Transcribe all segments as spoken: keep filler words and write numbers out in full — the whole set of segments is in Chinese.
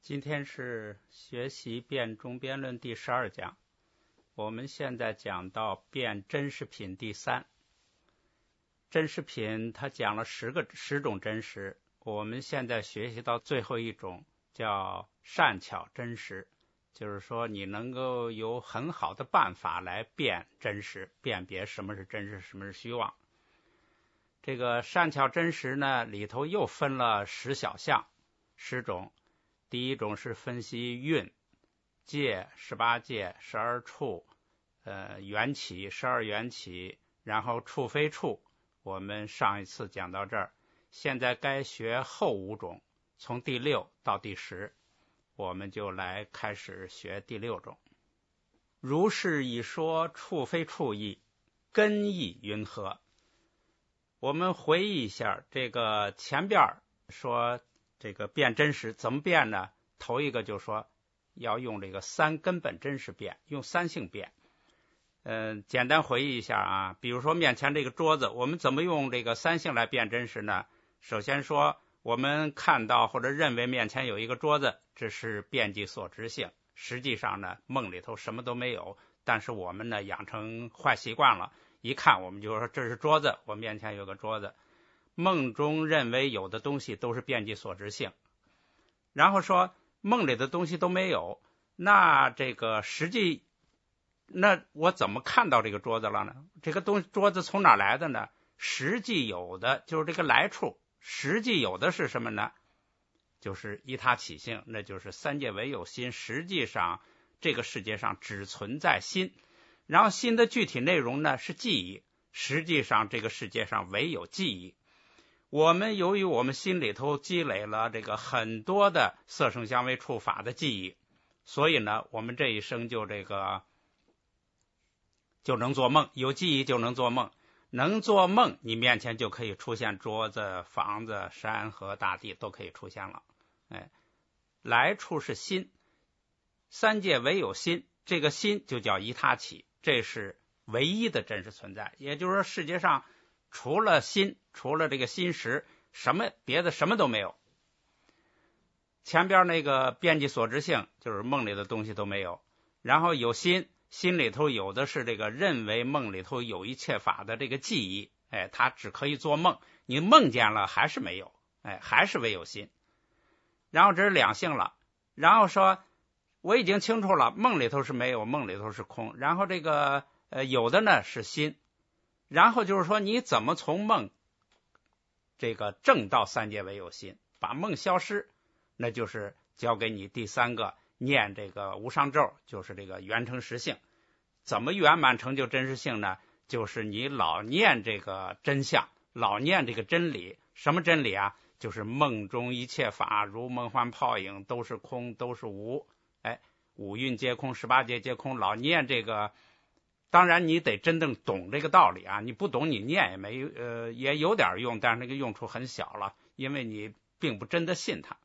今天是学习辩中辩论第十二讲，我们现在讲到辩真实品第三。真实品它讲了十个十种真实，我们现在学习到最后一种叫善巧真实，就是说你能够有很好的办法来辨真实，辨别什么是真实，什么是虚妄。这个善巧真实呢，里头又分了十小项，十种。第一种是分析蕴、界、十八界、十二处、呃缘起、十二缘起，然后处非处。我们上一次讲到这儿，现在该学后五种，从第六到第十，我们就来开始学第六种。如是一说，处非处义，根义云何？我们回忆一下，这个前边说这个辨真实怎么辨呢？头一个就说要用这个三根本真实辨，用三性辨。嗯、呃，简单回忆一下啊，比如说面前这个桌子，我们怎么用这个三性来辨真实呢？首先说，我们看到或者认为面前有一个桌子，这是遍计所执性。实际上呢，梦里头什么都没有，但是我们呢养成坏习惯了，一看我们就说这是桌子，我面前有个桌子。梦中认为有的东西都是遍计所执性，然后说梦里的东西都没有，那这个实际，那我怎么看到这个桌子了呢？这个东桌子从哪来的呢？实际有的就是这个来处，实际有的是什么呢？就是依他起性，那就是三界唯有心。实际上这个世界上只存在心，然后心的具体内容呢是记忆，实际上这个世界上唯有记忆。我们由于我们心里头积累了这个很多的色声香味触法的记忆，所以呢我们这一生就这个就能做梦，有记忆就能做梦，能做梦你面前就可以出现桌子、房子、山河大地都可以出现了。哎，来处是心，三界唯有心，这个心就叫依他起，这是唯一的真实存在。也就是说世界上除了心，除了这个心识，什么别的什么都没有。前边那个遍计所执性，就是梦里的东西都没有，然后有心，心里头有的是这个认为梦里头有一切法的这个记忆，哎，它只可以做梦，你梦见了还是没有，哎，还是唯有心。然后这是两性了，然后说我已经清楚了，梦里头是没有，梦里头是空，然后这个呃有的呢是心。然后就是说你怎么从梦这个正到三界唯有心，把梦消失，那就是交给你第三个念这个无上咒，就是这个圆成实性。怎么圆满成就真实性呢？就是你老念这个真相，老念这个真理。什么真理啊？就是梦中一切法如梦幻泡影，都是空，都是无。哎，五蕴皆空，十八界皆空，老念这个。当然你得真正懂这个道理啊，你不懂你念也没呃也有点用，但是那个用处很小了，因为你并不真的信它。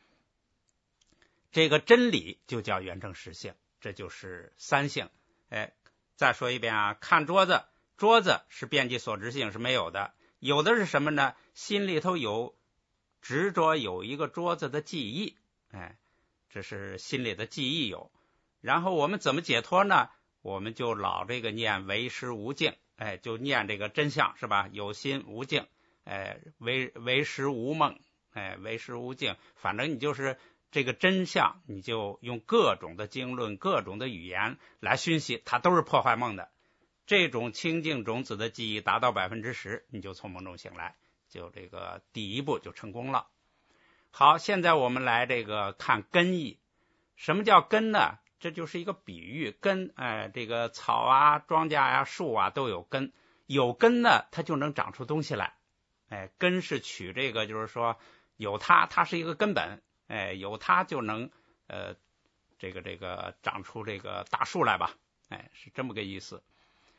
这个真理就叫圆成实性，这就是三性。哎，再说一遍啊，看桌子，桌子是遍计所执性是没有的，有的是什么呢？心里头有执着有一个桌子的记忆，哎，这是心里的记忆有。然后我们怎么解脱呢？我们就老这个念唯识无境，哎，就念这个真相是吧？有心无境，哎，唯唯识无梦，哎，唯识无境，反正你就是这个真相，你就用各种的经论、各种的语言来熏习，它都是破坏梦的。这种清净种子的记忆达到百分之十，你就从梦中醒来，就这个第一步就成功了。好，现在我们来这个看根义。什么叫根呢？这就是一个比喻，根，哎，这个草啊、庄稼呀、啊、树啊都有根，有根呢，它就能长出东西来。哎，根是取这个，就是说有它，它是一个根本，哎，有它就能呃，这个这个长出这个大树来吧，哎，是这么个意思。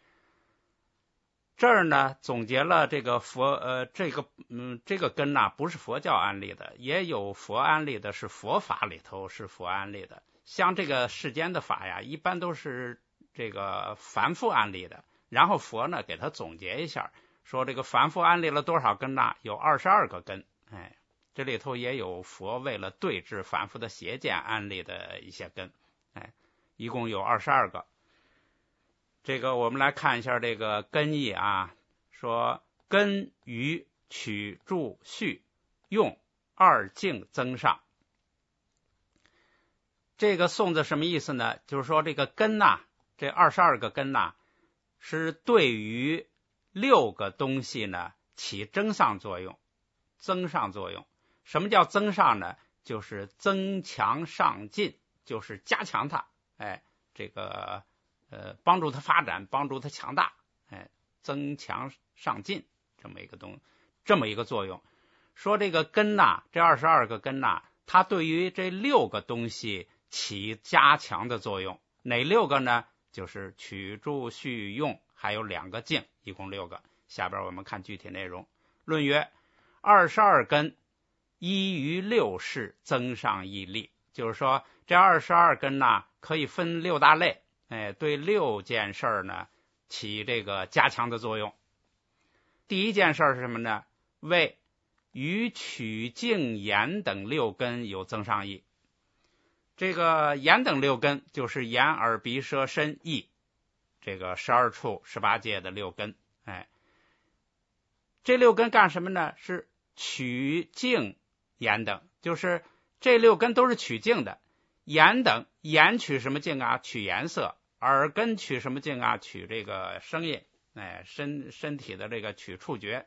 这儿呢，总结了这个佛，呃，这个，嗯，这个根呐、啊，不是佛教安立的，也有佛安立的，是佛法里头是佛安立的。像这个世间的法呀，一般都是这个凡夫安立的，然后佛呢给他总结一下，说这个凡夫安立了多少根呢？有二十二个根，哎， 这里头也有佛为了对治反复的邪见安立的一些根，哎，一共有二十二个。这个我们来看一下这个根义啊，说根于取助续用二境增上。这个颂字什么意思呢？就是说这个根呐、啊，这二十二个根呐、啊，是对于六个东西呢起增上作用。增上作用，什么叫增上呢？就是增强上进，就是加强它，哎，这个呃帮助它发展，帮助它强大，哎，增强上进这么一个东，这么一个作用。说这个根呐、啊，这二十二个根呐、啊，它对于这六个东西起加强的作用。哪六个呢？就是取助续用，还有两个境，一共六个。下边我们看具体内容。论曰：二十二根依于六事增上益力，就是说这二十二根呢可以分六大类，哎，对六件事呢起这个加强的作用。第一件事是什么呢？为与取境眼等六根有增上益。这个眼等六根就是眼耳鼻舌身意，这个十二处十八界的六根，哎，这六根干什么呢？是取境眼等，就是这六根都是取境的。眼等，眼取什么境啊？取颜色。耳根取什么境啊？取这个声音。哎，身身体的这个取触觉。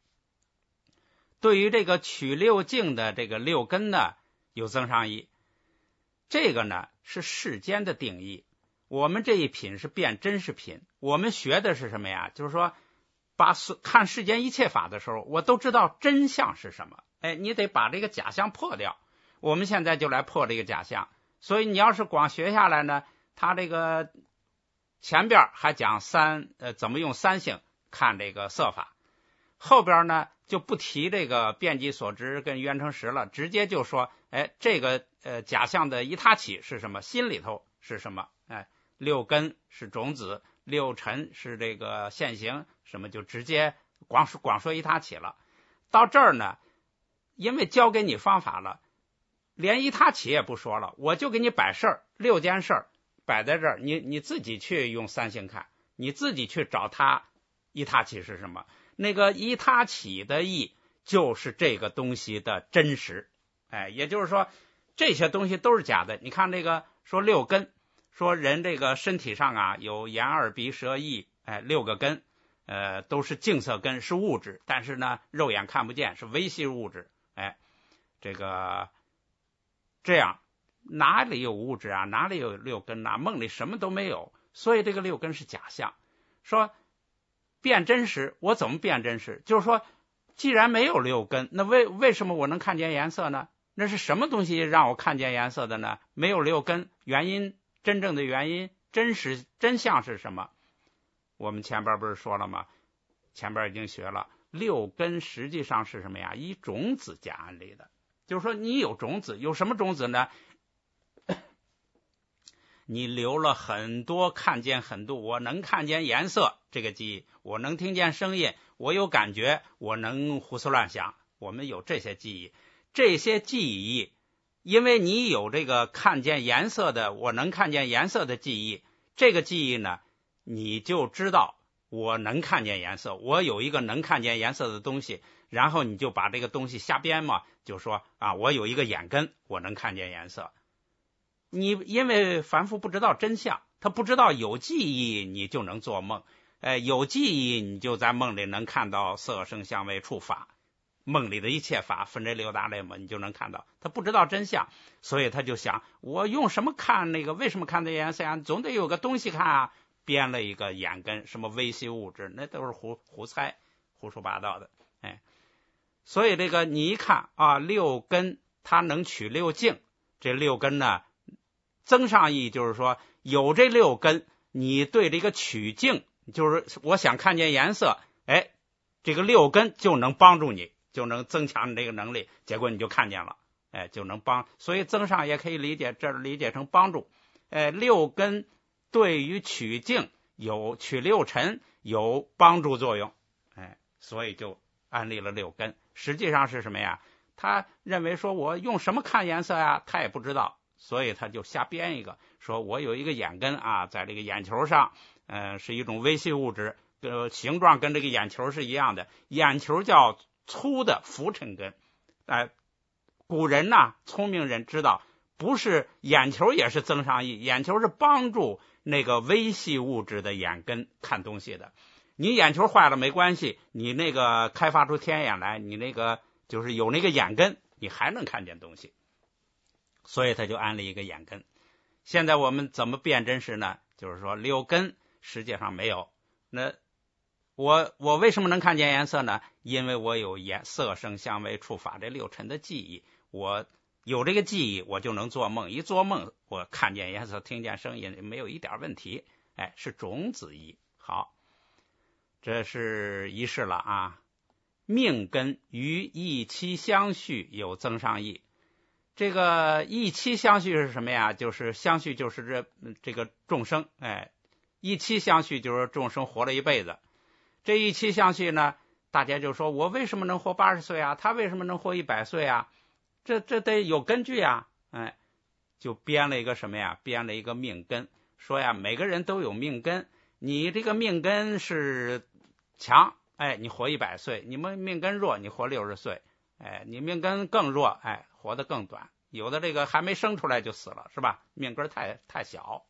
对于这个取六境的这个六根呢，有增上益。这个呢是世间的定义，我们这一品是辨真实品。我们学的是什么呀？就是说把看世间一切法的时候，我都知道真相是什么。哎，你得把这个假象破掉。我们现在就来破这个假象。所以你要是光学下来呢，他这个前边还讲三呃怎么用三性看这个色法，后边呢就不提这个遍计所知跟缘成实了，直接就说，哎，这个呃假象的一他起是什么？心里头是什么？哎，六根是种子，六尘是这个现行，什么就直接光说光说一他起了。到这儿呢，因为教给你方法了，连一他起也不说了，我就给你摆事儿，六件事儿摆在这儿，你你自己去用三性看，你自己去找它一他起是什么。那个一他起的义就是这个东西的真实，哎，也就是说这些东西都是假的。你看这个说六根，说人这个身体上啊有眼耳鼻舌意，哎，六个根，呃，都是净色根，是物质，但是呢肉眼看不见，是微细物质，哎，这个这样哪里有物质啊？哪里有六根啊？梦里什么都没有，所以这个六根是假象。说辨真实，我怎么辨真实？就是说既然没有六根，那为为什么我能看见颜色呢？那是什么东西让我看见颜色的呢？没有六根，原因，真正的原因，真实真相是什么？我们前边不是说了吗？前边已经学了，六根实际上是什么呀？以种子加安立的。就是说你有种子，有什么种子呢？你留了很多看见很多，我能看见颜色这个记忆，我能听见声音，我有感觉，我能胡思乱想，我们有这些记忆。这些记忆因为你有这个看见颜色的，我能看见颜色的记忆，这个记忆呢你就知道我能看见颜色，我有一个能看见颜色的东西，然后你就把这个东西瞎编嘛，就说啊，我有一个眼根，我能看见颜色。你因为凡夫不知道真相，他不知道有记忆你就能做梦，呃，有记忆你就在梦里能看到色声香味触法，梦里的一切法分这六大类嘛，你就能看到。他不知道真相，所以他就想，我用什么看那个？为什么看这颜色呀？总得有个东西看啊，编了一个眼根，什么微细物质，那都是胡胡猜，胡说八道的，哎。所以这个你一看啊，六根它能取六境，这六根呢？增上义就是说有这六根，你对这个取境，就是我想看见颜色，哎，这个六根就能帮助你，就能增强你这个能力，结果你就看见了，哎，就能帮。所以增上也可以理解，这理解成帮助。哎，六根对于取境有取六尘有帮助作用，哎，所以就安立了六根。实际上是什么呀？ 他认为说我用什么看颜色呀，他也不知道，所以他就瞎编一个，说我有一个眼根啊，在这个眼球上，呃，是一种微细物质，呃，形状跟这个眼球是一样的，眼球叫粗的浮尘根。哎、呃，古人呐，聪明人知道，不是眼球也是增上益，眼球是帮助那个微细物质的眼根看东西的。你眼球坏了没关系，你那个开发出天眼来，你那个就是有那个眼根，你还能看见东西。所以他就安了一个眼根。现在我们怎么辨真实呢？就是说六根实际上没有。那我我为什么能看见颜色呢？因为我有颜色声香味触法这六尘的记忆，我有这个记忆，我就能做梦。一做梦，我看见颜色，听见声音，没有一点问题。哎，是种子意。好。这是一世了啊。命根与意期相续有增上益。这个意期相续是什么呀？就是相续就是这这个众生，哎，意期相续就是众生活了一辈子。这意期相续呢，大家就说我为什么能活八十岁啊？他为什么能活一百岁啊？这这得有根据啊，哎，就编了一个什么呀？编了一个命根，说呀，每个人都有命根。你这个命根是强，哎，你活一百岁；你们命根弱，你活六十岁；哎，你命根更弱，哎，活得更短。有的这个还没生出来就死了，是吧？命根太太小，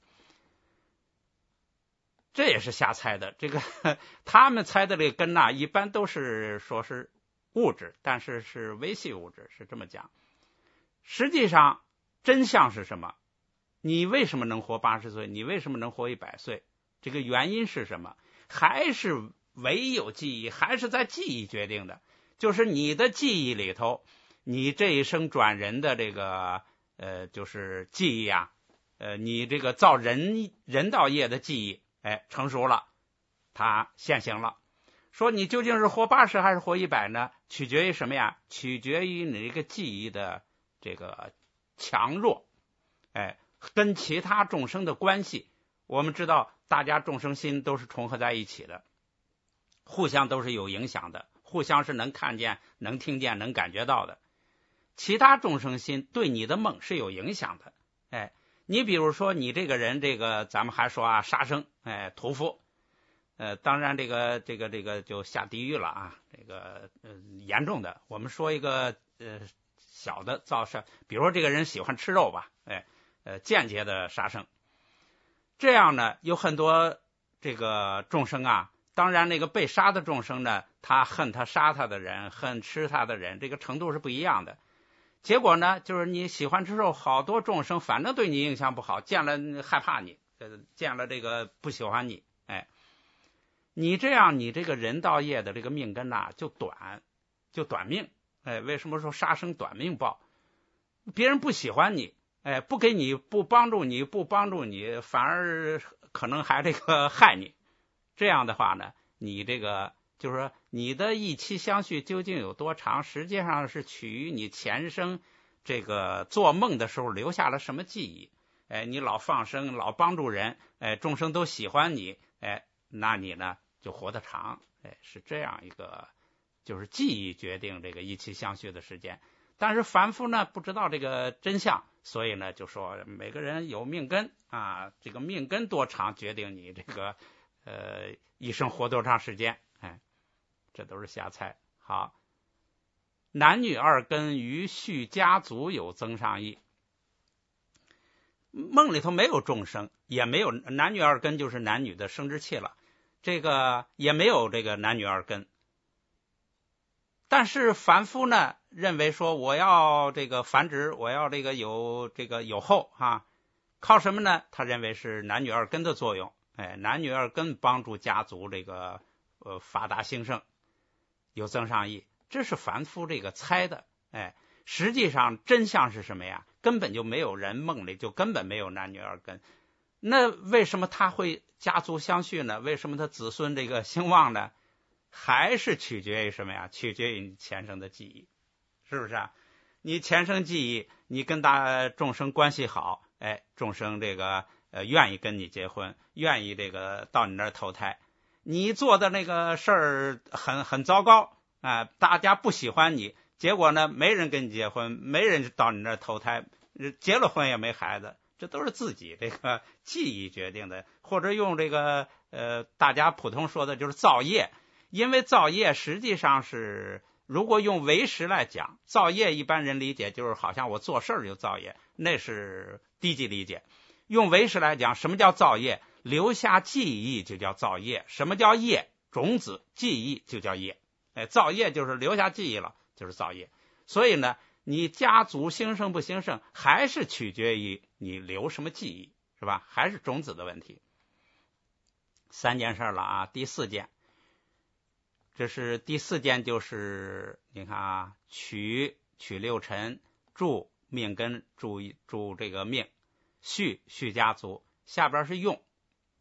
这也是瞎猜的。这个他们猜的这个根呐、啊，一般都是说是物质，但是是微细物质，是这么讲。实际上真相是什么？你为什么能活八十岁？你为什么能活一百岁？这个原因是什么？还是唯有记忆，还是在记忆决定的。就是你的记忆里头，你这一生转人的这个呃，就是记忆啊，呃，你这个造人人道业的记忆，哎，成熟了，它现行了。说你究竟是活八十还是活一百呢？取决于什么呀？取决于你这个记忆的这个强弱，哎，跟其他众生的关系。我们知道大家众生心都是重合在一起的，互相都是有影响的，互相是能看见能听见能感觉到的。其他众生心对你的梦是有影响的。哎，你比如说你这个人，这个咱们还说啊，杀生，哎，屠夫，呃，当然这个这个这个就下地狱了啊，这个呃严重的。我们说一个呃小的造杀，比如说这个人喜欢吃肉吧，哎，呃间接的杀生。这样呢，有很多这个众生啊，当然那个被杀的众生呢，他恨他杀他的人，恨吃他的人，这个程度是不一样的。结果呢，就是你喜欢吃肉，好多众生反正对你印象不好，见了害怕你，呃，见了这个不喜欢你，哎，你这样你这个人道业的这个命根呐、啊、就短，就短命。哎，为什么说杀生短命报？别人不喜欢你。哎，不给你，不帮助你，不帮助你，反而可能还这个害你。这样的话呢，你这个就是说你的意期相续究竟有多长，实际上是取于你前生这个做梦的时候留下了什么记忆。哎，你老放生，老帮助人，哎，众生都喜欢你，哎，那你呢就活得长。哎，是这样一个，就是记忆决定这个意期相续的时间。但是凡夫呢不知道这个真相，所以呢就说每个人有命根啊，这个命根多长决定你这个呃一生活多长时间。哎，这都是瞎猜。好，男女二根与续家族有增上益。梦里头没有众生，也没有男女二根，就是男女的生殖器了，这个也没有这个男女二根。但是凡夫呢认为说我要这个繁殖，我要这个有这个有后啊，靠什么呢？他认为是男女二根的作用。哎，男女二根帮助家族这个呃发达兴盛，有增上益。这是凡夫这个猜的。哎，实际上真相是什么呀？根本就没有人，梦里就根本没有男女二根。那为什么他会家族相续呢？为什么他子孙这个兴旺呢？还是取决于什么呀？取决于你前生的记忆，是不是啊？你前生记忆，你跟大众生关系好，哎，众生这个呃愿意跟你结婚，愿意这个到你那儿投胎。你做的那个事儿很很糟糕啊、呃，大家不喜欢你， 结果呢，没人跟你结婚，没人到你那儿投胎，结了婚也没孩子，这都是自己这个记忆决定的，或者用这个呃大家普通说的就是造业。因为造业实际上是，如果用唯识来讲，造业一般人理解就是好像我做事儿就造业，那是低级理解。用唯识来讲，什么叫造业？留下记忆就叫造业。什么叫业？种子记忆就叫业。哎，造业就是留下记忆了，就是造业。所以呢，你家族兴盛不兴盛，还是取决于你留什么记忆，是吧？还是种子的问题。三件事了啊，第四件。这是第四件，就是你看啊，取取六尘，助命根，助助这个命，续续家族，下边是用。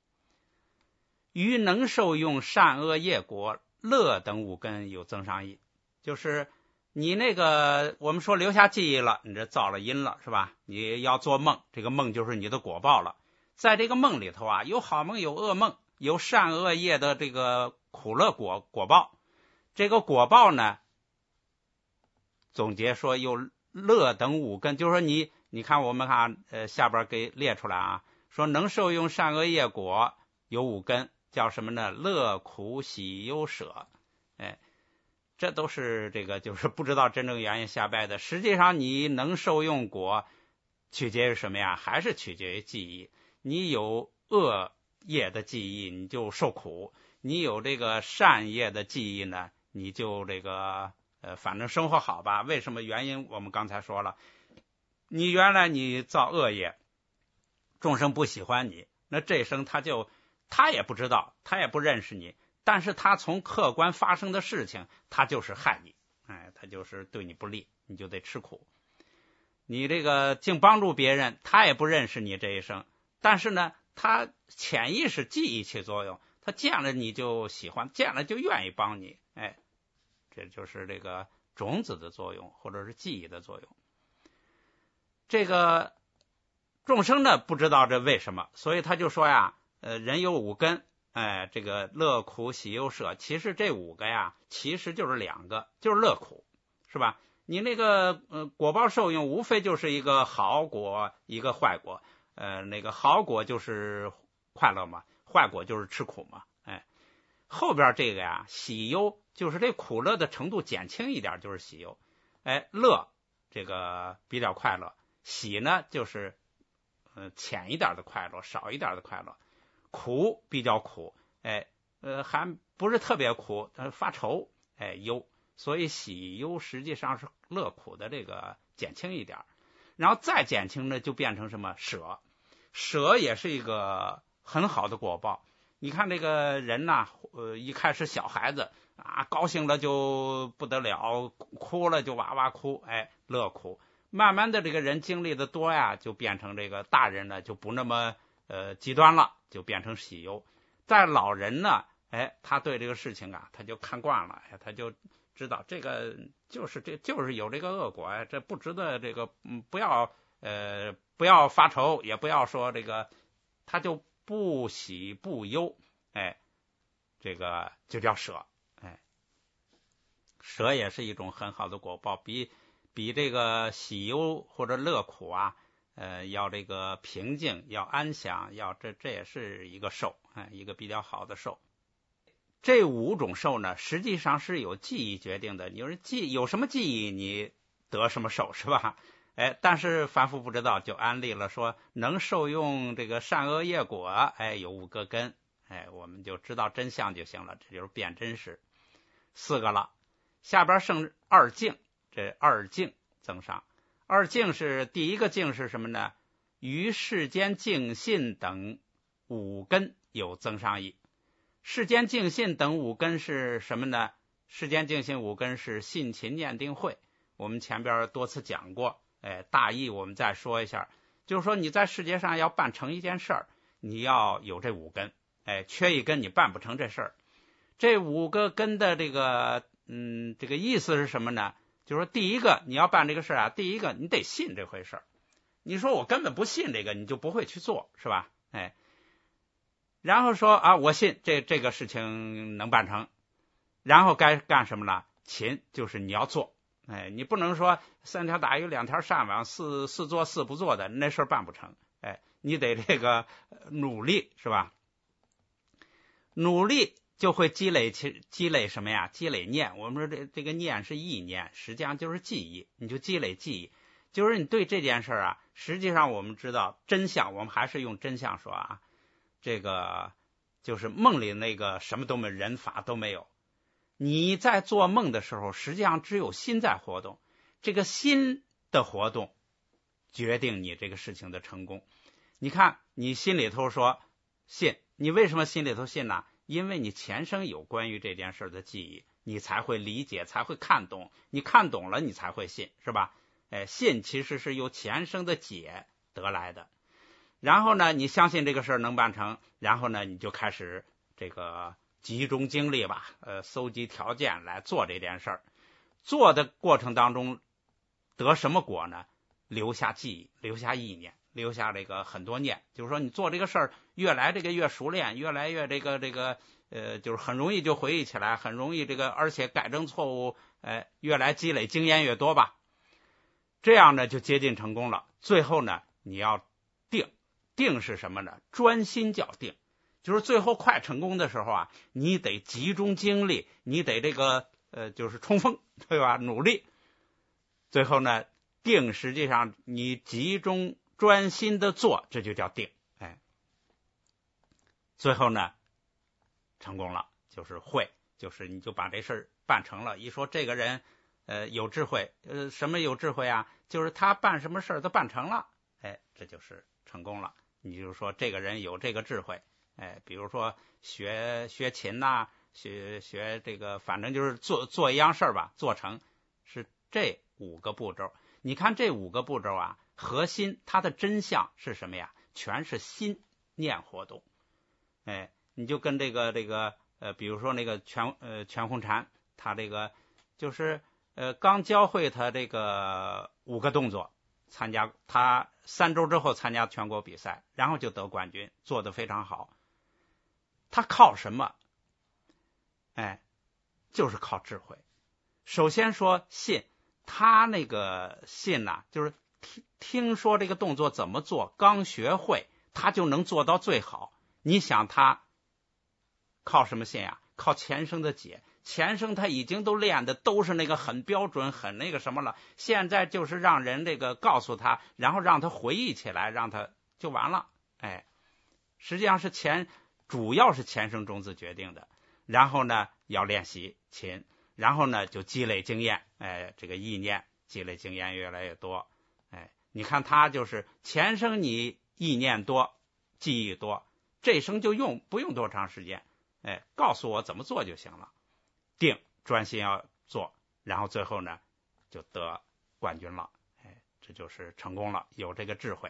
于能受用善恶业果乐等五根有增上意，就是你那个我们说留下记忆了，你这造了因了，是吧？你要做梦，这个梦就是你的果报了。在这个梦里头啊，有好梦有噩梦，有善恶业的这个苦乐果果报。这个果报呢，总结说有乐等五根，就是说你你看我们看呃下边给列出来啊，说能受用善恶业果有五根，叫什么呢？乐苦喜忧舍。哎，这都是这个就是不知道真正原因下拜的。实际上你能受用果取决于什么呀？还是取决于记忆。你有恶业的记忆，你就受苦；你有这个善业的记忆呢，你就这个呃，反正生活好吧。为什么原因？我们刚才说了，你原来你造恶业，众生不喜欢你，那这一生他就他也不知道，他也不认识你，但是他从客观发生的事情，他就是害你，哎，他就是对你不利，你就得吃苦。你这个净帮助别人，他也不认识你这一生，但是呢，他潜意识记忆起作用，他见了你就喜欢，见了就愿意帮你，哎，这就是这个种子的作用，或者是记忆的作用。这个众生呢不知道这为什么，所以他就说呀，呃，人有五根，哎，这个乐苦喜忧舍，其实这五个呀，其实就是两个，就是乐苦，是吧？你那个呃果报受用，无非就是一个好果，一个坏果。呃，那个好果就是快乐嘛，坏果就是吃苦嘛。哎，后边这个呀，喜忧就是这苦乐的程度减轻一点，就是喜忧。哎，乐这个比较快乐，喜呢就是呃浅一点的快乐，少一点的快乐。苦比较苦，哎，呃还不是特别苦，呃发愁，哎忧。所以喜忧实际上是乐苦的这个减轻一点，然后再减轻呢，就变成什么舍。舍也是一个很好的果报。你看这个人呐，呃，一开始小孩子啊，高兴了就不得了，哭了就哇哇哭，哎，乐苦。慢慢的，这个人经历的多呀，就变成这个大人呢，就不那么呃极端了，就变成喜忧。在老人呢，哎，他对这个事情啊，他就看惯了，哎，他就知道这个就是这就是有这个恶果呀，这不值得这个嗯不要呃不要发愁，也不要说这个，他就不喜不忧，哎，这个就叫舍，哎，舍也是一种很好的果报，比比这个喜忧或者乐苦啊，呃要这个平静，要安详，要这这也是一个寿，哎，一个比较好的寿。这五种寿呢，实际上是有记忆决定的。你说记有什么记忆，你得什么寿，是吧？哎，但是凡夫不知道，就安利了说能受用这个善恶业果，哎，有五个根，哎，我们就知道真相就行了，这就是辨真实。四个了，下边剩二境，这二境增上。二境是第一个境是什么呢？于世间净信等五根有增上意。世间净信等五根是什么呢？世间净信五根是信勤念定慧，我们前边多次讲过，哎，大意我们再说一下，就是说你在世界上要办成一件事儿，你要有这五根，哎，缺一根你办不成这事儿。这五个根的这个嗯这个意思是什么呢？就是说第一个你要办这个事儿啊，第一个你得信这回事儿。你说我根本不信这个，你就不会去做，是吧？哎。然后说啊，我信这这个事情能办成，然后该干什么呢？勤就是你要做， 哎，你不能说三条大鱼两条鳝网，四四做四不做的，那事儿办不成。哎，你得这个努力，是吧？努力就会积累积累什么呀？积累念。我们说这这个念是意念，实际上就是记忆，你就积累记忆。就是你对这件事啊，实际上我们知道真相，我们还是用真相说啊，这个就是梦里那个什么都没有，人法都没有。你在做梦的时候，实际上只有心在活动，这个心的活动决定你这个事情的成功。你看，你心里头说信，你为什么心里头信呢？因为你前生有关于这件事的记忆，你才会理解，才会看懂。你看懂了，你才会信，是吧？哎，信其实是由前生的解得来的。然后呢，你相信这个事儿能办成，然后呢，你就开始这个集中精力吧，呃，搜集条件来做这件事儿。做的过程当中得什么果呢？留下记忆，留下意念，留下这个很多念。就是说，你做这个事儿越来这个越熟练，越来越这个这个呃，就是很容易就回忆起来，很容易这个，而且改正错误，呃，越来积累经验越多吧。这样呢，就接近成功了。最后呢，你要定，定是什么呢？专心叫定。就是最后快成功的时候啊，你得集中精力，你得这个呃，就是冲锋，对吧？努力。最后呢，定实际上你集中专心的做，这就叫定。哎，最后呢，成功了，就是会，就是你就把这事儿办成了。一说这个人呃有智慧，呃什么有智慧啊？就是他办什么事儿都办成了，哎，这就是成功了。你就说这个人有这个智慧。哎，比如说学学琴呐、啊，学学这个，反正就是做做一样事儿吧，做成是这五个步骤。你看这五个步骤啊，核心它的真相是什么呀？全是心念活动。哎，你就跟这个这个呃，比如说那个全呃全红婵，他这个就是呃刚教会他这个五个动作，参加他三周之后参加全国比赛，然后就得冠军，做得非常好。他靠什么？哎，就是靠智慧。首先说信，他那个信呐、啊，就是听听说这个动作怎么做，刚学会，他就能做到最好。你想他靠什么信呀？靠前生的解。前生他已经都练的都是那个很标准，很那个什么了。现在就是让人这个告诉他，然后让他回忆起来，让他就完了。哎，实际上是前。主要是前生种子决定的，然后呢要练习琴，然后呢就积累经验，哎，这个意念积累经验越来越多，哎，你看他就是前生你意念多，记忆多，这生就用不用多长时间，哎，告诉我怎么做就行了，定专心要做，然后最后呢就得冠军了，哎，这就是成功了，有这个智慧。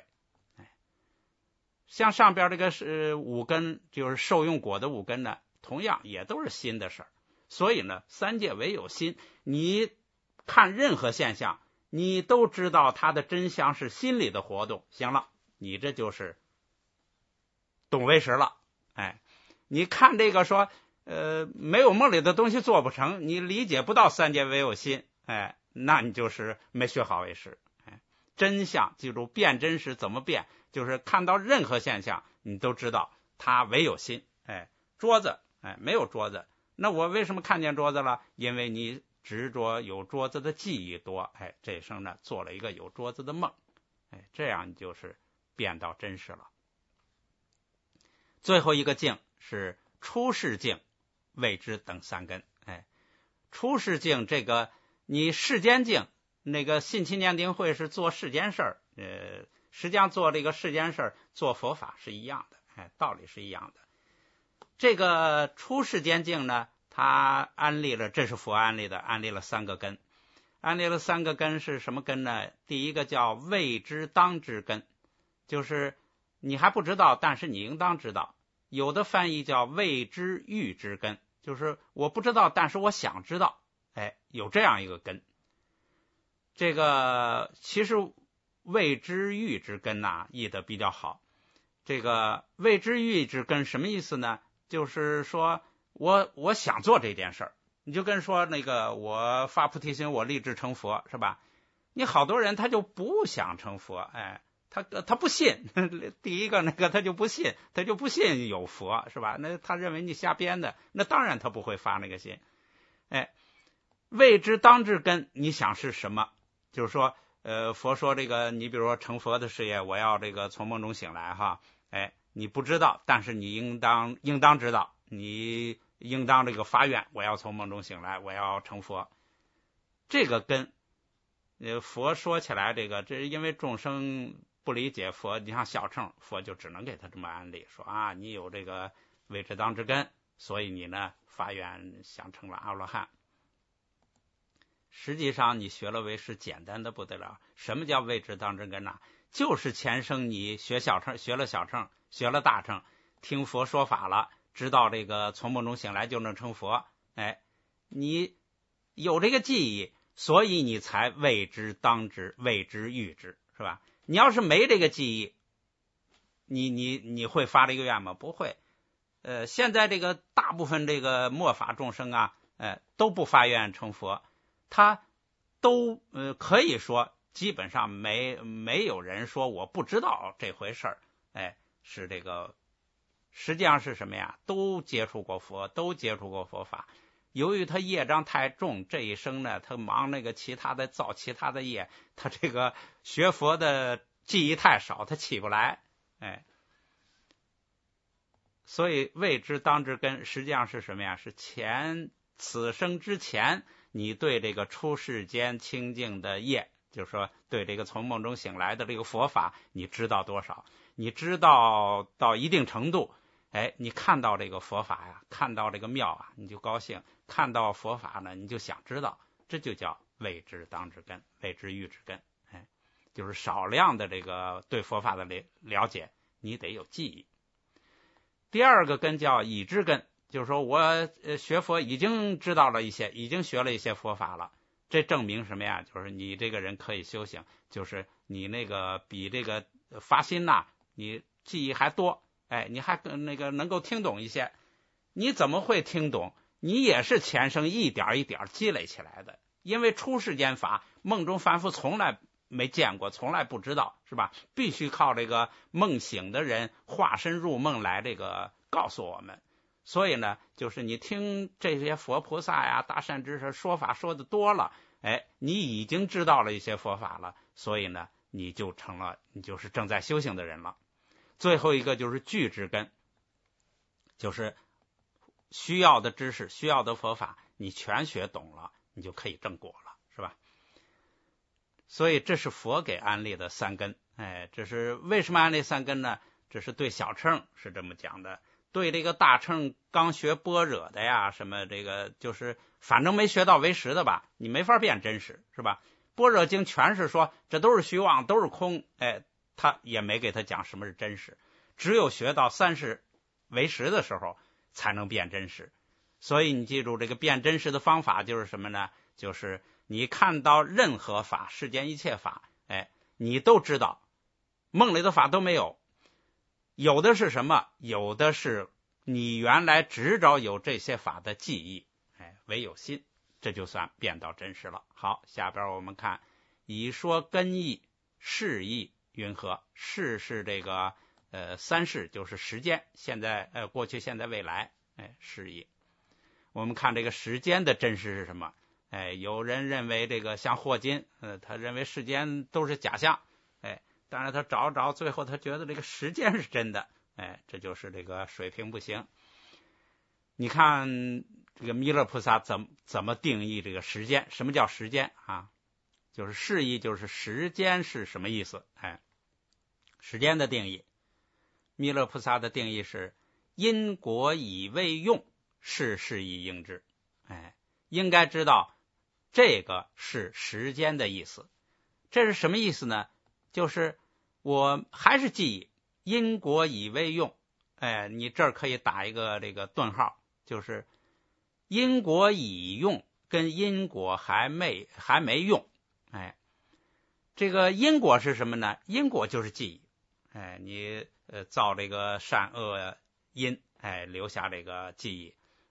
像上边这个是五根，就是受用果的五根呢，同样也都是心的事儿。所以呢，三界唯有心。你看任何现象，你都知道它的真相是心理的活动。行了，你这就是懂为实了。哎，你看这个说，呃，没有梦里的东西做不成，你理解不到三界唯有心。哎，那你就是没学好为实。哎，真相，记住辨真实怎么辨？就是看到任何现象，你都知道它唯有心。哎，桌子，哎，没有桌子，那我为什么看见桌子了？因为你执着有桌子的记忆多。哎，这一生呢做了一个有桌子的梦。哎，这样你就是辨到真实了。最后一个境是出世境、未知等三根。哎，出世境这个你世间境，那个信期念定慧是做世间事儿，呃。实际上做这个世间事儿，做佛法是一样的，哎，道理是一样的。这个出世间境呢，它安立了，这是佛安立的，安立了三个根。安立了三个根是什么根呢？第一个叫未知当知根，就是你还不知道，但是你应当知道。有的翻译叫未知欲知根，就是我不知道，但是我想知道。哎，有这样一个根。这个其实未知欲之根呐、啊，译得比较好。这个未知欲之根什么意思呢？就是说我我想做这件事儿， 你就跟说那个我发菩提心，我立志成佛，是吧？你好多人他就不想成佛，哎，他他不信，第一个那个他就不信，他就不信有佛，是吧？那他认为你瞎编的，那当然他不会发那个心。哎，谓之当至根，你想是什么？就是说，呃，佛说这个，你比如说成佛的事业，我要这个从梦中醒来，哈，哎，你不知道，但是你应当应当知道，你应当这个发愿，我要从梦中醒来，我要成佛。这个根，呃，佛说起来这个，这是因为众生不理解佛，你像小乘，佛就只能给他这么安利，说啊，你有这个谓之当至根，所以你呢发愿想成了阿罗汉。实际上你学了唯识简单的不得了。什么叫谓之当至根呢？就是前生你学小乘，学了小乘，学了大乘，听佛说法了，知道这个从梦中醒来就能成佛，哎，你有这个记忆，所以你才谓之当知，谓之欲知，是吧？你要是没这个记忆，你你你会发这个愿吗？不会。呃，现在这个大部分这个末法众生啊，呃，都不发愿成佛。他都呃可以说基本上没没有人说我不知道这回事儿，哎，是这个实际上是什么呀？都接触过佛，都接触过佛法。由于他业障太重，这一生呢，他忙那个其他的造其他的业，他这个学佛的记忆太少，他起不来，哎，所以谓之当至根，实际上是什么呀？是前此生之前。你对这个出世间清净的业，就是说对这个从梦中醒来的这个佛法，你知道多少？你知道到一定程度，哎，你看到这个佛法呀，看到这个妙啊，你就高兴；看到佛法呢，你就想知道，这就叫谓之当至根，谓之欲知根。哎，就是少量的这个对佛法的了了解，你得有记忆。第二个根叫已知根。就是说我呃学佛已经知道了一些，已经学了一些佛法了，这证明什么呀？就是你这个人可以修行，就是你那个比这个发心呐、啊，你记忆还多，哎，你还那个能够听懂一些。你怎么会听懂？你也是前生一点一点积累起来的，因为出世间法，梦中凡夫从来没见过，从来不知道，是吧？必须靠这个梦醒的人化身入梦来这个告诉我们。所以呢，就是你听这些佛菩萨呀、大善知识说法说的多了，哎，你已经知道了一些佛法了，所以呢，你就成了，你就是正在修行的人了。最后一个就是具知根，就是需要的知识、需要的佛法，你全学懂了，你就可以正果了，是吧？所以这是佛给安利的三根，哎，这是为什么安利三根呢？这是对小乘是这么讲的。对这个大乘刚学般若的呀，什么这个就是反正没学到唯识的吧，你没法辨真实，是吧？般若经全是说这都是虚妄，都是空，哎，他也没给他讲什么是真实。只有学到三世唯识的时候，才能辨真实。所以你记住，这个辨真实的方法就是什么呢？就是你看到任何法，世间一切法，哎，你都知道，梦里的法都没有。有的是什么？有的是你原来只找有这些法的记忆，哎，唯有心，这就算辨到真实了。好，下边我们看，以说根义、事义云何？事是这个呃三世，就是时间，现在呃过去、现在、未来，哎，事义。我们看这个时间的真实是什么？哎，有人认为这个像霍金，呃，他认为世间都是假象，哎。但是他找找，最后他觉得这个时间是真的，哎，这就是这个水平不行。你看这个弥勒菩萨怎么怎么定义这个时间？什么叫时间啊？就是释义，就是时间是什么意思？哎，时间的定义，弥勒菩萨的定义是因果以为用，事事以应之。哎，应该知道这个是时间的意思。这是什么意思呢？就是我还是记忆因果以为用，哎，你这儿可以打一个这个顿号，就是因果已用跟因果还没还没用，哎，这个因果是什么呢？因果就是记忆，哎，你呃造这个善恶因，哎，留下这个记忆，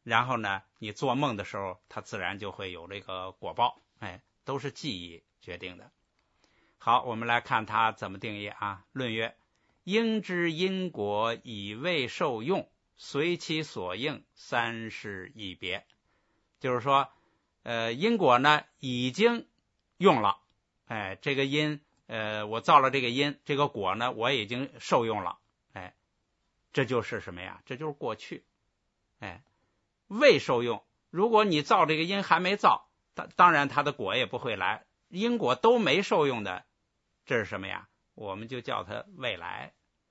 然后呢，你做梦的时候，它自然就会有这个果报，哎，都是记忆决定的。好，我们来看它怎么定义啊。论曰：应知因果以未受用，随其所应，三是一别。就是说，呃，因果呢已经用了，哎，这个因，呃，我造了这个因，这个果呢我已经受用了，哎，这就是什么呀？这就是过去，哎，未受用。如果你造这个因还没造，当当然它的果也不会来。因果都没受用的，这是什么呀？我们就叫它未来。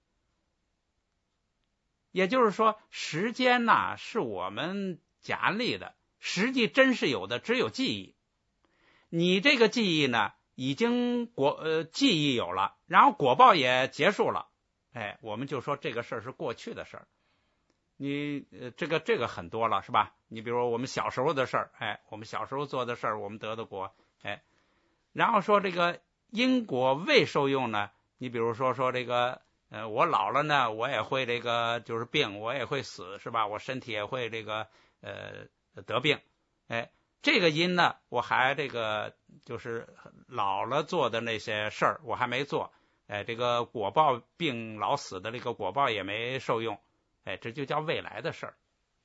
也就是说，时间呐是我们假安立的，实际真是有的只有记忆。你这个记忆呢，已经果呃记忆有了，然后果报也结束了，哎，我们就说这个事儿是过去的事儿。你呃这个这个很多了是吧？你比如我们小时候的事儿，哎，我们小时候做的事儿，我们得的果，哎，然后说这个因果未受用呢，你比如说说这个呃我老了呢，我也会这个就是病，我也会死是吧？我身体也会这个呃得病，哎，这个因呢，我还这个就是老了做的那些事儿我还没做，哎，这个果报病老死的这个果报也没受用。哎，这就叫未来的事儿。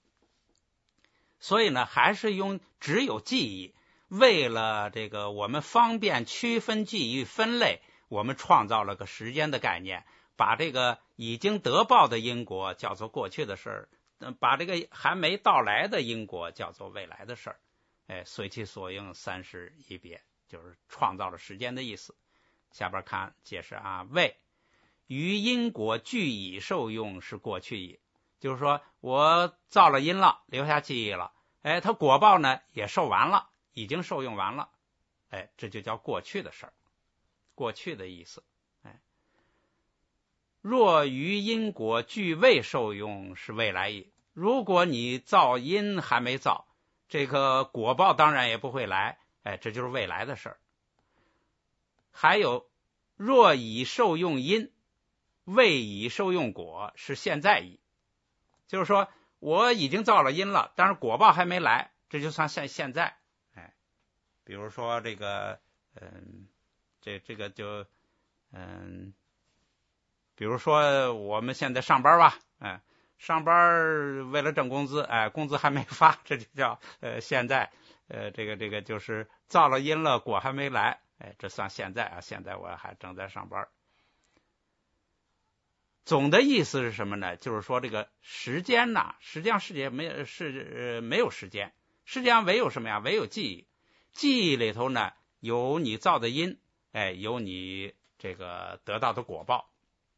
所以呢，还是用只有记忆，为了这个我们方便区分记忆分类，我们创造了个时间的概念，把这个已经得报的因果叫做过去的事儿，把这个还没到来的因果叫做未来的事儿。哎，随其所应，三是一别，就是创造了时间的意思。下边看解释啊，未于因果具已受用是过去矣。就是说我造了因了，留下记忆了，哎，它果报呢也受完了，已经受用完了，哎，这就叫过去的事儿，过去的意思。哎，若于因果具未受用是未来矣。如果你造因还没造，这个果报当然也不会来，哎，这就是未来的事儿。还有，若已受用因，未已受用果是现在矣。就是说我已经造了因了，但是果报还没来，这就算现现在。哎，比如说这个，嗯，这这个就，嗯，比如说我们现在上班吧，哎，上班为了挣工资，哎，工资还没发，这就叫呃现在，呃，这个这个就是造了因了，果还没来，哎，这算现在啊，现在我还正在上班。总的意思是什么呢？就是说这个时间呐，实际上世界没有是、呃、没有时间，实际上唯有什么呀？唯有记忆。记忆里头呢，有你造的因，哎，有你这个得到的果报，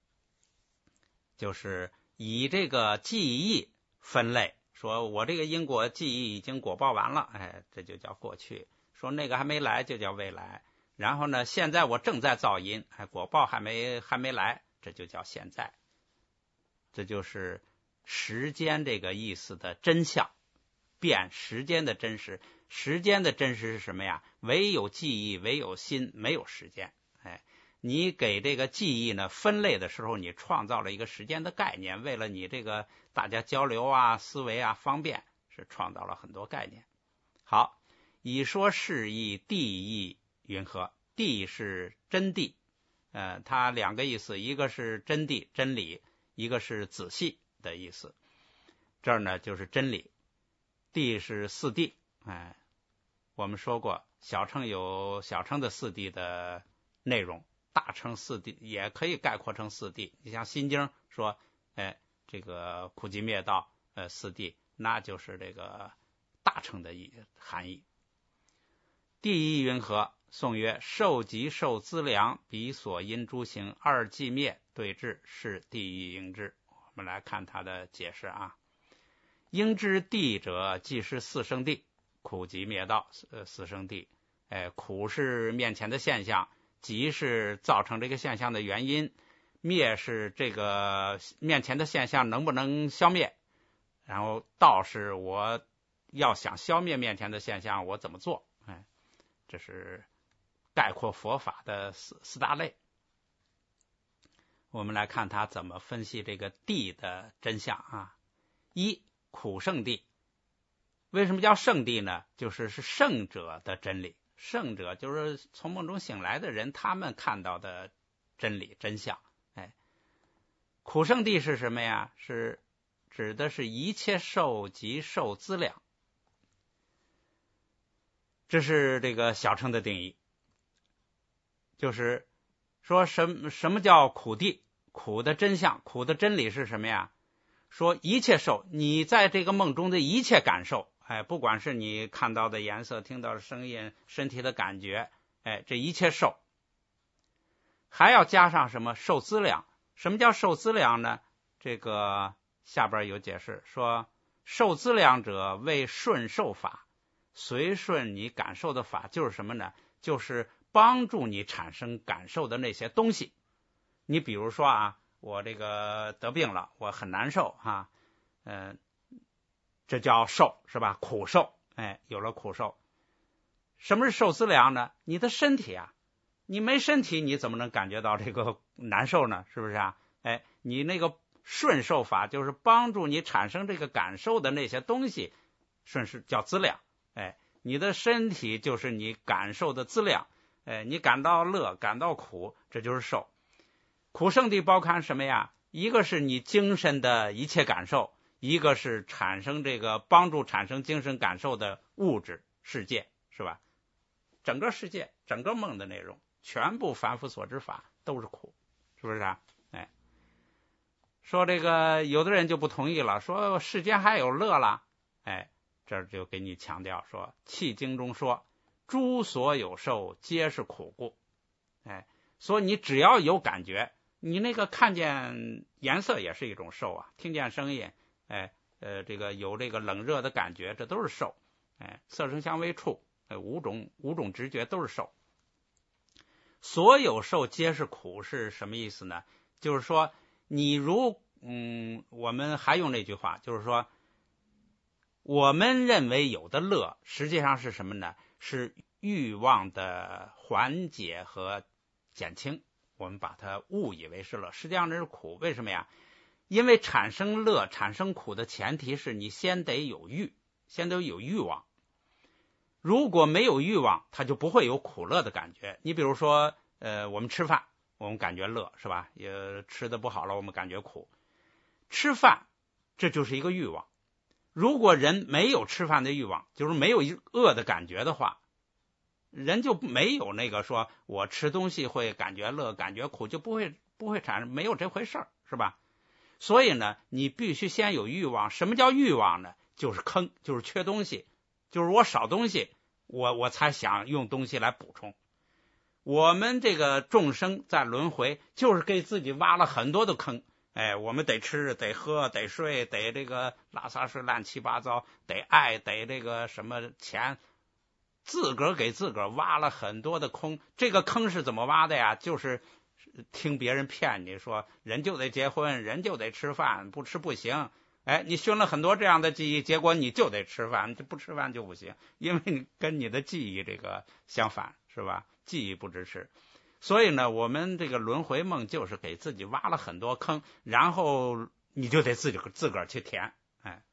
就是以这个记忆分类，说我这个因果记忆已经果报完了，哎，这就叫过去；说那个还没来，就叫未来。然后呢，现在我正在造因，哎，果报还没还没来，这就叫现在。这就是时间这个意思的真相，变时间的真实。时间的真实是什么呀？唯有记忆，唯有心，没有时间。哎，你给这个记忆呢分类的时候，你创造了一个时间的概念，为了你这个大家交流啊、思维啊方便，是创造了很多概念。好，以说事义、谛义云何？谛是真谛，呃，它两个意思，一个是真谛真理，一个是仔细的意思。这儿呢就是真理，谛是四谛，哎，我们说过小乘有小乘的四谛的内容，大乘四谛也可以概括成四谛。你像心经说，哎，这个苦集灭道，呃，四谛，那就是这个大乘的意含义。谛义云何？宋曰：受集受资粮，彼所因诸行，二寂灭对治，是谛义应知。我们来看它的解释啊。应知谛者，即是四圣谛，苦集灭道，呃，四圣谛。哎，苦是面前的现象，集是造成这个现象的原因，灭是这个面前的现象能不能消灭，然后道是我要想消灭面前的现象，我怎么做？哎，这是概括佛法的四四大类。我们来看他怎么分析这个谛的真相啊。一，苦圣谛， 为什么叫圣谛呢？就是是圣者的真理，圣者就是从梦中醒来的人，他们看到的真理真相。哎，苦圣谛是什么呀？是指的是一切受及受资粮，这是这个小乘的定义。就是说什什么叫苦谛？苦的真相，苦的真理是什么呀？说一切受，你在这个梦中的一切感受，哎，不管是你看到的颜色、听到的声音、身体的感觉，哎，这一切受，还要加上什么受资粮？什么叫受资粮呢？这个下边有解释，说受资粮者为顺受法，随顺你感受的法就是什么呢？就是帮助你产生感受的那些东西。你比如说啊，我这个得病了，我很难受哈，嗯、呃，这叫受是吧？苦受，哎，有了苦受。什么是受资粮呢？你的身体啊，你没身体你怎么能感觉到这个难受呢？是不是啊？哎，你那个顺受法就是帮助你产生这个感受的那些东西，顺势叫资粮。哎，你的身体就是你感受的资粮。哎，你感到乐，感到苦，这就是受。苦圣谛包含什么呀？一个是你精神的一切感受，一个是产生这个帮助产生精神感受的物质世界，是吧？整个世界，整个梦的内容，全部凡夫所知法都是苦，是不是啊？哎，说这个有的人就不同意了，说世间还有乐了。哎，这就给你强调说，契经中说，诸所有受皆是苦故。哎，所以你只要有感觉，你那个看见颜色也是一种受啊，听见声音，哎，呃，这个有这个冷热的感觉，这都是受。哎，色声香味触，哎，五种五种直觉都是受。所有受皆是苦是什么意思呢？就是说，你如嗯，我们还用那句话，就是说，我们认为有的乐，实际上是什么呢？是欲望的缓解和减轻，我们把它误以为是乐，实际上这是苦。为什么呀？因为产生乐、产生苦的前提是你先得有欲，先得有欲望。如果没有欲望，它就不会有苦乐的感觉。你比如说，呃，我们吃饭，我们感觉乐，是吧？也吃的不好了，我们感觉苦。吃饭，这就是一个欲望。如果人没有吃饭的欲望，就是没有饿的感觉的话，人就没有那个说我吃东西会感觉乐感觉苦，就不会不会产生，没有这回事儿，是吧？所以呢，你必须先有欲望。什么叫欲望呢？就是坑，就是缺东西，就是我少东西，我我才想用东西来补充。我们这个众生在轮回，就是给自己挖了很多的坑。哎，我们得吃，得喝，得睡，得这个拉撒睡乱七八糟，得爱，得这个什么钱，自个儿给自个儿挖了很多的空。这个坑是怎么挖的呀？就是听别人骗你说人就得结婚，人就得吃饭，不吃不行。哎，你熏了很多这样的记忆，结果你就得吃饭，不吃饭就不行，因为你跟你的记忆这个相反，是吧？记忆不支持。所以呢，我们这个轮回梦就是给自己挖了很多坑，然后你就得自己自个儿去填。哎，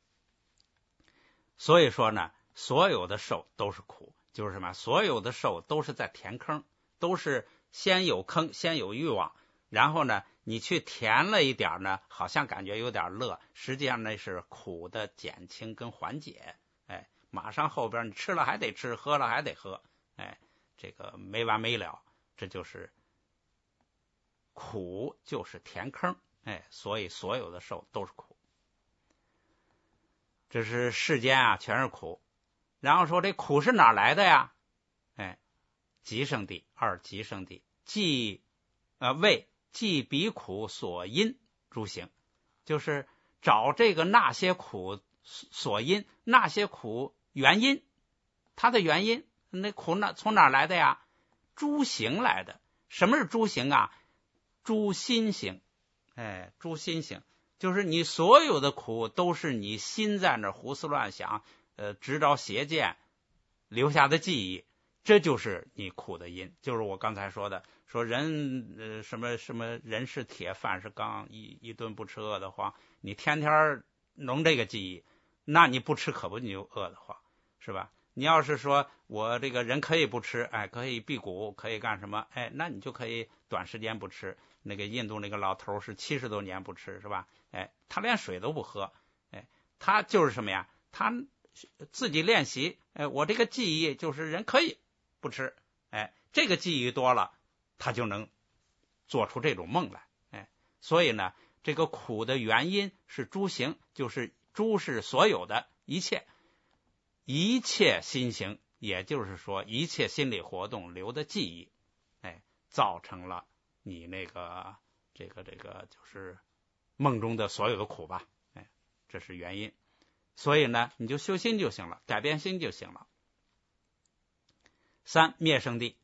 所以说呢，所有的受都是苦，就是什么？所有的受都是在填坑，都是先有坑，先有欲望，然后呢，你去填了一点呢，好像感觉有点乐，实际上那是苦的减轻跟缓解。哎，马上后边你吃了还得吃，喝了还得喝，哎，这个没完没了。这就是苦，就是填坑，哎，所以所有的受都是苦。这是世间啊，全是苦。然后说这苦是哪来的呀？哎，极圣谛，二极圣谛，即呃为即彼苦所因诸行，就是找这个那些苦所因，那些苦原因，它的原因，那苦那从哪来的呀？诸行来的。什么是诸行啊？诸心行。哎，诸心行就是你所有的苦都是你心在那胡思乱想，呃，执着邪见留下的记忆，这就是你苦的因。就是我刚才说的，说人呃什么什么人是铁，饭是钢，一一顿不吃饿得慌。你天天弄这个记忆， 那你不吃可不你就饿得慌，是吧？你要是说我这个人可以不吃，哎，可以辟谷，可以干什么？哎，那你就可以短时间不吃。那个印度那个老头是七十多年不吃，是吧？哎，他连水都不喝，哎，他就是什么呀？他自己练习，哎，我这个记忆就是人可以不吃，哎，这个记忆多了，他就能做出这种梦来，哎，所以呢，这个苦的原因是诸行，就是诸是所有的一切。一切心行，也就是说一切心理活动留的记忆，哎，造成了你那个这个这个就是梦中的所有的苦吧，哎，这是原因。所以呢，你就修心就行了，改变心就行了。三，灭生地。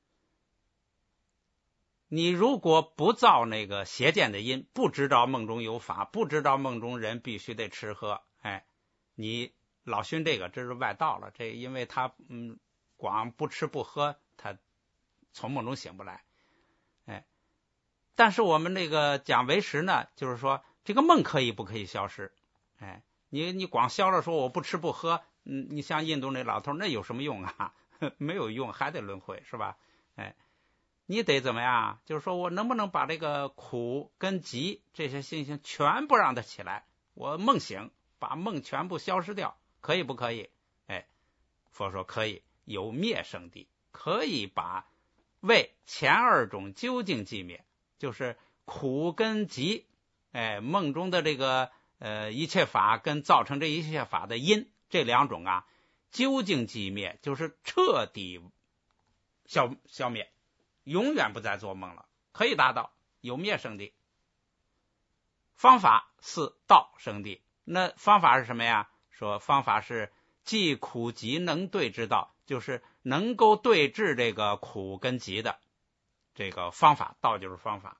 你如果不造那个邪见的因，不知道梦中有法，不知道梦中人必须得吃喝，哎，你老熏这个，这是外道了。这因为他嗯，光不吃不喝，他从梦中醒不来。哎，但是我们那个讲唯识呢，就是说这个梦可以不可以消失？哎，你你光消了说我不吃不喝，嗯，你像印度那老头，那有什么用啊？没有用，还得轮回，是吧？哎，你得怎么样？就是说我能不能把这个苦跟集这些信息全部让它起来？我梦醒，把梦全部消失掉。可以不可以？哎，佛说可以，有灭生地，可以把为前二种究竟寂灭，就是苦跟集，哎，梦中的这个呃一切法跟造成这一切法的因，这两种啊，究竟寂灭，就是彻底消消灭，永远不再做梦了，可以达到有灭生地。方法四道生地，那方法是什么呀？说方法是即苦集能对之道，就是能够对治这个苦跟集的这个方法，道就是方法。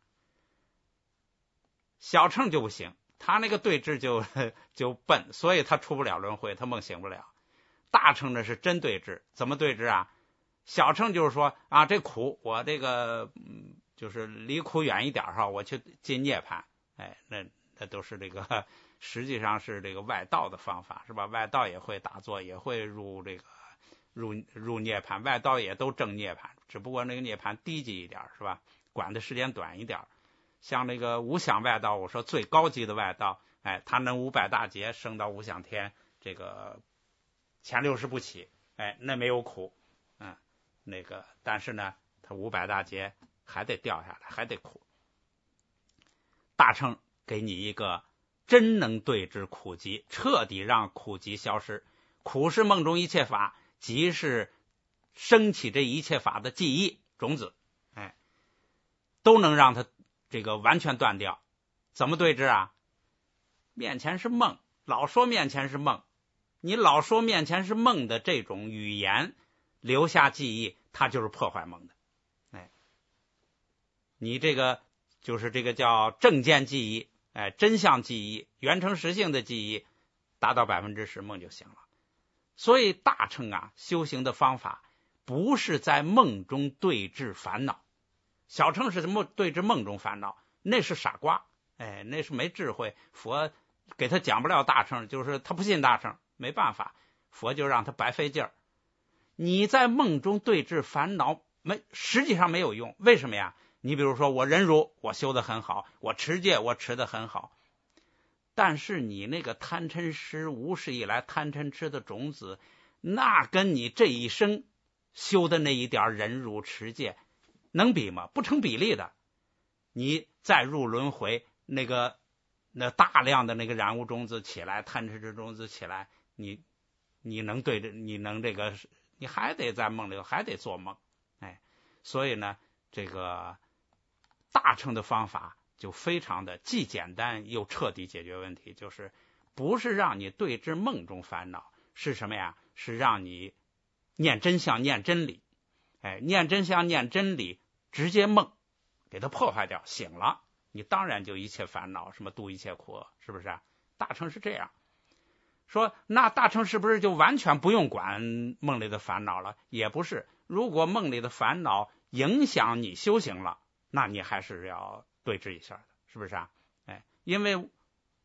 小乘就不行，他那个对治就就笨，所以他出不了轮回，他梦醒不了。大乘呢是真对治，怎么对治啊？小乘就是说啊，这苦我这个嗯，就是离苦远一点哈，我去进涅槃，哎，那那都是这个。实际上是这个外道的方法，是吧？外道也会打坐，也会入这个入入涅槃，外道也都证涅槃，只不过那个涅槃低级一点，是吧？管的时间短一点。像那个无想外道，我说最高级的外道，哎，他能五百大劫升到无想天，这个前六十不起，哎，那没有苦，嗯，那个但是呢，他五百大劫还得掉下来，还得苦。大乘给你一个。真能对治苦集，彻底让苦集消失。苦是梦中一切法，集是升起这一切法的记忆种子，哎，都能让它这个完全断掉。怎么对治啊？面前是梦，老说面前是梦，你老说面前是梦的这种语言留下记忆，它就是破坏梦的。哎，你这个就是这个叫正见记忆。哎，真相记忆、原成实性的记忆达到百分之十，梦就行了。所以大乘啊，修行的方法不是在梦中对治烦恼，小乘是梦对治梦中烦恼，那是傻瓜，哎，那是没智慧。佛给他讲不了大乘，就是他不信大乘，没办法，佛就让他白费劲儿。你在梦中对治烦恼，没实际上没有用，为什么呀？你比如说我忍辱，我修得很好，我持戒，我持得很好，但是你那个贪嗔痴无始以来贪嗔痴的种子，那跟你这一生修的那一点忍辱持戒能比吗？不成比例的。你再入轮回，那个那大量的那个染污种子起来，贪嗔痴种子起来，你你能对着你能这个，你还得在梦里还得做梦，哎，所以呢，这个。大乘的方法就非常的既简单又彻底解决问题，就是不是让你对治梦中烦恼，是什么呀？是让你念真相、念真理，哎，念真相、念真理，直接梦给它破坏掉，醒了，你当然就一切烦恼，什么度一切苦，是不是？大乘是这样说，那大乘是不是就完全不用管梦里的烦恼了？也不是，如果梦里的烦恼影响你修行了。那你还是要对治一下的，是不是啊？哎，因为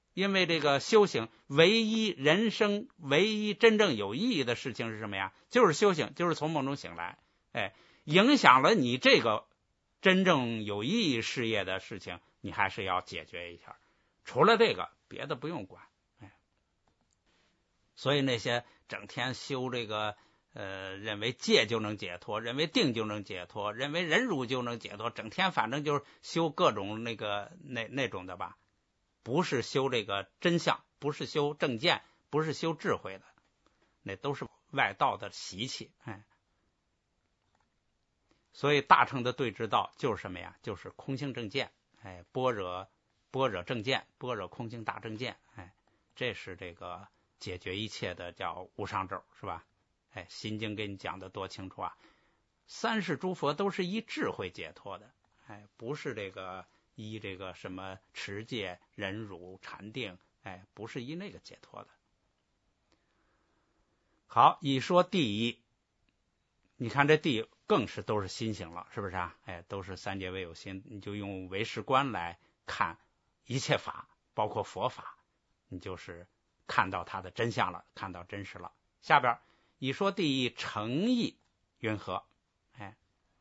因为这个修行唯一人生唯一真正有意义的事情是什么呀？就是修行，就是从梦中醒来。哎，影响了你这个真正有意义事业的事情，你还是要解决一下。除了这个，别的不用管。哎，所以那些整天修这个呃，认为戒就能解脱，认为定就能解脱，认为忍辱就能解脱，整天反正就是修各种那个那那种的吧，不是修这个真相，不是修正见，不是修智慧的，那都是外道的习气。哎，所以大乘的对治道就是什么呀？就是空性正见。哎，般若般若正见，般若空性大正见。哎，这是这个解决一切的叫无上咒，是吧？哎，心经给你讲的多清楚啊！三世诸佛都是依智慧解脱的，哎，不是这个依这个什么持戒、忍辱、禅定，哎，不是依那个解脱的。好，一说地义，你看这地更是都是心行了，是不是啊？哎，都是三界唯有心，你就用唯识观来看一切法，包括佛法，你就是看到它的真相了，看到真实了。下边一说地义诚意云何？哎，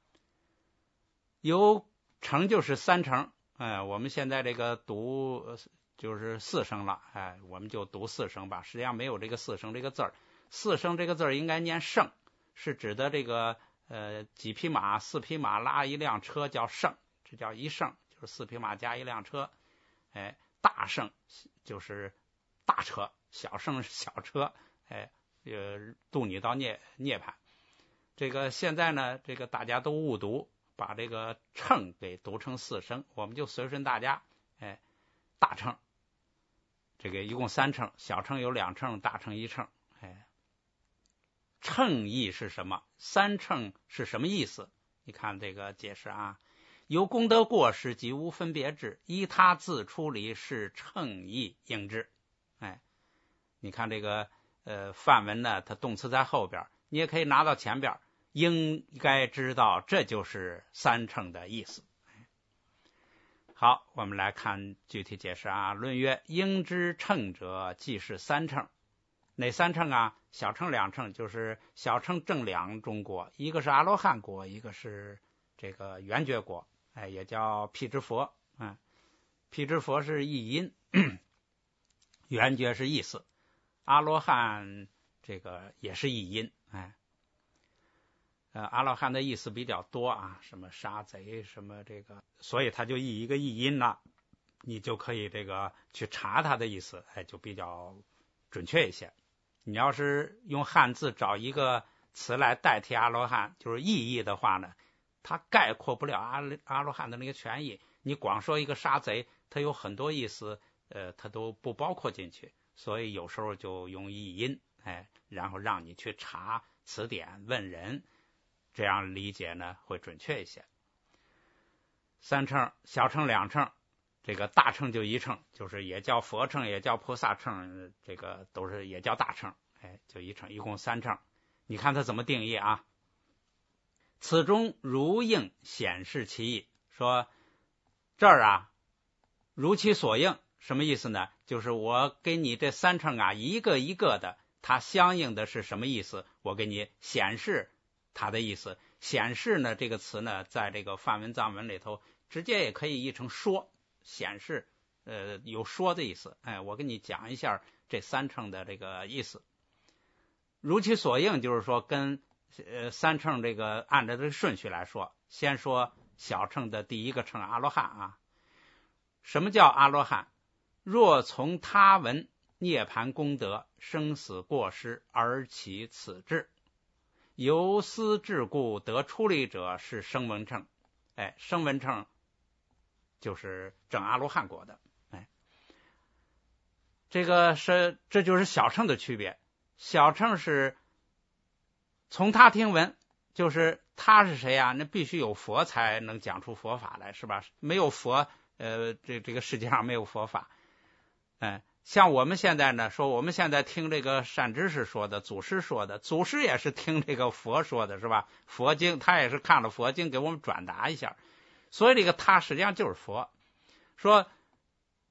有诚就是三诚。哎，我们现在这个读就是四声了，哎，我们就读四声吧。实际上没有这个四声这个字儿，四声这个字儿应该念胜，是指的这个呃几匹马、四匹马拉一辆车叫胜，这叫一胜，就是四匹马加一辆车。哎，大胜就是大车，小胜是小车。哎。呃，渡你到涅涅槃。这个现在呢，这个大家都误读，把这个乘给读成四声，我们就随顺大家。哎，大乘，这个一共三乘，小乘有两乘，大乘一乘。哎，乘意是什么？三乘是什么意思？你看这个解释啊，有功德过失即无分别智，依他自出离是乘意应之。哎，你看这个。呃，梵文呢，它动词在后边，你也可以拿到前边，应该知道这就是三乘的意思。好，我们来看具体解释啊。论曰：应知乘者，即是三乘。哪三乘啊？小乘两乘，就是小乘正两中国，一个是阿罗汉国，一个是这个圆觉国，哎，也叫辟支佛。嗯，辟支佛是译音，圆觉是意思。阿罗汉这个也是译音，哎，呃，阿罗汉的意思比较多啊，什么杀贼，什么这个，所以他就译一个译音了，你就可以这个去查他的意思，哎，就比较准确一些。你要是用汉字找一个词来代替阿罗汉，就是意义的话呢，它概括不了阿阿罗汉的那个全意。你光说一个杀贼，它有很多意思，呃，它都不包括进去。所以有时候就用译音，哎，然后让你去查词典问人，这样理解呢会准确一些。三乘、小乘两乘，这个大乘就一乘，就是也叫佛乘，也叫菩萨乘，这个都是也叫大乘，哎，就一乘，一共三乘。你看它怎么定义啊？此中如应显示其意，说这儿啊，如其所应。什么意思呢？就是我给你这三乘啊，一个一个的，它相应的是什么意思？我给你显示它的意思。显示呢，这个词呢，在这个梵文藏文里头，直接也可以译成说。显示，呃，有说的意思。哎，我给你讲一下这三乘的这个意思。如其所应，就是说跟呃三乘这个按照这个顺序来说，先说小乘的第一个乘阿罗汉啊。什么叫阿罗汉？若从他闻涅盘功德、生死过失而起此志，由思智故得出离者，是声闻乘。哎，声闻乘就是证阿罗汉果的。哎，这个是这就是小乘的区别。小乘是从他听闻，就是他是谁呀？那必须有佛才能讲出佛法来，是吧？没有佛，呃，这这个世界上没有佛法。嗯，像我们现在呢，说我们现在听这个善知识说的，祖师说的，祖师也是听这个佛说的，是吧？佛经他也是看了佛经给我们转达一下，所以这个他实际上就是佛。说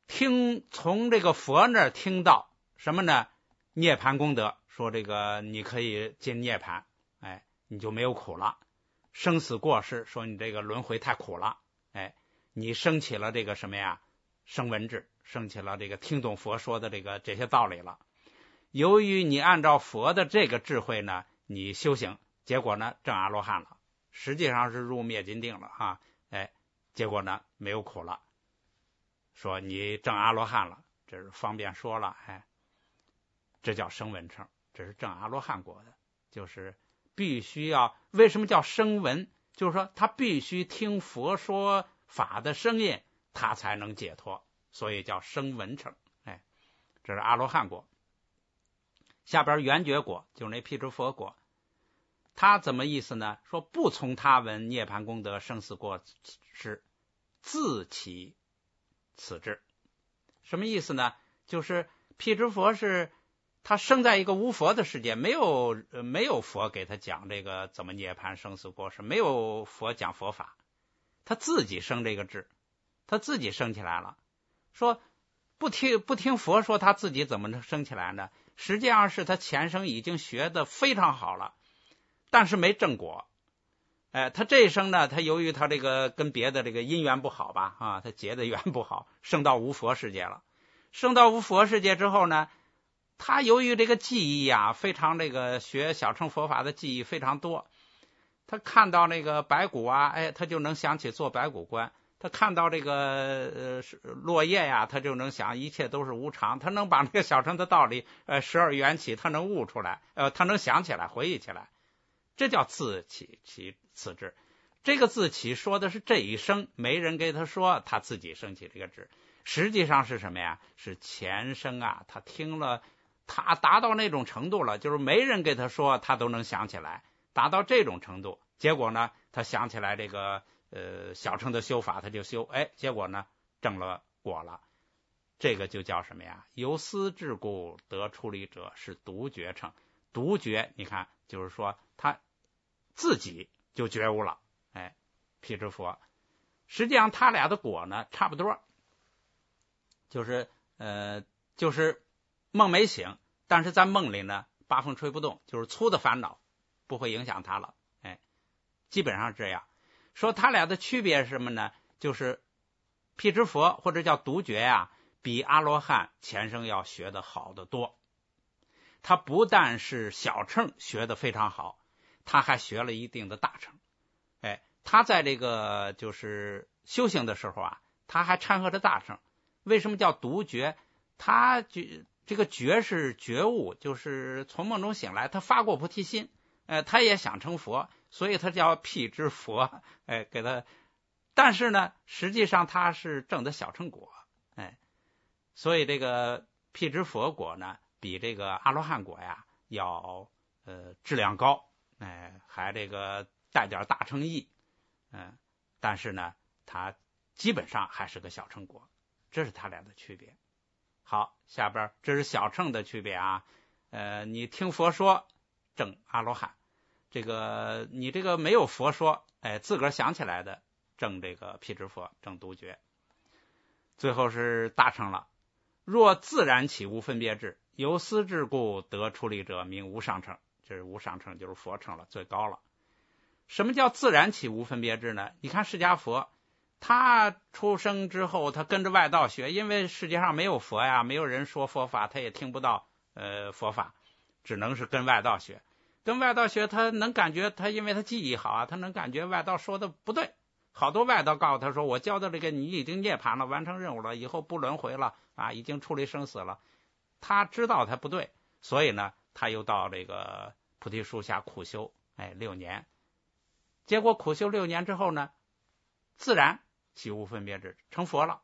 听从这个佛那儿听到什么呢？涅槃功德，说这个你可以进涅槃，哎，你就没有苦了。生死过世，说你这个轮回太苦了，哎，你升起了这个什么呀？声闻智，升起了这个听懂佛说的这个这些道理了。由于你按照佛的这个智慧呢，你修行，结果呢证阿罗汉了，实际上是入灭尽定了哈，哎，结果呢没有苦了，说你证阿罗汉了，这是方便说了，哎，这叫声闻乘，这是证阿罗汉果的，就是必须要，为什么叫声闻？就是说他必须听佛说法的声音，他才能解脱，所以叫声闻乘，哎，这是阿罗汉果。下边圆觉果就是那辟支佛果，他怎么意思呢？说不从他闻涅槃功德生死过失，自起此智。什么意思呢？就是辟支佛是他生在一个无佛的世界，没有没有佛给他讲这个怎么涅槃生死过失，没有佛讲佛法，他自己生这个智，他自己生起来了。说不听不听佛说，他自己怎么能生起来呢？实际上是他前生已经学的非常好了，但是没正果。哎，他这一生呢，他由于他这个跟别的这个因缘不好吧，啊，他结的缘不好，升到无佛世界了。升到无佛世界之后呢，他由于这个记忆啊，非常这个学小乘佛法的记忆非常多。他看到那个白骨啊，哎，他就能想起做白骨观。他看到这个呃落叶呀，他就能想一切都是无常，他能把那个小乘的道理，呃十二缘起，他能悟出来，呃，他能想起来，回忆起来，这叫自起其此智。这个自起说的是这一生，没人给他说，他自己升起这个智。实际上是什么呀？是前生啊，他听了，他达到那种程度了，就是没人给他说，他都能想起来，达到这种程度。结果呢，他想起来这个。呃，小乘的修法他就修，哎，结果呢证了果了，这个就叫什么呀？由思至故得出离者是独觉乘。独觉，你看，就是说他自己就觉悟了，哎，辟支佛。实际上他俩的果呢差不多，就是呃，就是梦没醒，但是在梦里呢八风吹不动，就是粗的烦恼不会影响他了，哎，基本上是这样。说他俩的区别是什么呢？就是辟支佛或者叫独觉呀、啊，比阿罗汉前生要学的好得多。他不但是小乘学的非常好，他还学了一定的大乘。哎，他在这个就是修行的时候啊，他还掺和着大乘。为什么叫独觉？他觉这个觉是觉悟，就是从梦中醒来，他发过菩提心，呃，他也想成佛。所以他叫辟支佛，哎，给他，但是呢，实际上他是证的小乘果，哎，所以这个辟支佛果呢，比这个阿罗汉果呀要呃质量高，哎，还这个带点大乘意，嗯、呃，但是呢，它基本上还是个小乘果，这是他俩的区别。好，下边这是小乘的区别啊，呃，你听佛说证阿罗汉。这个你这个没有佛说，哎，自个儿想起来的，证这个辟支佛，证独觉。最后是大乘了。若自然起无分别智，由思至故得出离者，名无上乘。这是无上乘，就是佛乘了，最高了。什么叫自然起无分别智呢？你看释迦佛，他出生之后，他跟着外道学，因为世界上没有佛呀，没有人说佛法，他也听不到呃佛法，只能是跟外道学。跟外道学，他能感觉他，因为他记忆好啊，他能感觉外道说的不对。好多外道告诉他说：“我教的这个你已经涅槃了，完成任务了，以后不轮回了啊，已经处理生死了。”他知道他不对，所以呢，他又到这个菩提树下苦修，哎，六年。结果苦修六年之后呢，自然起无分别智，成佛了。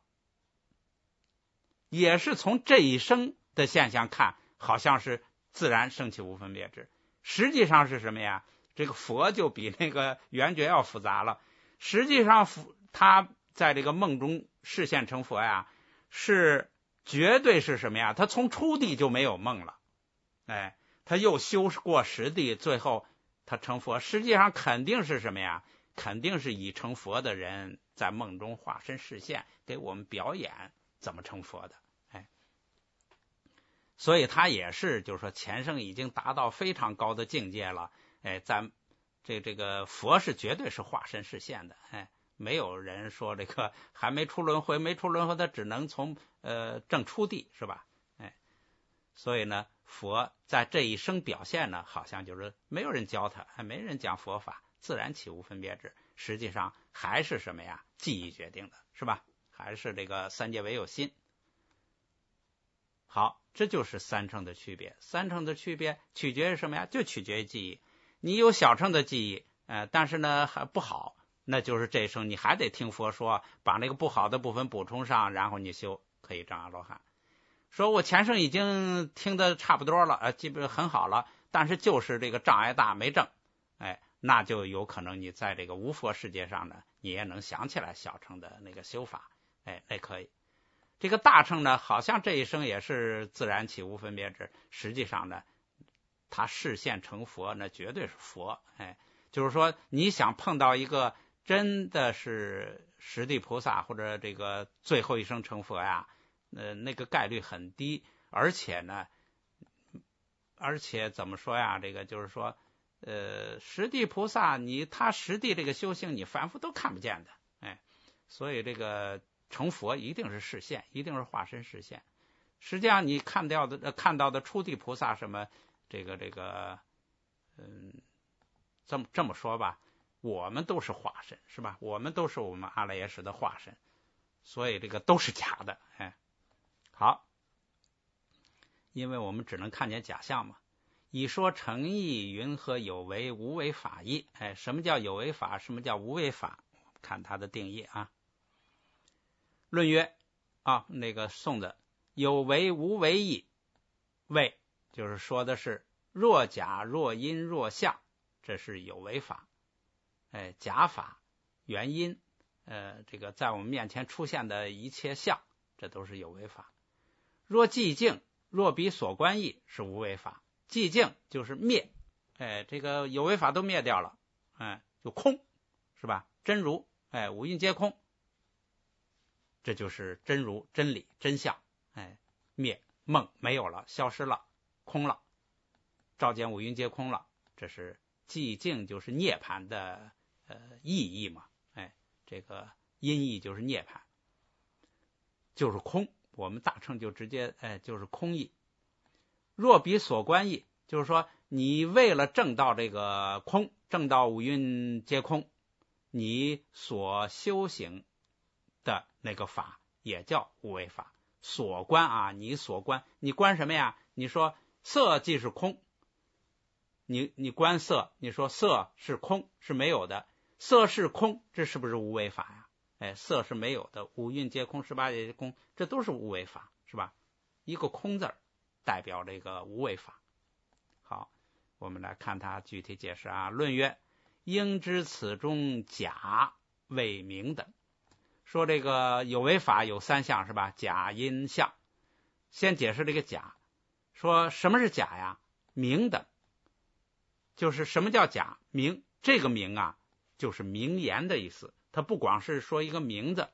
也是从这一生的现象看，好像是自然升起无分别智。实际上是什么呀？这个佛就比那个圆觉要复杂了。实际上他在这个梦中示现成佛呀，是绝对是什么呀？他从初地就没有梦了，哎，他又修过十地，最后他成佛。实际上肯定是什么呀？肯定是已成佛的人在梦中化身示现，给我们表演怎么成佛的。哎，所以他也是就是说前生已经达到非常高的境界了。哎，咱这这个佛是绝对是化身示现的。哎，没有人说这个还没出轮回，没出轮回他只能从呃正出地，是吧？哎，所以呢，佛在这一生表现呢，好像就是没有人教他，还没人讲佛法，自然起无分别智。实际上还是什么呀？记忆决定的，是吧？还是这个三界唯有心。好，这就是三乘的区别。三乘的区别取决于什么呀？就取决于记忆。你有小乘的记忆，呃，但是呢还不好，那就是这一生你还得听佛说，把那个不好的部分补充上，然后你修可以证阿罗汉。说我前生已经听得差不多了，呃，基本很好了，但是就是这个障碍大没证，哎，那就有可能你在这个无佛世界上呢，你也能想起来小乘的那个修法，哎，那可以。这个大乘呢，好像这一生也是自然起无分别智，实际上呢，他示现成佛，那绝对是佛。哎，就是说你想碰到一个真的是十地菩萨或者这个最后一生成佛呀，呃，那个概率很低，而且呢，而且怎么说呀？这个就是说，呃，十地菩萨你他十地这个修行，你凡夫都看不见的，哎，所以这个成佛一定是示现，一定是化身示现。实际上你看到的、呃、看到的初地菩萨什么，这个这个，嗯，这么这么说吧，我们都是化身，是吧？我们都是我们阿赖耶识的化身，所以这个都是假的，哎，好，因为我们只能看见假象嘛。以说诚意云何有为无为法义？哎，什么叫有为法？什么叫无为法？看它的定义啊。论曰啊，那个宋的有为无为义，为就是说的是若假若因若相，这是有为法。哎，假法原因，呃，这个在我们面前出现的一切相，这都是有为法。若寂静，若彼所观义，是无为法。寂静就是灭，哎，这个有为法都灭掉了，哎，就空，是吧？真如，哎，五蕴皆空，这就是真如、真理、真相，哎，灭梦没有了，消失了，空了，照见五蕴皆空了，这是寂静，就是涅槃的呃意义嘛，哎，这个音译就是涅槃，就是空，我们大乘就直接哎就是空义。若彼所观义，就是说你为了证到这个空，证到五蕴皆空，你所修行的那个法也叫无为法。所观啊，你所观，你观什么呀？你说色即是空，你你观色，你说色是空，是没有的，色是空，这是不是无为法呀？哎，色是没有的，五蕴皆空，十八界皆空，这都是无为法，是吧？一个空字代表这个无为法。好，我们来看它具体解释啊。论曰：应知此中假为明等。说这个有为法有三项，是吧？假因相。先解释这个假，说什么是假呀？明等，就是什么叫假？明，这个明啊，就是名言的意思。它不光是说一个名字，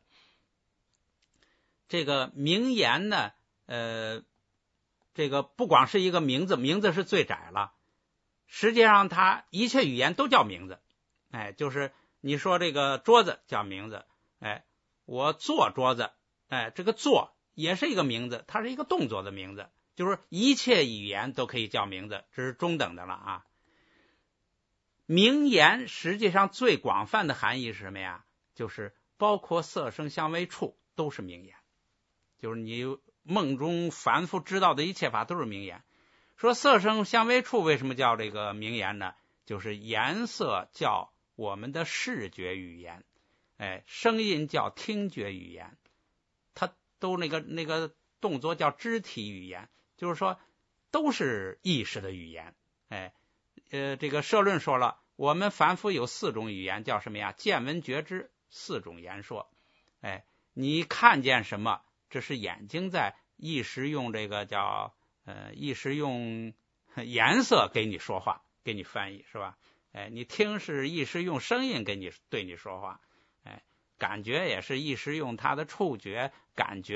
这个名言呢，呃，这个不光是一个名字，名字是最窄了。实际上，它一切语言都叫名字。哎，就是你说这个桌子叫名字，哎，我坐桌子，哎，这个坐也是一个名字，它是一个动作的名字。就是一切语言都可以叫名字，这是中等的了啊。名言实际上最广泛的含义是什么呀？就是包括色声香味触都是名言，就是你梦中凡夫知道的一切法都是名言。说色声香味触为什么叫这个名言呢？就是颜色叫我们的视觉语言，哎，声音叫听觉语言，它都那个那个动作叫肢体语言，就是说都是意识的语言。哎，呃，这个社论说了，我们凡夫有四种语言，叫什么呀？见闻觉知四种言说。哎，你看见什么？这是眼睛在一时用这个叫呃一时用颜色给你说话，给你翻译，是吧？哎，你听是一时用声音给你对你说话，哎，感觉也是一时用他的触觉感觉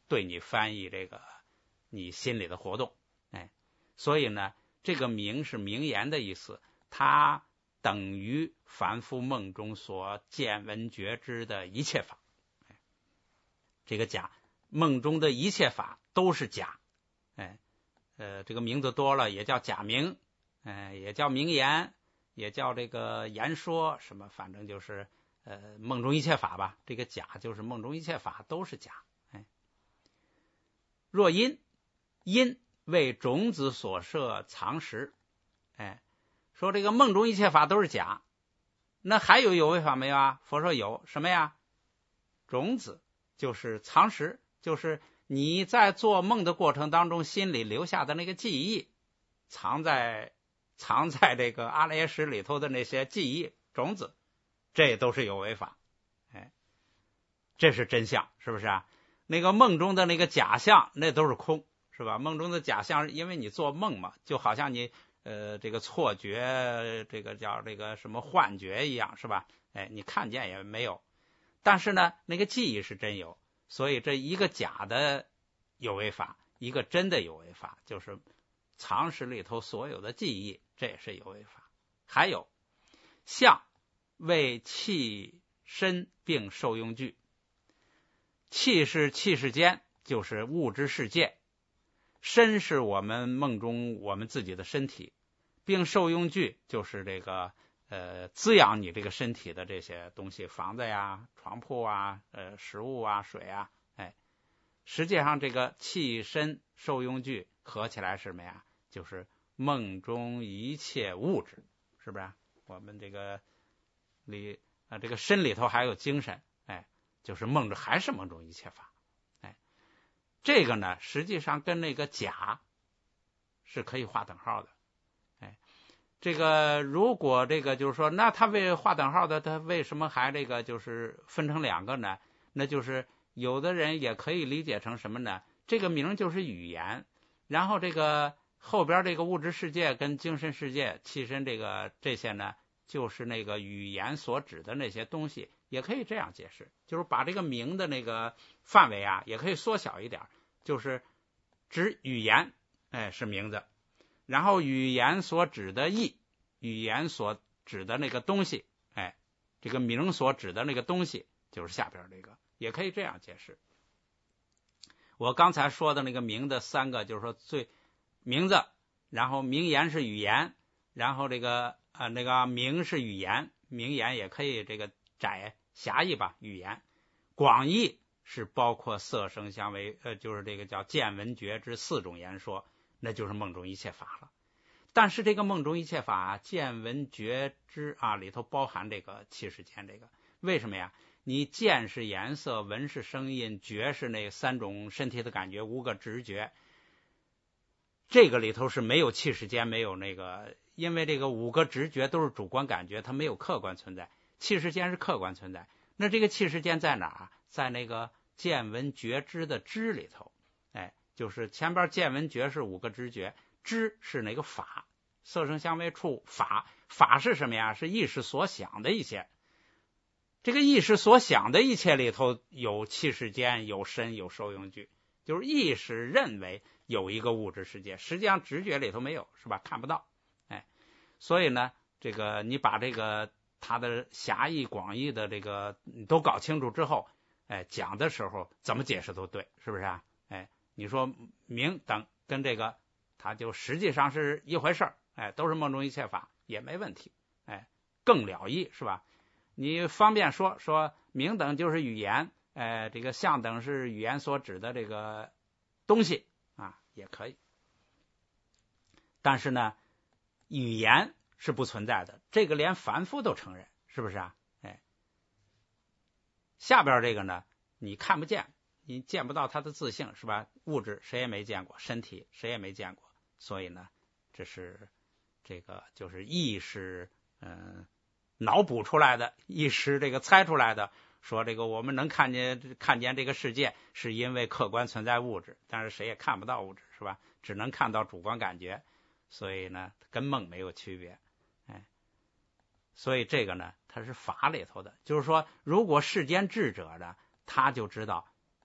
对你翻译这个你心里的活动。哎，所以呢，这个明是明言的意思，它等于凡夫梦中所见闻觉知的一切法。哎，这个假，梦中的一切法都是假。哎，呃，这个名字多了也叫假名，哎，也叫明言，也叫这个言说，什么反正就是呃梦中一切法吧。这个假就是梦中一切法都是假。哎，若因，因为种子所摄藏识。哎，说这个梦中一切法都是假，那还有有为法没有啊？佛说有，什么呀？种子就是藏识，就是你在做梦的过程当中心里留下的那个记忆，藏在藏在这个阿赖耶识里头的那些记忆种子，这都是有为法。哎，这是真相，是不是啊？那个梦中的那个假象，那都是空，是吧？梦中的假象，因为你做梦嘛，就好像你呃这个错觉，这个叫这个什么幻觉一样，是吧？哎，你看见也没有，但是呢，那个记忆是真有。所以这一个假的有为法，一个真的有为法，就是藏识里头所有的记忆，这也是有为法。还有相为气身并受用具，气是气世间，就是物质世界，身是我们梦中我们自己的身体，并受用具就是这个呃滋养你这个身体的这些东西，房子呀、床铺啊、呃食物啊、水啊。哎，实际上这个气身受用具合起来是什么呀？就是梦中一切物质，是不是？我们这个里啊、呃，这个身里头还有精神，哎，就是梦中还是梦中一切法。哎，这个呢，实际上跟那个假是可以划等号的。哎，这个如果这个就是说，那他为划等号的，他为什么还这个就是分成两个呢？那就是有的人也可以理解成什么呢？这个名就是语言，然后这个后边这个物质世界跟精神世界、气身这个这些呢，就是那个语言所指的那些东西，也可以这样解释，就是把这个名的那个范围啊，也可以缩小一点，就是指语言，哎，是名字，然后语言所指的义，语言所指的那个东西，哎，这个名所指的那个东西就是下边这个，也可以这样解释。我刚才说的那个名的三个，就是说最名字，然后名言是语言，然后这个呃那个名是语言，名言也可以这个窄狭义吧，语言。广义是包括色声香味，呃就是这个叫见闻觉知四种言说，那就是梦中一切法了。但是这个梦中一切法，见闻觉知啊里头包含这个气世间，这个为什么呀？你见是颜色，闻是声音，觉是那三种身体的感觉，五个直觉，这个里头是没有气世间，没有那个，因为这个五个直觉都是主观感觉，它没有客观存在，气世间是客观存在。那这个气世间在哪儿？在那个见闻觉知的知里头。哎，就是前边见闻觉是五个直觉，知是那个法，色声香味触法，法是什么呀？是意识所想的一切。这个意识所想的一切里头有气世间，有身，有受用具，就是意识认为有一个物质世界，实际上直觉里头没有，是吧？看不到。哎，所以呢，这个你把这个它的狭义广义的这个你都搞清楚之后，哎，讲的时候怎么解释都对，是不是啊？哎，你说名等跟这个它就实际上是一回事儿，哎，都是梦中一切法也没问题，哎，更了义，是吧？你方便说说名等就是语言，呃，这个相等是语言所指的这个东西啊，也可以。但是呢，语言是不存在的，这个连凡夫都承认，是不是啊？哎，下边这个呢，你看不见，你见不到它的自性，是吧？物质谁也没见过，身体谁也没见过，所以呢，这是这个就是意识，嗯。脑补出来的，一时这个猜出来的，说这个我们能看见看见这个世界，是因为客观存在物质，但是谁也看不到物质，是吧？只能看到主观感觉，所以呢，跟梦没有区别，哎，所以这个呢，它是法里头的，就是说，如果世间智者呢，他就知道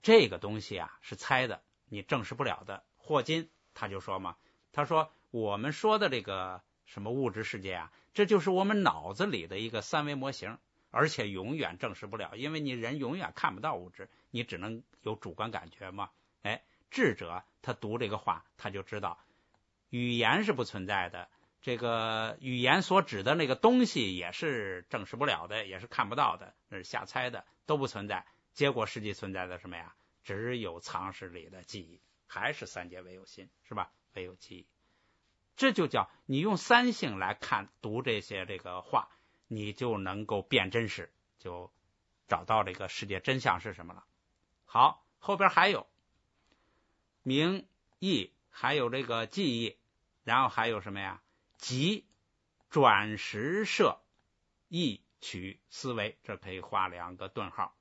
这个东西啊是猜的，你证实不了的。霍金他就说嘛，他说我们说的这个什么物质世界啊，这就是我们脑子里的一个三维模型，而且永远证实不了，因为你人永远看不到物质，你只能有主观感觉嘛。哎，智者他读这个话，他就知道语言是不存在的，这个语言所指的那个东西也是证实不了的，也是看不到的，那是瞎猜的，都不存在。结果实际存在的什么呀？只有常识里的记忆，还是三界唯有心，是吧？唯有记忆。这就叫你用三性来看读这些这个话，你就能够辨真实，就找到这个世界真相是什么了。好，后边还有名义，还有这个记忆，然后还有什么呀？即转识摄意取思维，这可以画两个顿号。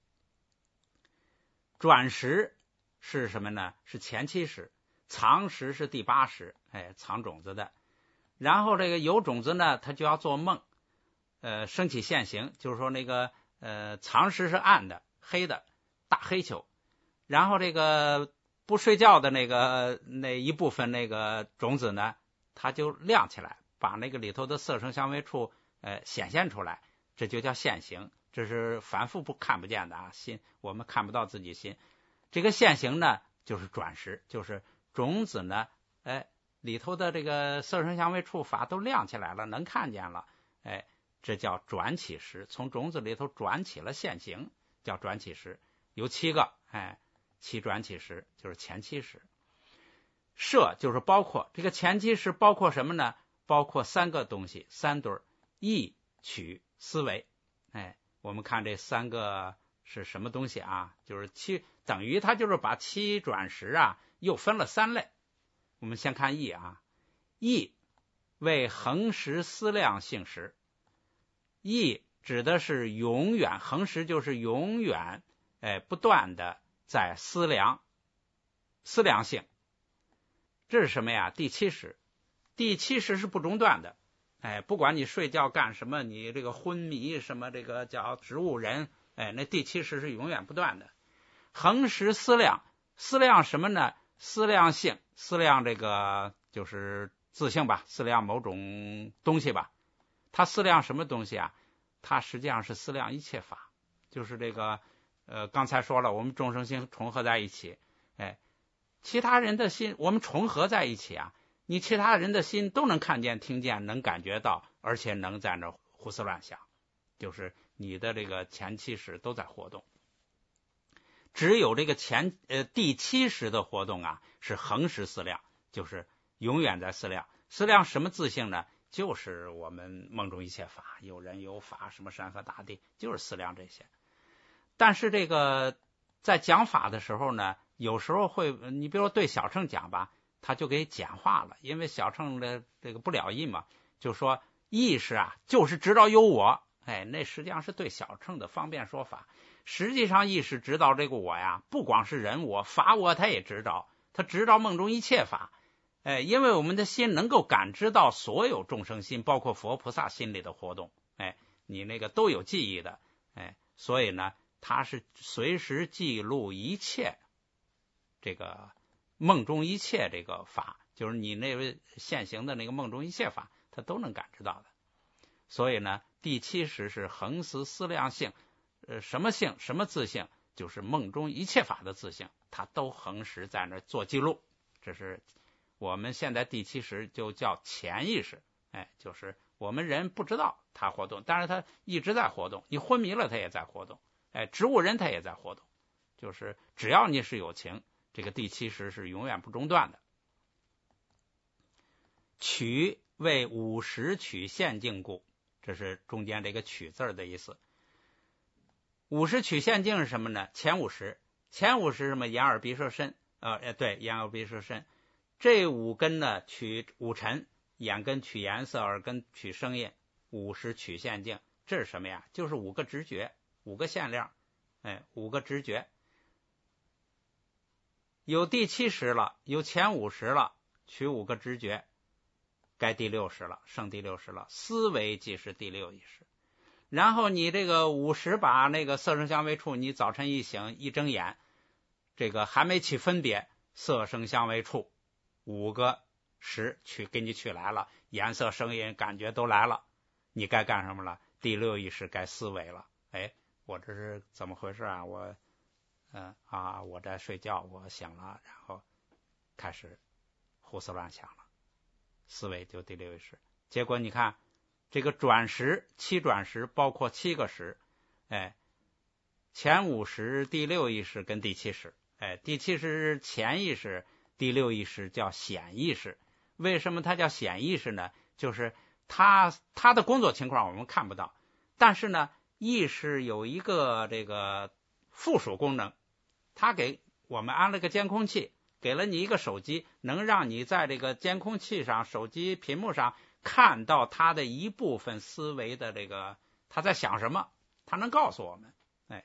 转识是什么呢？是前七识，藏识是第八识，哎，藏种子的。然后这个有种子呢，它就要做梦，呃，升起现行，就是说那个呃，藏识是暗的、黑的，大黑球。然后这个不睡觉的那个那一部分那个种子呢，它就亮起来，把那个里头的色声香味触呃显现出来，这就叫现行。这是凡夫不看不见的啊，心我们看不到自己心。这个现行呢，就是转识，就是种子呢，哎，里头的这个色声香味触法都亮起来了，能看见了，哎，这叫转起识，从种子里头转起了现行，叫转起识。有七个，哎，七转起识就是前七识。摄就是包括这个前七识，包括什么呢？包括三个东西，三对儿：意、取、思维。哎，我们看这三个是什么东西啊？就是七，等于它就是把七转识啊又分了三类。我们先看意啊，意为恒时思量性识，意指的是永远，恒时就是永远，哎，不断的在思量，思量性。这是什么呀？第七识，第七识是不中断的。哎，不管你睡觉干什么，你这个昏迷什么，这个叫植物人，哎，那第七识是永远不断的。恒时思量，思量什么呢？思量性，思量这个就是自性吧，思量某种东西吧。他思量什么东西啊？他实际上是思量一切法，就是这个呃，刚才说了，我们众生心重合在一起，哎，其他人的心我们重合在一起啊。你其他人的心都能看见、听见、能感觉到，而且能在那胡思乱想，就是你的这个前七识都在活动。只有这个前呃第七识的活动啊，是恒时思量，就是永远在思量。思量什么自性呢？就是我们梦中一切法，有人有法，什么山河大地，就是思量这些。但是这个在讲法的时候呢，有时候会，你比如说对小乘讲吧，他就给简化了，因为小乘的这个不了义嘛，就说意识啊就是知道有我，哎，那实际上是对小乘的方便说法。实际上意识知道这个我呀，不光是人我法我，他也知道，他知道梦中一切法，哎，因为我们的心能够感知到所有众生心，包括佛菩萨心里的活动，哎，你那个都有记忆的，哎，所以呢，它是随时记录一切这个梦中一切这个法，就是你那位现行的那个梦中一切法，它都能感知到的。所以呢，第七识是恒时思量性，呃，什么性，什么自性，就是梦中一切法的自性，它都恒时在那做记录。这是我们现在第七识就叫潜意识，哎，就是我们人不知道它活动，但是它一直在活动，你昏迷了它也在活动，哎，植物人它也在活动，就是只要你是有情，这个第七识是永远不中断的。取为五识取现境故，这是中间这个取字的意思。五识取现境是什么呢？前五识，前五识什么？眼耳鼻舌身，呃，对，眼耳鼻舌身。这五根呢，取五尘，眼根取颜色，耳根取声音，五识取现境，这是什么呀？就是五个直觉，五个限量，哎，五个直觉。有第七识了，有前五识了，取五个直觉，该第六识了，剩第六识了，思维即是第六意识。然后你这个五识把那个色声香味触，你早晨一醒一睁眼， 这个还没起分别，色声香味触五个识去给你取来了，颜色声音感觉都来了，你该干什么了？第六意识该思维了。哎，我这是怎么回事啊？我嗯啊我在睡觉，我醒了，然后开始胡思乱想了，思维就第六意识。结果你看这个转识，七转识包括七个识，哎，前五识第六意识跟第七识，哎，第七识潜意识，第六意识叫显意识。为什么它叫显意识呢？就是它它的工作情况我们看不到，但是呢，意识有一个这个附属功能，它给我们安了个监控器，给了你一个手机，能让你在这个监控器上、手机屏幕上看到它的一部分思维的这个他在想什么，他能告诉我们，哎，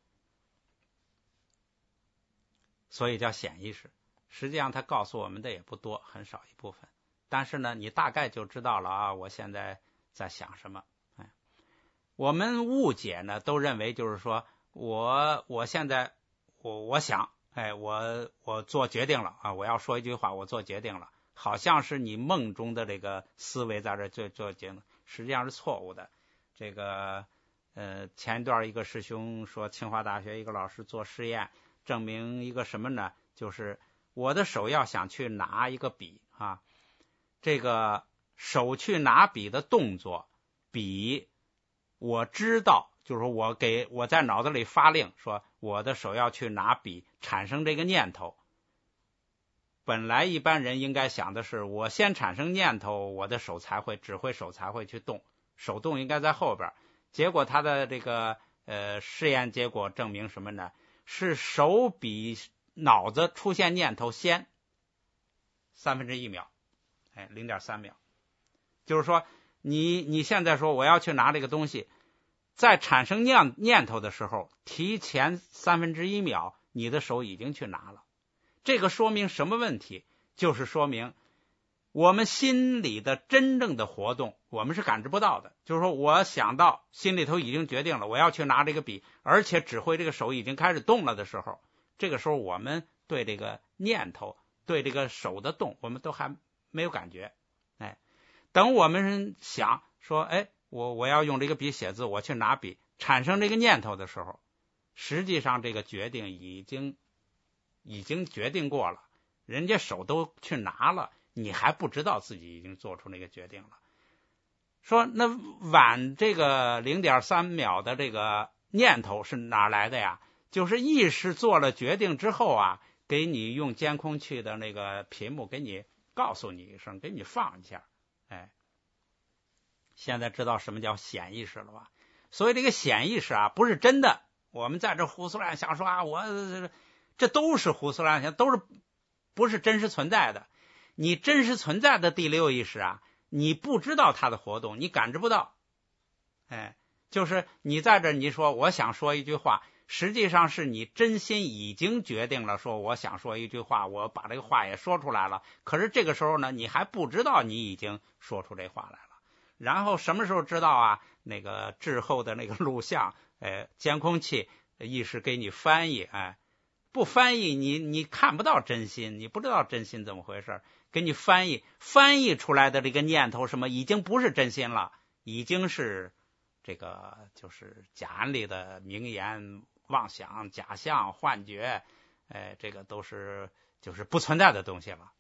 所以叫显意识。实际上他告诉我们的也不多，很少一部分，但是呢，你大概就知道了啊，我现在在想什么。哎，我们误解呢，都认为就是说我我现在我我想，哎，我我做决定了啊，我要说一句话，我做决定了，好像是你梦中的这个思维在这做做决定，实际上是错误的。这个呃，前一段一个师兄说，清华大学一个老师做实验，证明一个什么呢？就是我的手要想去拿一个笔啊，这个手去拿笔的动作，比我知道，就是我给我在脑子里发令说我的手要去拿笔，产生这个念头。本来一般人应该想的是，我先产生念头，我的手才会指挥手才会去动，手动应该在后边。结果他的这个呃试验结果证明什么呢？是手比脑子出现念头先三分之一秒，哎，零点三秒。就是说，你你现在说我要去拿这个东西，在产生念念头的时候，提前三分之一秒，你的手已经去拿了。这个说明什么问题？就是说明我们心里的真正的活动，我们是感知不到的。就是说，我想到心里头已经决定了，我要去拿这个笔，而且指挥这个手已经开始动了的时候，这个时候我们对这个念头，对这个手的动，我们都还没有感觉。哎，等我们想说，哎，我我要用这个笔写字，我去拿笔，产生这个念头的时候，实际上这个决定已经已经决定过了，人家手都去拿了，你还不知道自己已经做出那个决定了。说那晚这个 零点三秒的这个念头是哪来的呀？就是意识做了决定之后啊，给你用监控器的那个屏幕给你告诉你一声，给你放一下。哎，现在知道什么叫显意识了吧？所以这个显意识啊，不是真的。我们在这胡思乱想说啊，我这都是胡思乱想，都是不是真实存在的。你真实存在的第六意识啊，你不知道它的活动，你感知不到。哎，就是你在这你说我想说一句话，实际上是你真心已经决定了说我想说一句话，我把这个话也说出来了。可是这个时候呢，你还不知道你已经说出这话来了。然后什么时候知道啊？那个滞后的那个录像，哎，监控器意识给你翻译，哎，不翻译你你看不到真心，你不知道真心怎么回事，给你翻译，翻译出来的这个念头什么已经不是真心了，已经是这个就是假案里的名言、妄想、假象、幻觉，哎，这个都是就是不存在的东西了。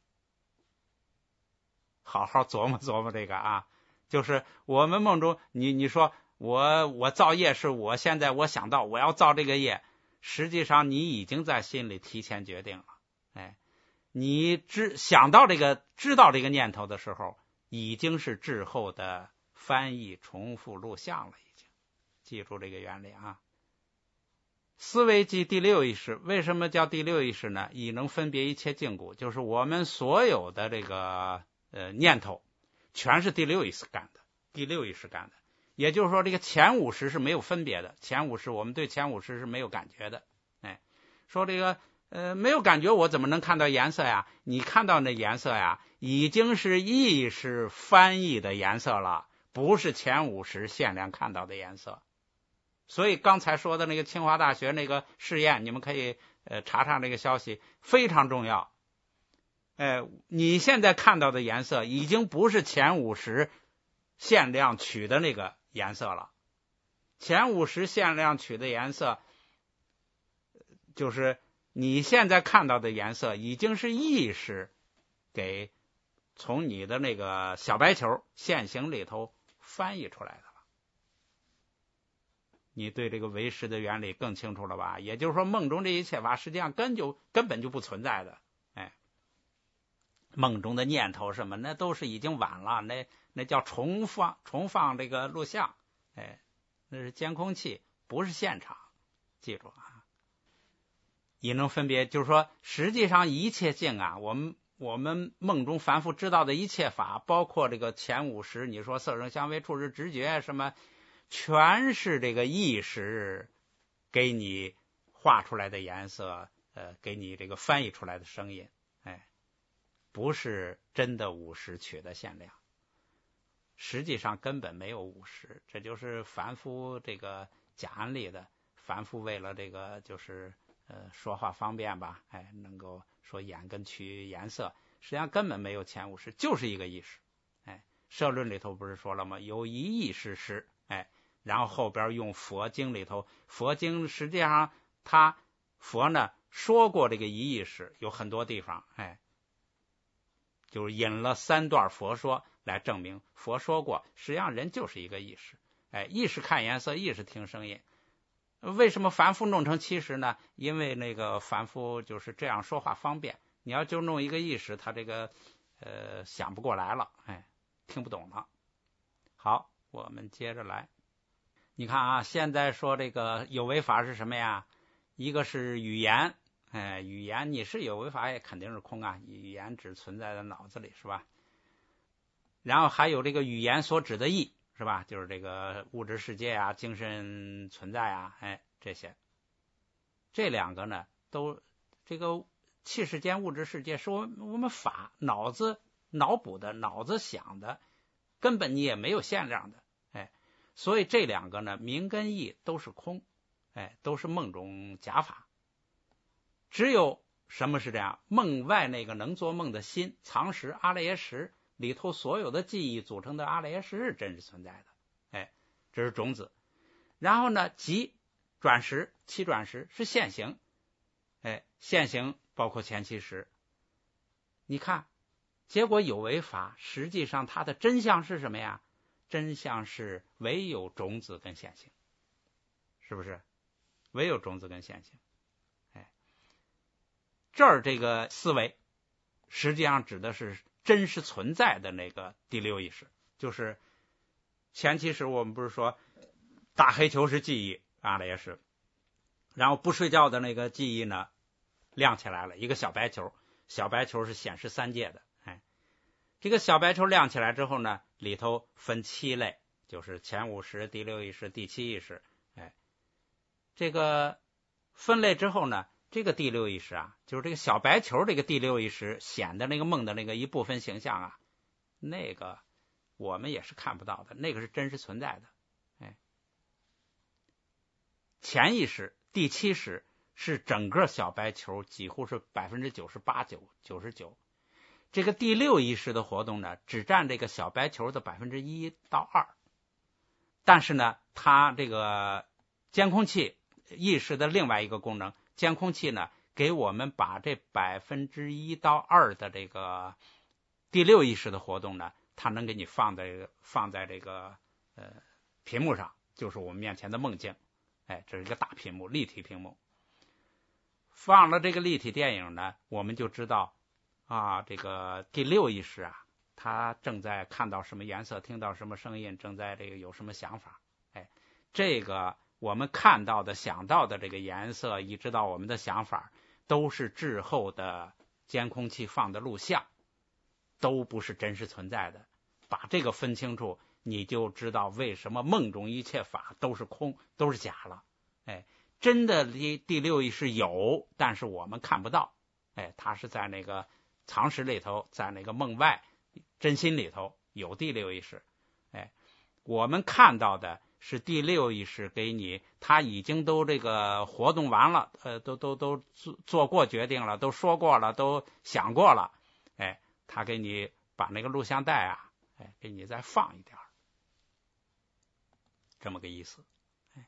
好好琢磨琢磨这个啊，就是我们梦中，你你说我我造业是我现在我想到我要造这个业，实际上你已经在心里提前决定了。哎，你知想到这个知道这个念头的时候，已经是滞后的翻译、重复、录像了，已经记住这个原理啊。思维即第六意识，为什么叫第六意识呢？以能分别一切境故，就是我们所有的这个呃念头，全是第六意识干的，第六意识干的。也就是说，这个前五识是没有分别的，前五识我们对前五识是没有感觉的。哎，说这个呃没有感觉，我怎么能看到颜色呀？你看到那颜色呀，已经是意识翻译的颜色了，不是前五识限量看到的颜色。所以刚才说的那个清华大学那个试验，你们可以呃查查这个消息非常重要。呃，你现在看到的颜色已经不是前五十限量曲的那个颜色了。前五十限量曲的颜色，就是你现在看到的颜色，已经是意识给从你的那个小白球线形里头翻译出来的了。你对这个唯识的原理更清楚了吧？也就是说，梦中这一切法实际上根就根本就不存在的。哎，梦中的念头什么，那都是已经晚了，那那叫重放重放这个录像，哎，那是监控器，不是现场，记住啊。也能分别，就是说，实际上一切境啊，我们我们梦中凡夫知道的一切法，包括这个前五十，你说色声香味触识直觉什么，全是这个意识给你画出来的颜色，呃，给你这个翻译出来的声音，哎，不是真的五十曲的限量，实际上根本没有五十，这就是凡夫这个假案例的，凡夫为了这个就是呃说话方便吧，哎，能够说眼跟取颜色，实际上根本没有前五十，就是一个意识，哎，社论里头不是说了吗？有一意识识，哎。然后后边用佛经里头，佛经实际上他佛呢说过这个一意识，有很多地方，哎，就是引了三段佛说来证明佛说过，实际上人就是一个意识，哎，意识看颜色，意识听声音。为什么凡夫弄成七十呢？因为那个凡夫就是这样说话方便，你要就弄一个意识，他这个呃想不过来了，哎，听不懂了。好，我们接着来。你看啊，现在说这个有为法是什么呀？一个是语言，哎，语言你是有为法也肯定是空啊，语言只存在在脑子里，是吧？然后还有这个语言所指的义，是吧？就是这个物质世界啊，精神存在啊，哎，这些，这两个呢，都这个气世间物质世界是我我们法脑子脑补的，脑子想的，根本你也没有限量的。所以这两个呢，名跟义都是空，哎，都是梦中假法。只有什么是这样？梦外那个能做梦的心藏识阿赖耶识里头所有的记忆组成的阿赖耶识是真实存在的，哎，这是种子。然后呢，即转识，七转识是现行，哎，现行包括前七识。你看，结果有为法实际上它的真相是什么呀？真相是唯有种子跟现行，是不是？唯有种子跟现行，哎，这儿这个思维实际上指的是真实存在的那个第六意识，就是前期时我们不是说大黑球是记忆，阿赖耶识，然后不睡觉的那个记忆呢亮起来了，一个小白球，小白球是显示三界的，哎，这个小白球亮起来之后呢，里头分七类，就是前五识、第六意识、第七意识，哎，这个分类之后呢，这个第六意识啊，就是这个小白球这个第六意识显的那个梦的那个一部分形象啊，那个我们也是看不到的，那个是真实存在的，哎，前意识第七识是整个小白球几乎是百分之九十八九九十九。这个第六意识的活动呢，只占这个小白球的百分之一到二，但是呢，它这个监控器意识的另外一个功能，监控器呢，给我们把这百分之一到二的这个第六意识的活动呢，它能给你放在放在这个呃屏幕上，就是我们面前的梦境，哎，这是一个大屏幕，立体屏幕。放了这个立体电影呢，我们就知道。啊，这个第六意识啊，他正在看到什么颜色，听到什么声音，正在这个有什么想法，哎，这个我们看到的、想到的这个颜色，一直到我们的想法，都是滞后的监控器放的录像，都不是真实存在的。把这个分清楚，你就知道为什么梦中一切法都是空，都是假了。哎，真的第第六意识有，但是我们看不到。哎，它是在那个常识里头，在那个梦外真心里头有第六意识，哎，我们看到的是第六意识给你，他已经都这个活动完了，呃，都都都做做过决定了，都说过了，都想过了，哎，他给你把那个录像带啊，哎，给你再放一点，这么个意思。哎，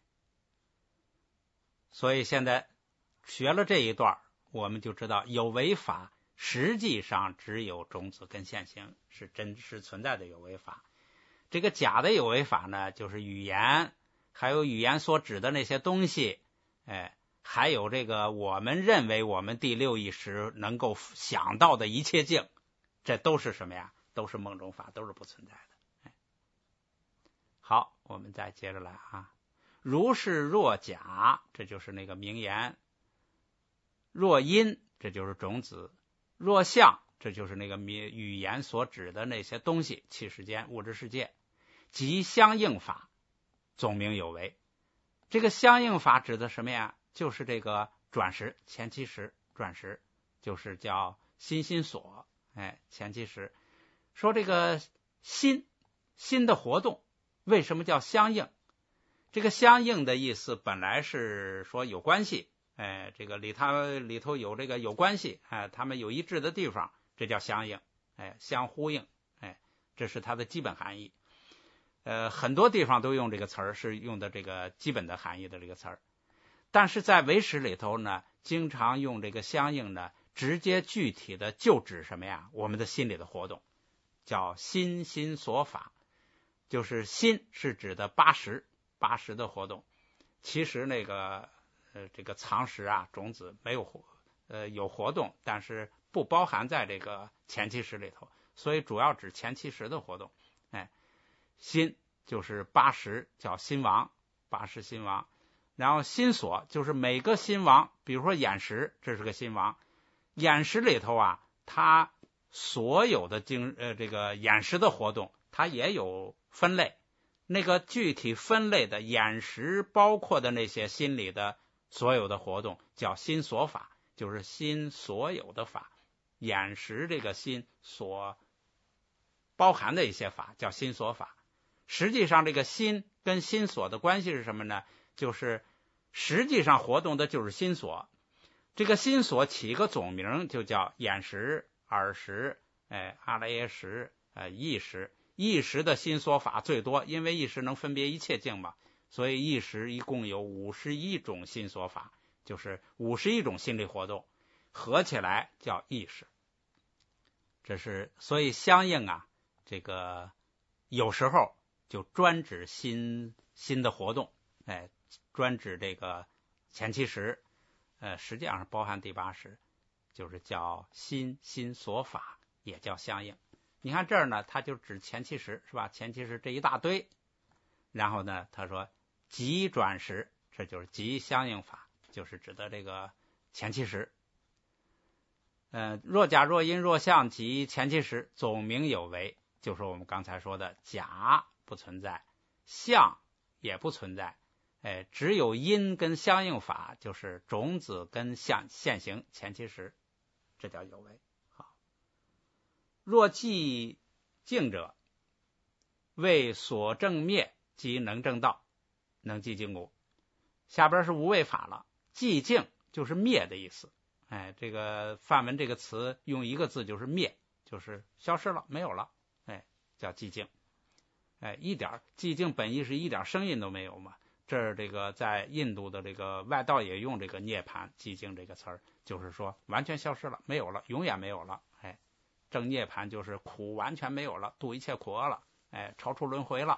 所以现在学了这一段，我们就知道有为法实际上只有种子跟现行是真实存在的有为法。这个假的有为法呢，就是语言，还有语言所指的那些东西，哎，还有这个我们认为我们第六意识能够想到的一切境，这都是什么呀？都是梦中法，都是不存在的。哎，好，我们再接着来啊。如是若假，这就是那个名言；若因，这就是种子；若相，这就是那个语言所指的那些东西，气世间、物质世界。即相应法，总名有为。这个相应法指的什么呀？就是这个转识，前期识转识，就是叫心心所。哎，前期识说这个心心的活动为什么叫相应？这个相应的意思本来是说有关系，哎，这个里头里头有这个有关系，哎，他们有一致的地方，这叫相应，哎，相呼应，哎，这是它的基本含义。呃，很多地方都用这个词儿，是用的这个基本的含义的这个词儿，但是在唯识里头呢，经常用这个相应呢，直接具体的就指什么呀？我们的心理的活动，叫心心所法，就是心是指的八识，八识的活动。其实那个呃这个藏识啊，种子没有活呃有活动，但是不包含在这个前期识里头，所以主要指前期识的活动。哎。心就是八识，叫心王，八识心王。然后心所就是每个心王，比如说眼识，这是个心王。眼识里头啊，它所有的经呃这个眼识的活动，它也有分类。那个具体分类的眼识包括的那些心理的所有的活动，叫心所法，就是心所有的法。眼识这个心所包含的一些法，叫心所法。实际上这个心跟心所的关系是什么呢？就是实际上活动的就是心所，这个心所起一个总名就叫眼识、耳识、哎阿赖耶识、呃意识。意识的心所法最多，因为意识能分别一切境嘛，所以意识一共有五十一种心所法，就是五十一种心理活动，合起来叫意识。这是所以相应啊，这个有时候就专指心心的活动，哎，专指这个前期识，呃，实际上是包含第八识，就是叫心心所法，也叫相应。你看这儿呢，它就指前期识，是吧？前期识这一大堆，然后呢，他说即转识，这就是即相应法，就是指的这个前期识。呃，若假若因若相即前期识，总名有为，就是我们刚才说的假不存在，相也不存在，哎，只有因跟相应法，就是种子跟相现行前期识，这叫有为。好，若寂静者，为所证灭即能证道，能寂静故。下边是无为法了，寂静就是灭的意思。哎，这个梵文这个词用一个字就是灭，就是消失了，没有了，哎，叫寂静。哎，一点寂静本意是一点声音都没有嘛。这儿这个在印度的这个外道也用这个涅槃寂静这个词儿，就是说完全消失了，没有了，永远没有了。哎，正涅槃就是苦完全没有了，度一切苦厄了，哎，超出轮回了。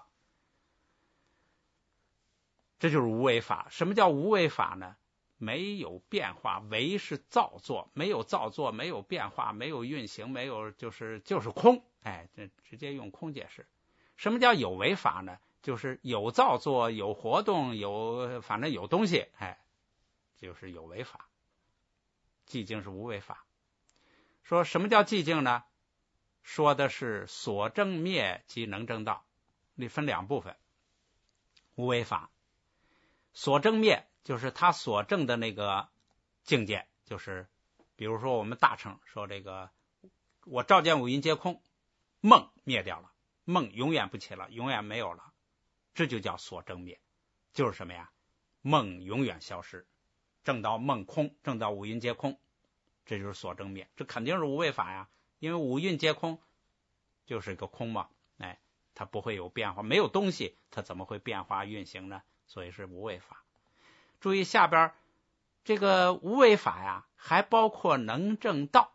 这就是无为法。什么叫无为法呢？没有变化，为是造作，没有造作，没有变化，没有运行，没有就是就是空，哎，这直接用空解释。什么叫有为法呢？就是有造作，有活动，有反正有东西，哎，就是有为法。寂静是无为法。说什么叫寂静呢？说的是所证灭即能证道，你分两部分。无为法，所证灭就是他所证的那个境界，就是比如说我们大乘说这个我照见五蕴皆空，梦灭掉了，梦永远不起了，永远没有了， 这就叫所证灭，就是什么呀？梦永远消失，证到梦空，证到五蕴皆空，这就是所证灭。这肯定是无为法呀，因为五蕴皆空就是一个空嘛，哎，它不会有变化，没有东西它怎么会变化运行呢？所以是无为法。注意下边这个无为法呀，还包括能证道。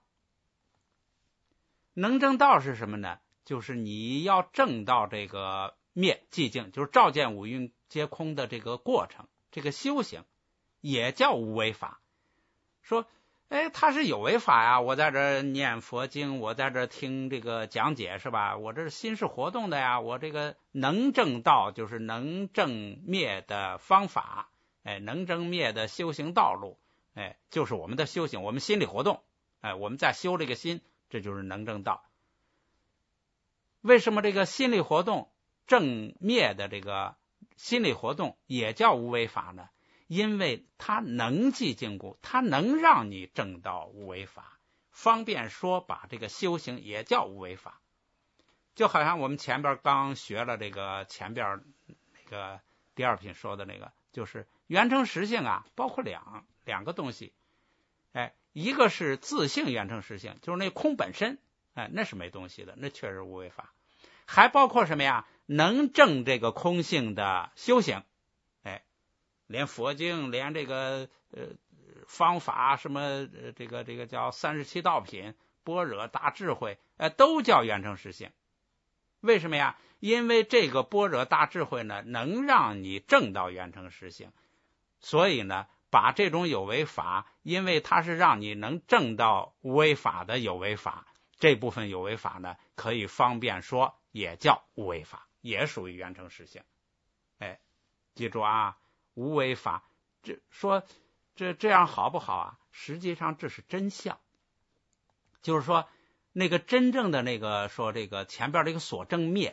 能证道是什么呢？就是你要证到这个灭寂静，就是照见五蕴皆空的这个过程，这个修行也叫无为法。说哎，它是有为法呀，我在这念佛经，我在这听这个讲解，是吧？我这心是活动的呀，我这个能证道就是能证灭的方法，哎，能证灭的修行道路，哎，就是我们的修行，我们心理活动，哎，我们在修这个心，这就是能证道。为什么这个心理活动正灭的这个心理活动也叫无为法呢？因为它能寂静故，它能让你证到无为法，方便说把这个修行也叫无为法。就好像我们前边刚学了这个前边那个第二品说的那个，就是缘成实性啊，包括两两个东西，哎，一个是自性缘成实性，就是那空本身，哎，那是没东西的，那确实无为法。还包括什么呀？能证这个空性的修行，哎，连佛经，连这个呃方法，什么、呃、这个这个叫三十七道品、般若大智慧，哎，都叫缘成实性。为什么呀？因为这个般若大智慧呢，能让你证到缘成实性，所以呢，把这种有为法，因为它是让你能证到无为法的有为法，这部分有为法呢，可以方便说也叫无为法，也属于缘成实性。哎，记住啊，无为法，这说这这样好不好啊？实际上这是真相，就是说那个真正的那个说这个前边这个所证灭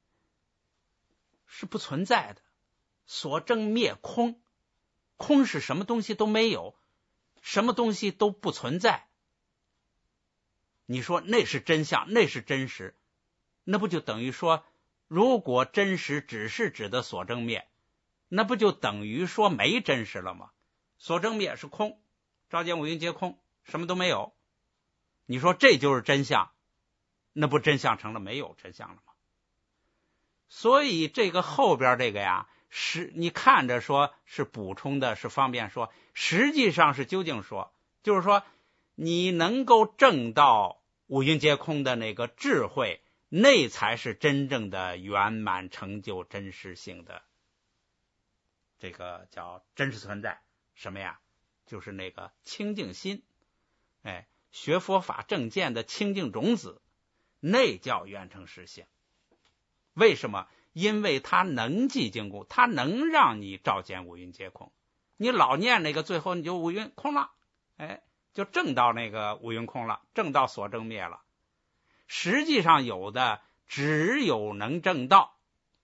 是不存在的，所证灭空，空是什么东西都没有，什么东西都不存在。你说那是真相，那是真实，那不就等于说，如果真实只是指的所证灭，那不就等于说没真实了吗？所证灭是空，照见五蕴皆空，什么都没有。你说这就是真相，那不真相成了没有真相了吗？所以这个后边这个呀，是你看着说是补充的，是方便说，实际上是究竟说，就是说你能够证到五蕴皆空的那个智慧，那才是真正的圆满成就真实性的，这个叫真实存在。什么呀？就是那个清净心，哎，学佛法正见的清净种子，那叫圆成实性。为什么？因为它能寂静故，它能让你照见五蕴皆空。你老念那个，最后你就五蕴空了，哎，就证到那个五蕴空了，证到所证灭了。实际上有的只有能证到，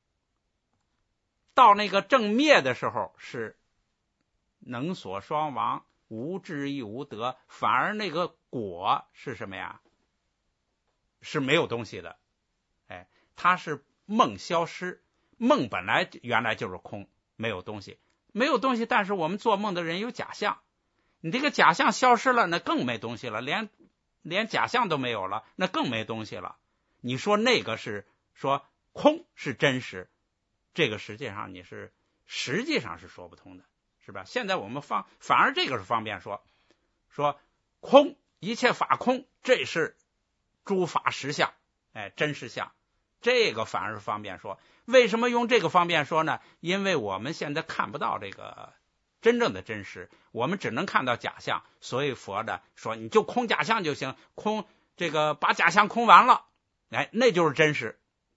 到那个证灭的时候是能所双亡，无智亦无得，反而那个果是什么呀？是没有东西的，哎，它是梦消失，梦本来原来就是空，没有东西，没有东西，但是我们做梦的人有假象，你这个假象消失了，那更没东西了，连连假象都没有了，那更没东西了。你说那个是说空是真实，这个实际上你是实际上是说不通的，是吧？现在我们方反而这个是方便说，说空一切法空，这是诸法实相，哎，真实相，这个反而是方便说。为什么用这个方便说呢？因为我们现在看不到这个真正的真实，我们只能看到假象，所以佛的说你就空假象就行，空这个把假象空完了，哎，那就是真实。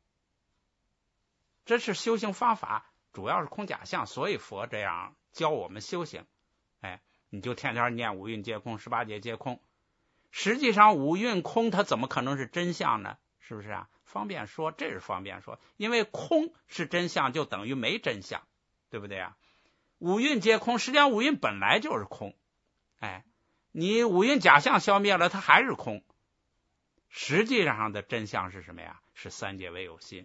这是修行方法，主要是空假象，所以佛这样教我们修行。哎，你就天天念五蕴皆空，十八界皆空。实际上五蕴空它怎么可能是真相呢？是不是啊？方便说，这是方便说，因为空是真相，就等于没真相，对不对啊？五蕴皆空，实际上五蕴本来就是空，哎，你五蕴假象消灭了，它还是空。实际上的真相是什么呀？是三界唯有心。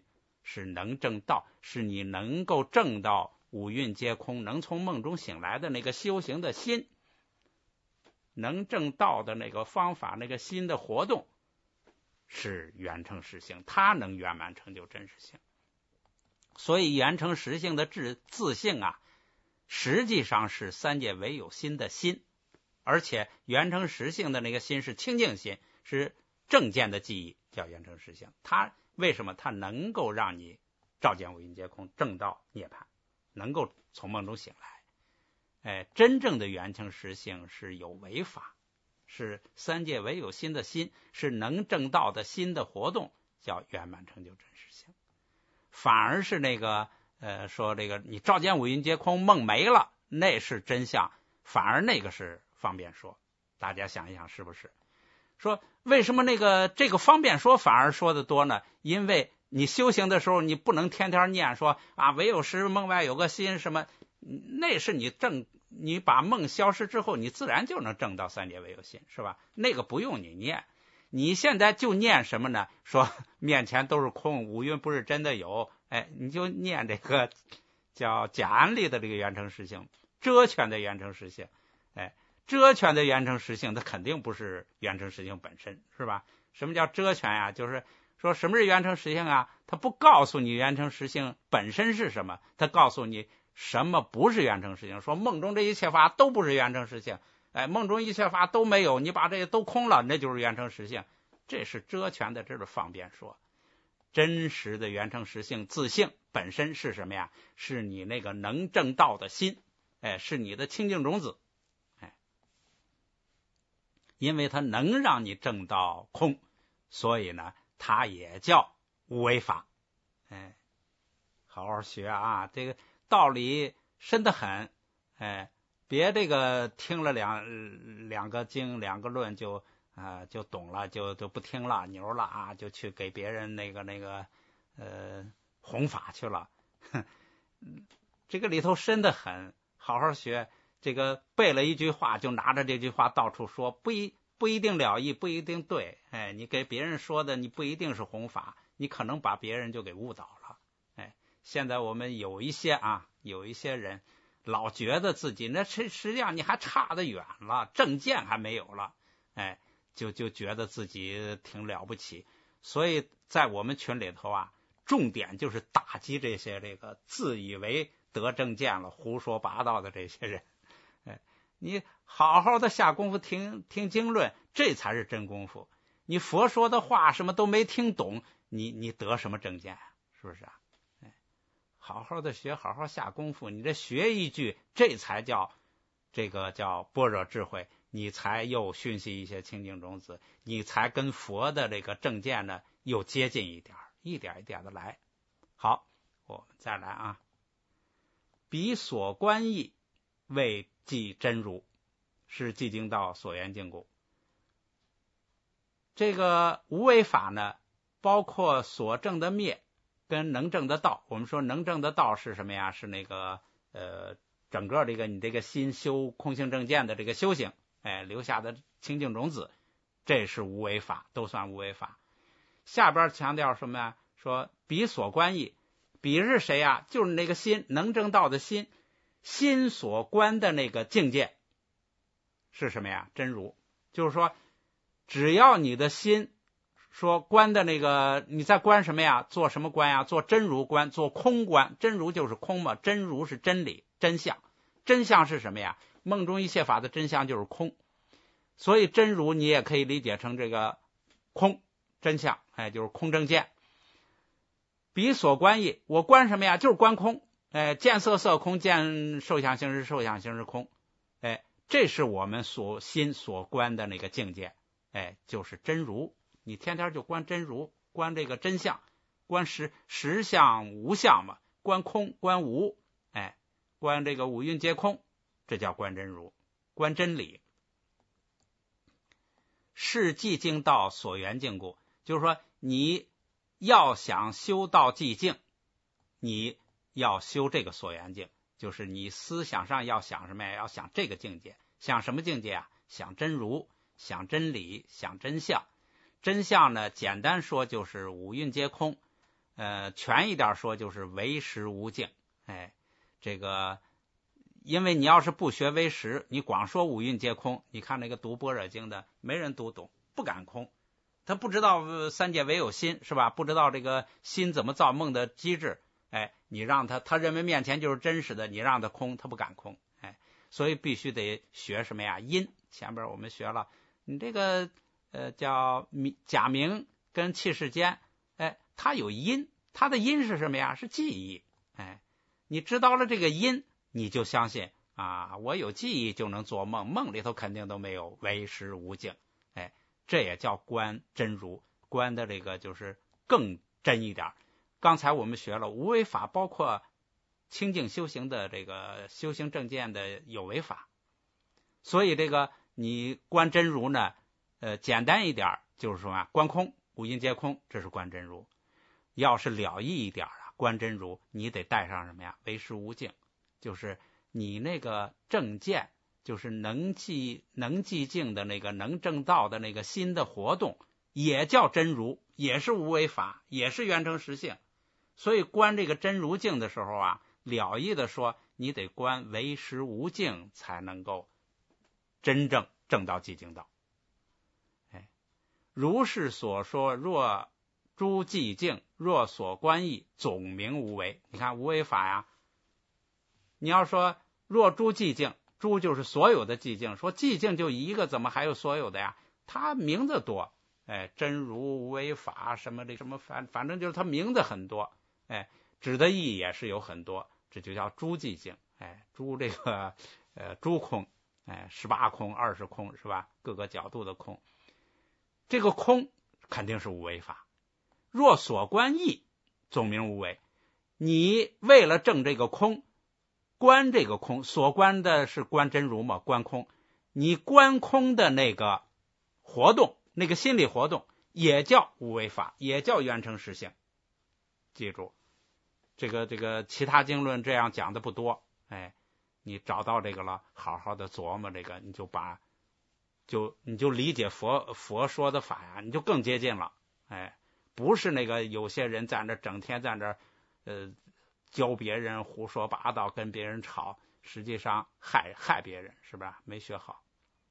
是能证道，是你能够证到五蕴皆空，能从梦中醒来的那个修行的心，能证道的那个方法，那个心的活动是圆成实性，它能圆满成就真实性。所以圆成实性的自自性啊，实际上是三界唯有心的心，而且圆成实性的那个心是清净心，是正见的记忆，叫圆成实性。它为什么它能够让你照见五蕴皆空，证到涅槃，能够从梦中醒来？哎，真正的圆成实性是有为法，是三界唯有心的心，是能证道的心的活动，叫圆满成就真实性。反而是那个呃说这个你照见五蕴皆空，梦没了，那是真相，反而那个是方便说。大家想一想是不是？说为什么那个这个方便说反而说的多呢？因为你修行的时候，你不能天天念说啊唯有时梦外有个心什么，那是你证，你把梦消失之后，你自然就能证到三界唯有心，是吧？那个不用你念。你现在就念什么呢？说面前都是空，五蕴不是真的有，哎，你就念这个叫假安立的这个圆成实性，遮圈的圆成实性，哎，遮圈的圆成实性，它肯定不是圆成实性本身，是吧？什么叫遮圈呀？就是说什么是圆成实性啊？它不告诉你圆成实性本身是什么，它告诉你什么不是圆成实性。说梦中这一切法都不是圆成实性。哎，梦中一切法都没有，你把这些都空了，那就是圆成实性。这是遮圈的，这是方便说。真实的圆成实性自性本身是什么呀？是你那个能证道的心，哎，是你的清净种子，哎，因为它能让你证到空，所以呢，它也叫无为法。哎，好好学啊，这个道理深得很，哎。别这个听了两两个经两个论就啊、呃、就懂了，就就不听了，牛了啊，就去给别人那个那个呃弘法去了。这个里头深得很，好好学。这个背了一句话就拿着这句话到处说，不一不一定了义，不一定对。哎，你给别人说的，你不一定是弘法，你可能把别人就给误导了。哎，现在我们有一些啊，有一些人。老觉得自己那实实际上你还差得远了，正见还没有了，哎，就就觉得自己挺了不起。所以在我们群里头啊，重点就是打击这些这个自以为得正见了、胡说八道的这些人。哎，你好好的下功夫听听经论，这才是真功夫。你佛说的话什么都没听懂，你你得什么正见？是不是啊？好好的学，好好下功夫，你这学一句，这才叫这个叫般若智慧，你才又熏习一些清净种子，你才跟佛的这个正见呢又接近一点，一点一点的来。好，我们再来啊。彼所观义，谓即真如，是寂静道所缘境故。这个无为法呢，包括所证的灭。跟能证的道，我们说能证的道是什么呀？是那个呃，整个这个你这个心修空性正见的这个修行，哎，留下的清净种子，这是无为法，都算无为法。下边强调什么呀？说彼所观义，彼是谁呀？就是那个心能证道的心，心所观的那个境界是什么呀？真如。就是说，只要你的心。说观的那个你在观什么呀？做什么观呀？做真如观，做空观。真如就是空嘛，真如是真理真相。真相是什么呀？梦中一切法的真相就是空，所以真如你也可以理解成这个空真相，哎，就是空正见。彼所观义，我观什么呀？就是观空，哎，见色色空，见受想行识受想行识空，哎，这是我们所心所观的那个境界，哎，就是真如。你天天就观真如，观这个真相，观实实相无相嘛，观空观无，哎，观这个五蕴皆空，这叫观真如，观真理。是寂静道所缘境故，就是说你要想修到寂静，你要修这个所缘境，就是你思想上要想什么呀？要想这个境界，想什么境界啊？想真如，想真理，想真相。真相呢，简单说就是五蕴皆空， 呃，全一点说就是唯识无境。哎，这个因为你要是不学唯识，你光说五蕴皆空，你看那个读般若经的，没人读懂，不敢空，他不知道三界唯有心，是吧？不知道这个心怎么造梦的机制。哎，你让他，他认为面前就是真实的，你让他空，他不敢空。哎，所以必须得学什么呀？因。前边我们学了，你这个呃叫假名跟气世间，哎，它有因，它的因是什么呀？是记忆。哎，你知道了这个因，你就相信啊，我有记忆就能做梦，梦里头肯定都没有唯识无境。哎，这也叫观真如，观的这个就是更真一点。刚才我们学了无为法，包括清净修行的这个修行正见的有为法，所以这个你观真如呢，呃，简单一点就是说啊，观空，五蕴皆空，这是观真如。要是了义一点啊，观真如，你得带上什么呀？唯识无境，就是你那个正见，就是能寂能寂静的那个能正道的那个心的活动，也叫真如，也是无为法，也是圆成实性。所以观这个真如境的时候啊，了义的说，你得观唯识无境，才能够真正正到寂静道。哎，如是所说，若诸寂静，若所观义，总名无为。你看无为法呀，你要说若诸寂静，诸就是所有的寂静，说寂静就一个，怎么还有所有的呀？它名字多，哎，真如无为法什么的什么，反反正就是它名字很多，哎，指的意义也是有很多，这就叫诸寂静。哎，诸这个呃诸空，哎，十八空、二十空是吧？各个角度的空，这个空肯定是无为法。若所观义，总名无为。你为了证这个空，观这个空，所观的是观真如嘛？观空，你观空的那个活动，那个心理活动，也叫无为法，也叫圆成实性。记住，这个这个其他经论这样讲的不多，哎，你找到这个了，好好的琢磨这个，你就把就你就理解佛佛说的法呀，你就更接近了。哎，不是那个有些人在那整天在那呃教别人胡说八道，跟别人吵，实际上害害别人，是吧？没学好。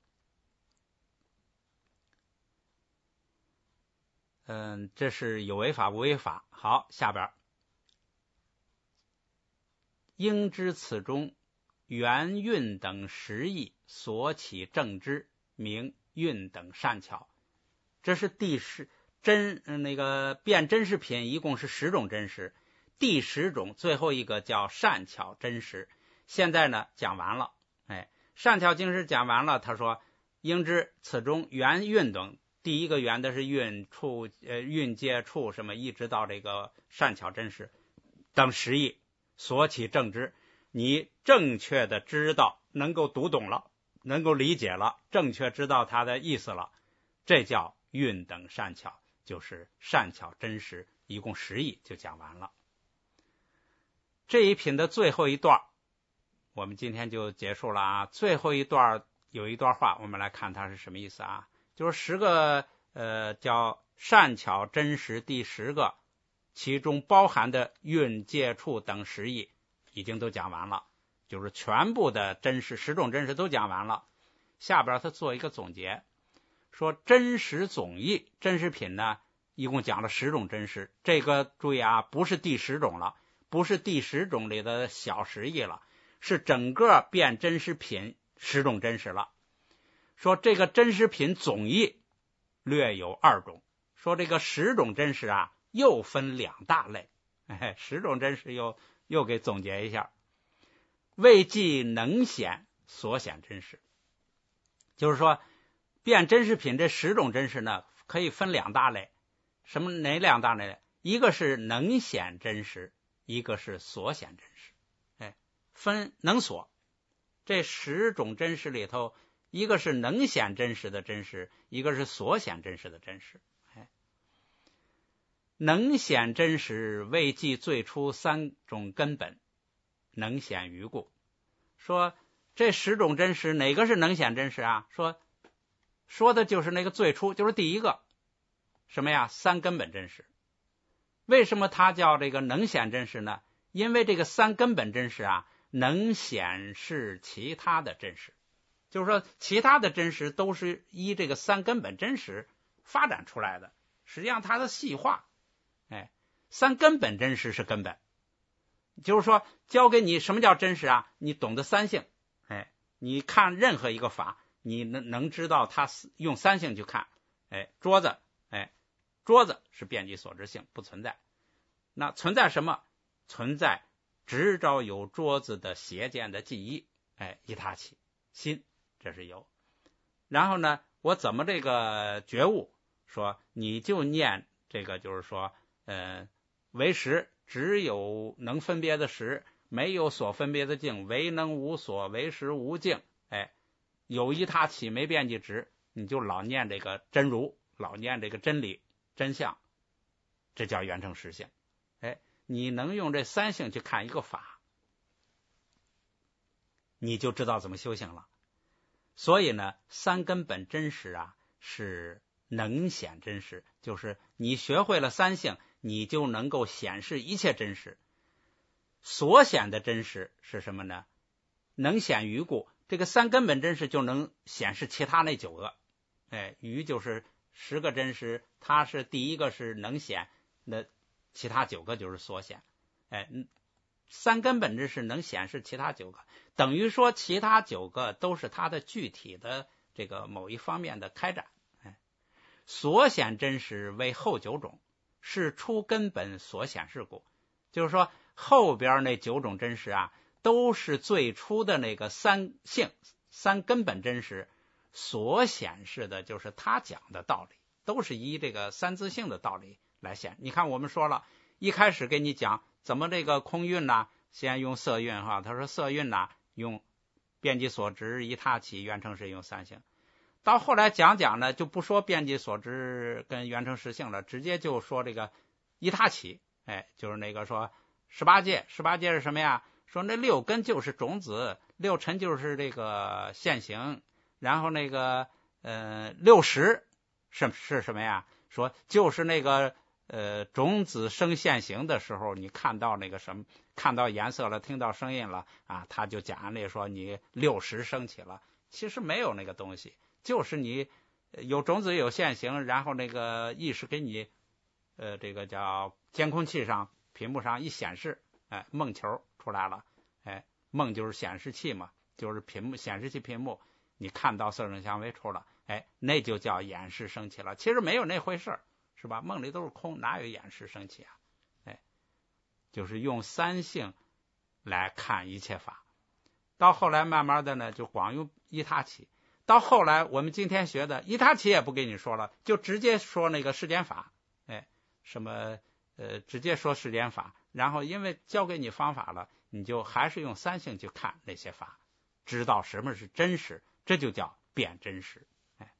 嗯，这是有为法无为法。好，下边应知此中缘运等实义所起正知，名运等善巧。这是第十真那个辨真实品，一共是十种真实，第十种最后一个叫善巧真实。现在呢讲完了，哎，善巧真实讲完了，他说应知此中缘运等。第一个缘的是运处呃运界处什么，一直到这个善巧真实等实义所起正知，你正确的知道，能够读懂了，能够理解了，正确知道它的意思了，这叫运等善巧，就是善巧真实，一共十义就讲完了。这一品的最后一段我们今天就结束了啊。最后一段有一段话，我们来看它是什么意思啊？就是十个呃叫善巧真实第十个，其中包含的运界处等十义已经都讲完了，就是全部的真实十种真实都讲完了。下边他做一个总结，说真实总义真实品呢一共讲了十种真实，这个注意啊，不是第十种了，不是第十种里的小十义了，是整个变真实品十种真实了。说这个真实品总义略有二种，说这个十种真实啊又分两大类，哎，十种真实又又给总结一下，未记能显所显真实。就是说变真实品这十种真实呢可以分两大类，什么哪两大类？一个是能显真实，一个是所显真实。哎，分能所，这十种真实里头，一个是能显真实的真实，一个是所显真实的真实。哎，能显真实未记最初三种根本，能显于故。说这十种真实哪个是能显真实啊？说说的就是那个最初，就是第一个什么呀？三根本真实。 为什么它叫这个能显真实呢？因为这个三根本真实啊，能显示其他的真实，就是说其他的真实都是依这个三根本真实发展出来的，实际上它的细化，哎，三根本真实是根本，就是说教给你什么叫真实啊？你懂得三性，哎，你看任何一个法，你能能知道它用三性去看，哎，桌子，哎，桌子是遍及所知性，不存在。那存在什么？存在只着有桌子的邪见的记忆，哎，依他起心，这是有。然后呢，我怎么这个觉悟？说你就念这个，就是说，呃，为实只有能分别的实，没有所分别的境，唯能无所，为实无境，哎，有依他起，没遍及执，你就老念这个真如，老念这个真理真相，这叫圆成实性。哎，你能用这三性去看一个法，你就知道怎么修行了。所以呢，三根本真实啊，是能显真实，就是你学会了三性，你就能够显示一切真实。所显的真实是什么呢？能显余故，这个三根本真实就能显示其他那九个。哎，余就是十个真实，它是第一个是能显，那其他九个就是所显。哎，三根本真实能显示其他九个，等于说其他九个都是它的具体的这个某一方面的开展。哎，所显真实为后九种，是出根本所显示故，就是说后边那九种真实啊，都是最初的那个三性三根本真实所显示的，就是他讲的道理，都是依这个三自性的道理来显。你看我们说了，一开始给你讲怎么这个空蕴呢，先用色蕴哈，他说色蕴呢用遍及所知依他起，圆成实用三性。到后来讲讲呢，就不说遍及所知跟圆成实性了，直接就说这个依他起，哎，就是那个说十八界，十八界是什么呀？说那六根就是种子，六尘就是这个现行，然后那个呃六识是是什么呀？说就是那个呃种子生现行的时候，你看到那个什么，看到颜色了，听到声音了啊，他就讲那说你六识升起了，其实没有那个东西，就是你有种子有现行，然后那个意识给你呃这个叫监控器上屏幕上一显示，哎，梦球出来了，哎，梦就是显示器嘛，就是屏幕显示器屏幕，你看到色声香味触了，哎，那就叫眼识升起了。其实没有那回事，是吧？梦里都是空，哪有眼识升起啊？哎，就是用三性来看一切法。到后来慢慢的呢，就光用依他起。到后来我们今天学的依他起也不跟你说了，就直接说那个世间法，哎，什么呃，直接说世间法。然后因为教给你方法了，你就还是用三性去看那些法，知道什么是真实，这就叫辨真实。哎，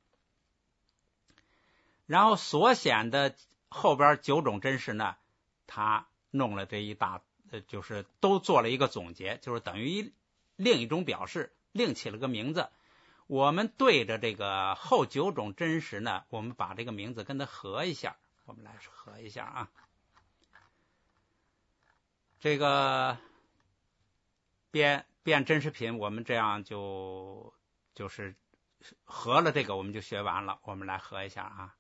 然后所显的后边九种真实呢，他弄了这一大，呃，就是都做了一个总结，就是等于另一种表示，另起了个名字。我们对着这个后九种真实呢，我们把这个名字跟它合一下，我们来合一下啊。这个辨辨真实品，我们这样就就是合了这个，我们就学完了。我们来合一下啊。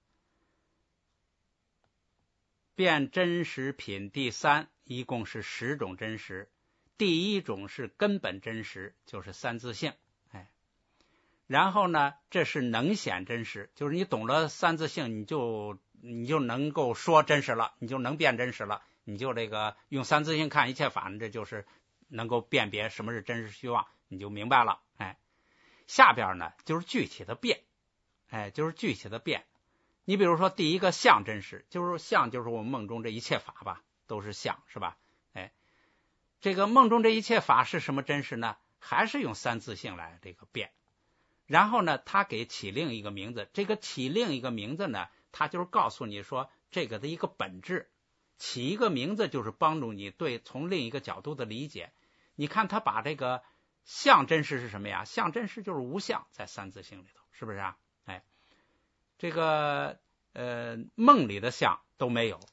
辨真实品第三，一共是十种真实。第一种是根本真实，就是三自性，哎。然后呢，这是能显真实，就是你懂了三自性，你就你就能够说真实了，你就能辨真实了。你就这个用三自性看一切法，这就是能够辨别什么是真实虚妄，你就明白了。哎，下边呢就是具体的辨，哎，就是具体的辨。你比如说第一个相真实，就是相就是我们梦中这一切法吧，都是相，是吧？哎，这个梦中这一切法是什么真实呢？还是用三自性来这个辨。然后呢，他给起另一个名字，这个起另一个名字呢，他就是告诉你说这个的一个本质。起一个名字就是帮助你对从另一个角度的理解。你看他把这个相真实是什么呀？相真实就是无相，在三自性里头，是不是啊？哎，这个呃梦里的相都没有，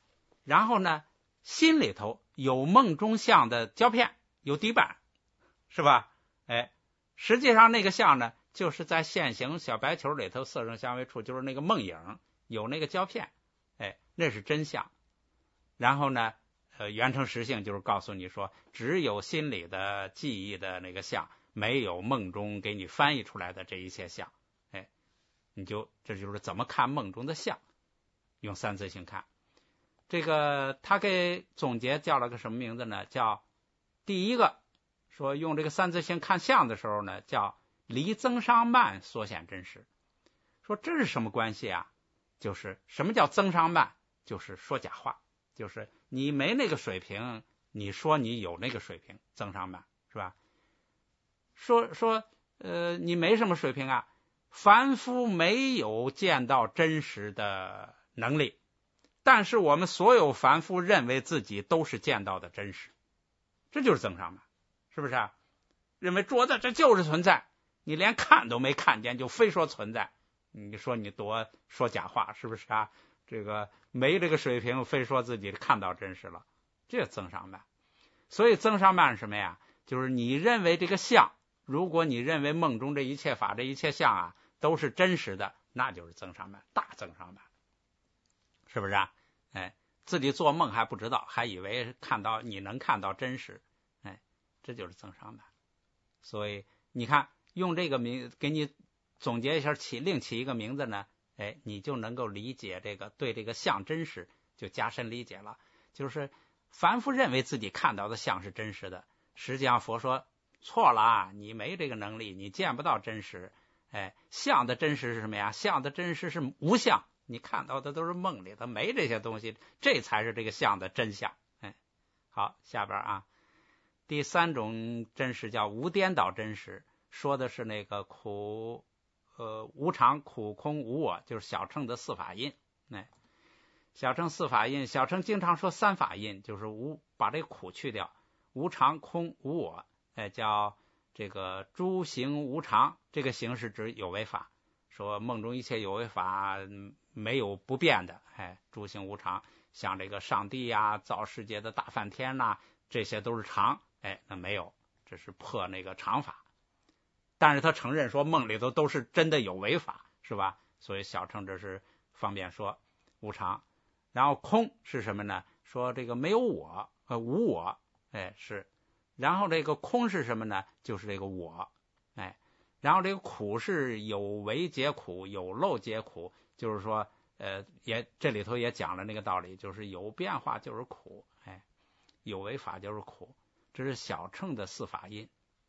然后呢，心里头有梦中相的胶片，有底板，是吧？哎，实际上那个相呢，就是在线形小白球里头色声相位处，就是那个梦影，有那个胶片，哎，那是真相。然后呢，呃，缘成实性就是告诉你说，只有心里的记忆的那个相，没有梦中给你翻译出来的这一切相。哎，你就这就是怎么看梦中的相，用三次性看。这个他给总结叫了个什么名字呢？叫第一个说用这个三次性看相的时候呢，叫离增上慢所显真实。说这是什么关系啊？就是什么叫增上慢？就是说假话，就是你没那个水平，你说你有那个水平，增上慢是吧？说说呃，你没什么水平啊，凡夫没有见到真实的能力。但是我们所有凡夫认为自己都是见到的真实，这就是增上慢，是不是啊？认为桌子这就是存在，你连看都没看见就非说存在，你说你多说假话，是不是啊？这个没这个水平，非说自己看到真实了，这增上慢。所以增上慢是什么呀？就是你认为这个相，如果你认为梦中这一切法这一切相啊都是真实的，那就是增上慢，大增上慢。是不是啊？哎，自己做梦还不知道，还以为看到你能看到真实，哎，这就是增上慢。所以你看，用这个名给你总结一下，起另起一个名字呢，哎，你就能够理解这个对这个相真实就加深理解了。就是凡夫认为自己看到的相是真实的，实际上佛说错了啊，你没这个能力，你见不到真实。哎，相的真实是什么呀？相的真实是无相。你看到的都是梦里，它没这些东西，这才是这个相的真相。哎，好，下边啊，第三种真实叫无颠倒真实，说的是那个苦呃无常、苦、空、无我，就是小乘的四法印。哎，小乘四法印，小乘经常说三法印，就是无把这个苦去掉，无常、空、无我，哎，叫这个诸行无常，这个行是指有为法。说梦中一切有为法没有不变的，哎，诸行无常，像这个上帝呀、啊、造世界的大梵天呐、啊，这些都是常，哎，那没有，这是破那个常法。但是他承认说梦里头都是真的有为法，是吧？所以小乘这是方便说无常。然后空是什么呢？说这个没有我，呃，无我，哎是。然后这个空是什么呢？就是这个我，哎。然后这个苦是有为皆苦，有漏皆苦，就是说，呃，也这里头也讲了那个道理，就是有变化就是苦，哎，有为法就是苦，这是小乘的四法印。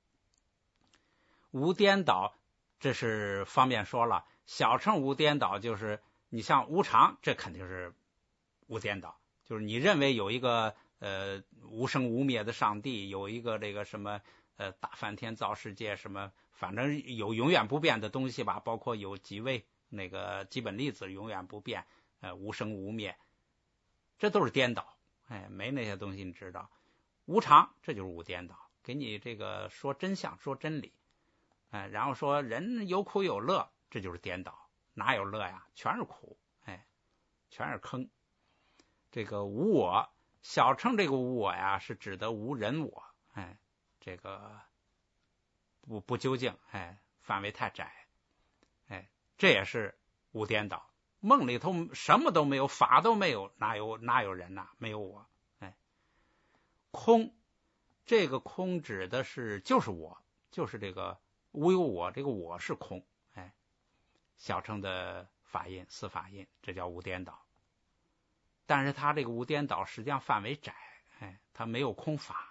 无颠倒，这是方便说了，小乘无颠倒就是你像无常，这肯定是无颠倒，就是你认为有一个呃无生无灭的上帝，有一个这个什么呃大梵天造世界什么。反正有永远不变的东西吧，包括有几位那个基本粒子永远不变，呃，无生无灭，这都是颠倒，哎，没那些东西你知道。无常，这就是无颠倒，给你这个说真相，说真理，哎，然后说人有苦有乐，这就是颠倒，哪有乐呀？全是苦，哎，全是坑。这个无我，小乘这个无我呀，是指的无人我，哎，这个。不不究竟，哎，范围太窄，哎，这也是无颠倒。梦里头什么都没有，法都没有，哪有哪有人呐、啊？没有我，哎，空，这个空指的是就是我，就是这个无有我，这个我是空，哎，小乘的法印四法印，这叫无颠倒。但是它这个无颠倒实际上范围窄，哎，它没有空法。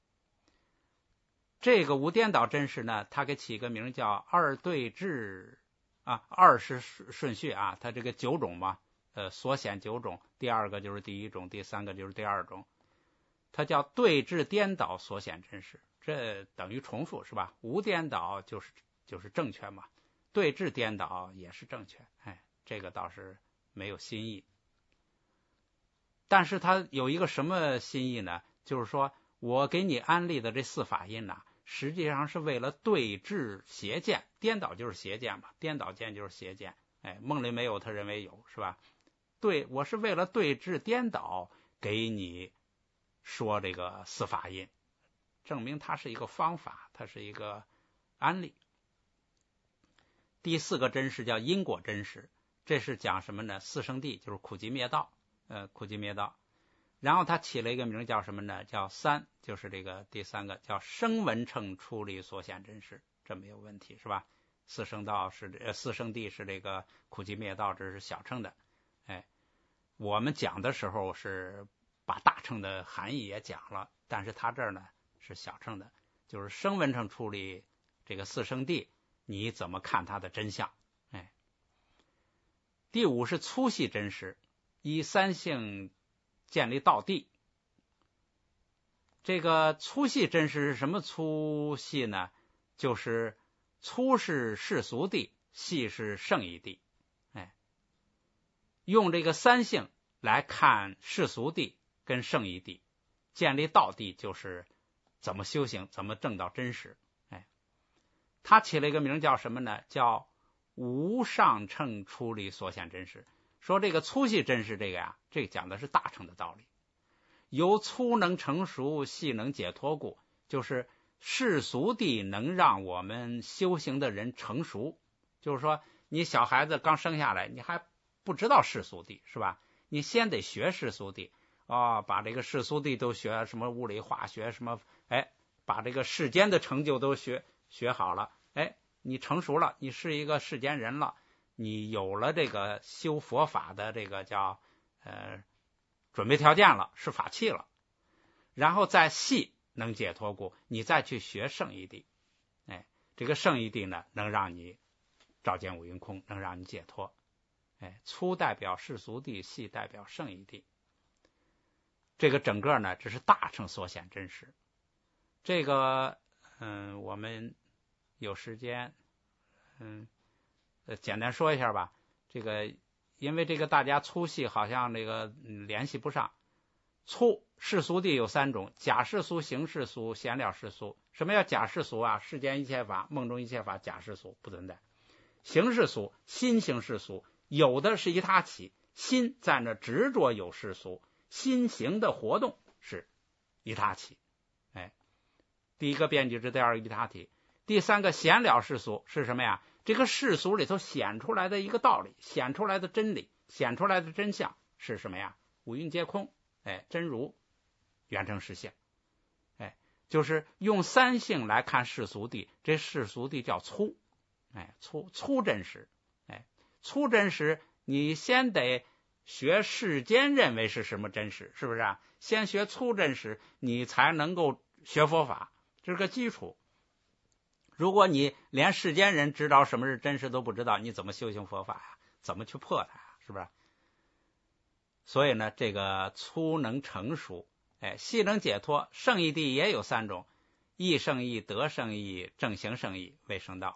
这个无颠倒真实呢，他给起个名叫二对治啊，二是顺序啊，它这个九种嘛，呃，所显九种，第二个就是第一种，第三个就是第二种，它叫对治颠倒所显真实，这等于重复是吧？无颠倒就是就是正确嘛，对治颠倒也是正确，哎，这个倒是没有新意。但是它有一个什么新意呢？就是说我给你安利的这四法印呢、啊。实际上是为了对治邪见，颠倒就是邪见嘛，颠倒见就是邪见。哎，梦里没有，他认为有，是吧？对，我是为了对治颠倒， 给你说这个四法印，证明它是一个方法，它是一个案例。第四个真实叫因果真实，这是讲什么呢？四圣谛，就是苦集灭道，呃，苦集灭道。然后他起了一个名叫什么呢？叫三，就是这个第三个叫声闻乘出离所显真实，这没有问题是吧？四圣道是呃四圣谛是这个苦集灭道，这是小乘的。哎，我们讲的时候是把大乘的含义也讲了，但是他这儿呢是小乘的，就是声闻乘出离这个四圣谛，你怎么看它的真相？哎，第五是粗细真实，以三性建立道谛。这个粗细真实是什么粗细呢？就是粗是世俗谛，细是圣义谛。哎，用这个三性来看世俗谛跟圣义谛，建立道谛就是怎么修行，怎么证到真实。哎，他起了一个名叫什么呢？叫无上乘出离所显真实。说这个粗细真实这个呀，这个讲的是大乘的道理。由粗能成熟，细能解脱故，就是世俗谛能让我们修行的人成熟。就是说你小孩子刚生下来，你还不知道世俗谛是吧？你先得学世俗谛哦，把这个世俗谛都学，什么物理化学什么，哎，把这个世间的成就都学学好了，哎，你成熟了，你是一个世间人了，你有了这个修佛法的这个叫呃准备条件了，是法器了，然后再细能解脱故，你再去学圣义谛。哎，这个圣义谛呢，能让你照见五蕴空，能让你解脱。哎，粗代表世俗谛，细代表圣义谛。这个整个呢，这是大乘所显真实。这个嗯，我们有时间嗯呃简单说一下吧。这个因为这个大家粗细好像这个、嗯、联系不上。粗世俗谛有三种：假世俗、行世俗、显了世俗。什么叫假世俗啊？世间一切法、梦中一切法，假世俗不存在。行世俗，心行世俗，有的是一他起，心在那执着有世俗，心行的活动是一他起。哎，第一个遍计之，第二个一他体，第三个显了世俗是什么呀？这个世俗里头显出来的一个道理，显出来的真理，显出来的真相是什么呀？五蕴皆空，哎，真如圆成实相。哎，就是用三性来看世俗谛，这世俗谛叫粗，哎，粗粗真实。哎，粗真实，你先得学世间认为是什么真实，是不是啊？先学粗真实，你才能够学佛法，这是个基础。如果你连世间人知道什么是真实都不知道，你怎么修行佛法呀？怎么去破它呀？是不是？所以呢，这个粗能成熟，哎，细能解脱。圣义谛也有三种：义圣义、德圣义、正行圣义为圣道。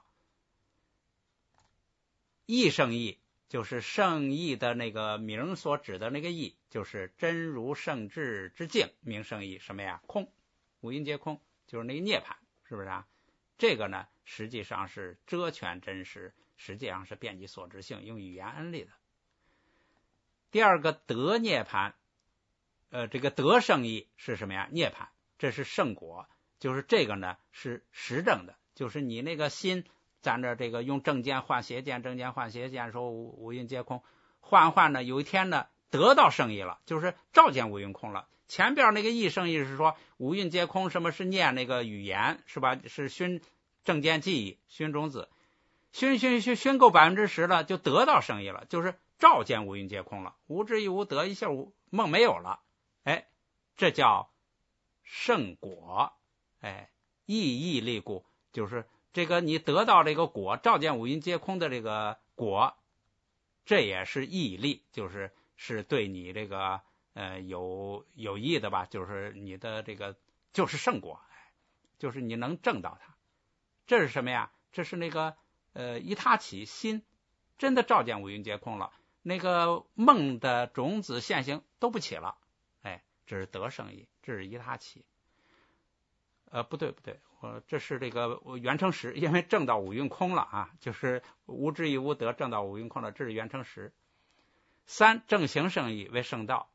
义圣义就是圣义的那个名所指的那个义，就是真如圣智之境，名圣义。什么呀？空，五蕴皆空，就是那个涅槃，是不是啊？这个呢，实际上是遮全真实，实际上是遍计所知性，用语言安立的。第二个得涅槃，呃，这个得圣义是什么呀？涅槃，这是圣果，就是这个呢是实证的，就是你那个心在那这个用正见换邪见，正见换邪见，说五五蕴皆空，换换呢，有一天呢得到圣义了，就是照见五蕴空了。前边那个义圣义是说五蕴皆空，什么是念那个语言是吧？是熏正见记忆，熏种子，熏熏熏熏够百分之十了，就得到圣义了，就是照见五蕴皆空了，无知亦无得，一下梦没有了。哎，这叫圣果。哎，意义立故，就是这个你得到这个果，照见五蕴皆空的这个果，这也是义力，就是是对你这个呃有有益的吧，就是你的这个就是圣果，就是你能证到它。这是什么呀？这是那个呃一他起，心真的照见五蕴皆空了，那个梦的种子现行都不起了。哎，这是得圣义，这是一他起。呃，不对不对，我这是这个圆成实，因为证到五蕴空了啊，就是无知亦无得，证到五蕴空了，这是圆成实。三正行圣义为圣道，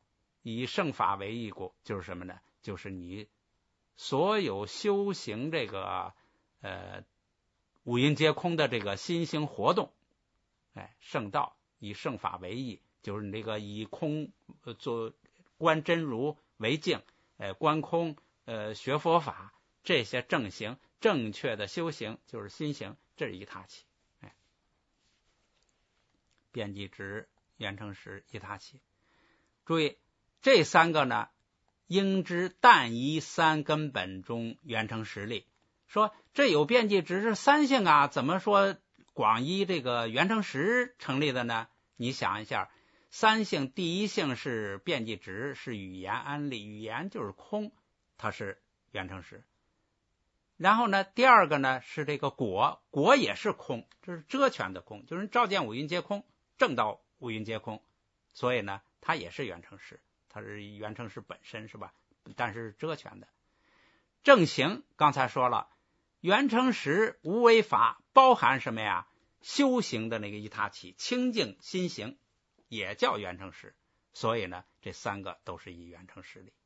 以圣法为义故，就是什么呢？就是你所有修行这个呃五蕴皆空的这个心行活动，哎，圣道以圣法为义，就是你这个以空呃做观真如为境，呃观空呃学佛法，这些正行正确的修行就是心行，这是一他起。哎，遍计执、圆成实、一他起。注意这三个呢，应知但依三根本中圆成实力。说这有遍计执是三性啊，怎么说广依这个圆成实成立的呢？你想一下，三性第一性是遍计执，是语言安立，语言就是空，它是圆成实。然后呢，第二个呢是这个果，果也是空，这是遮全的空，就是照见五蕴皆空，正道五蕴皆空，所以呢它也是圆成实，它是圆成实本身是吧？但是遮全的。正行刚才说了，圆成实无为法包含什么呀？修行的那个一他起，清净心行也叫圆成实，所以呢这三个都是以圆成实力。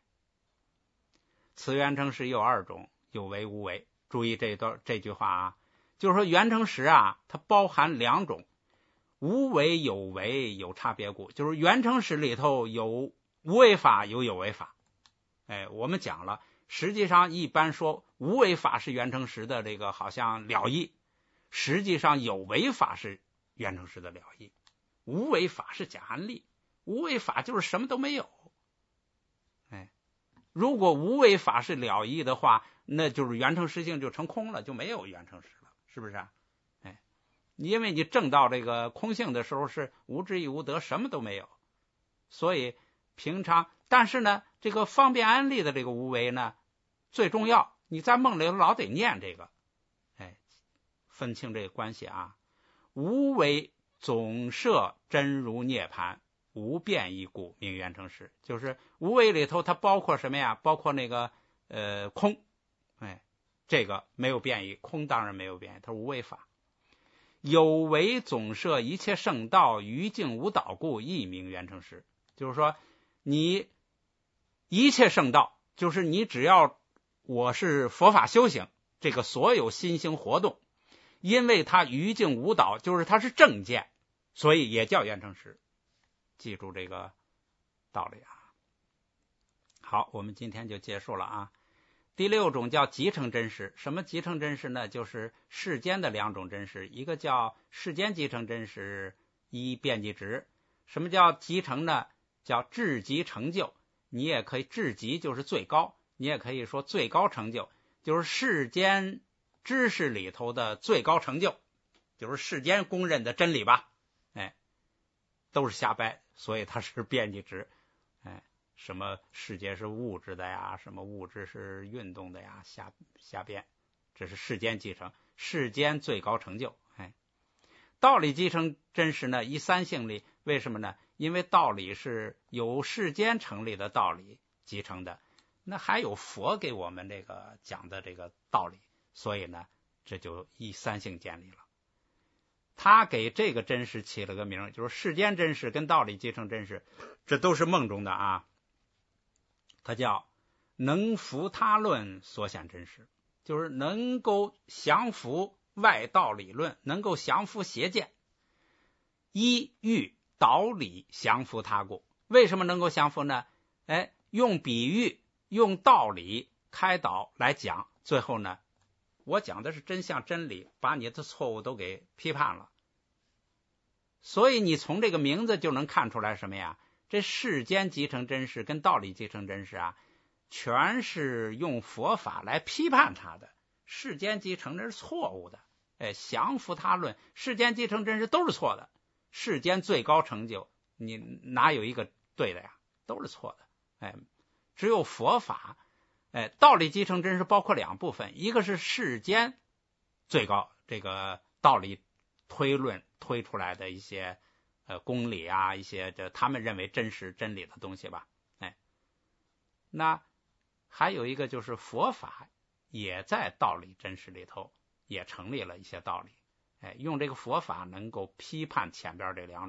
此圆成实有二种，有为无为。注意这段这句话啊，就是说圆成实啊，它包含两种，无为有为有差别故，就是圆成实里头有无为法有有为法。哎，我们讲了，实际上一般说无为法是圆成实的这个好像了义，实际上有为法是圆成实的了义，无为法是假安立，无为法就是什么都没有。哎，如果无为法是了义的话，那就是圆成实性就成空了，就没有圆成实了，是不是啊？哎，因为你证到这个空性的时候是无知亦无得，什么都没有，所以平常但是呢这个方便安立的这个无为呢最重要，你在梦里老得念这个，哎，分清这个关系啊。无为总摄真如涅槃，无变异故名圆成实。就是无为里头它包括什么呀？包括那个呃空，哎，这个没有变异，空当然没有变异，它是无为法。有为总摄一切圣道，于境无倒故，亦名圆成实。就是说你一切圣道，就是你只要我是佛法修行，这个所有心行活动，因为它于境无倒，就是它是正见，所以也叫圆成实。记住这个道理啊。好，我们今天就结束了啊。第六种叫集成真实。什么集成真实呢？就是世间的两种真实，一个叫世间集成真实，一遍计执。什么叫集成呢？叫至极成就。你也可以至极就是最高，你也可以说最高成就，就是世间知识里头的最高成就，就是世间公认的真理吧。哎，都是瞎掰，所以它是遍计执。哎，什么世界是物质的呀，什么物质是运动的呀，瞎瞎编，这是世间集成，世间最高成就。哎，道理集成真实呢，一三性里，为什么呢？因为道理是由世间成立的道理集成的，那还有佛给我们这个讲的这个道理，所以呢这就一三性建立了。他给这个真实起了个名，就是世间真实跟道理集成真实，这都是梦中的啊。它叫能服他论所显真实，就是能够降服外道理论，能够降服邪见，依欲导理降服他故。为什么能够降服呢？哎，用比喻用道理开导来讲，最后呢我讲的是真相真理，把你的错误都给批判了。所以你从这个名字就能看出来什么呀？这世间集成真实跟道理集成真实啊，全是用佛法来批判他的。世间集成真是错误的，哎，降服他论，世间集成真实都是错的。世间最高成就，你哪有一个对的呀？都是错的。哎，只有佛法，哎，道理集成真实包括两部分，一个是世间最高这个道理推论推出来的一些呃公理啊，一些这他们认为真实真理的东西吧。哎，那还有一个就是佛法也在道理真实里头也成立了一些道理。哎，用这个佛法能够批判前边这两种，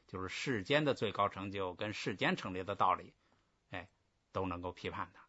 就是世间的最高成就跟世间成立的道理，哎，都能够批判它。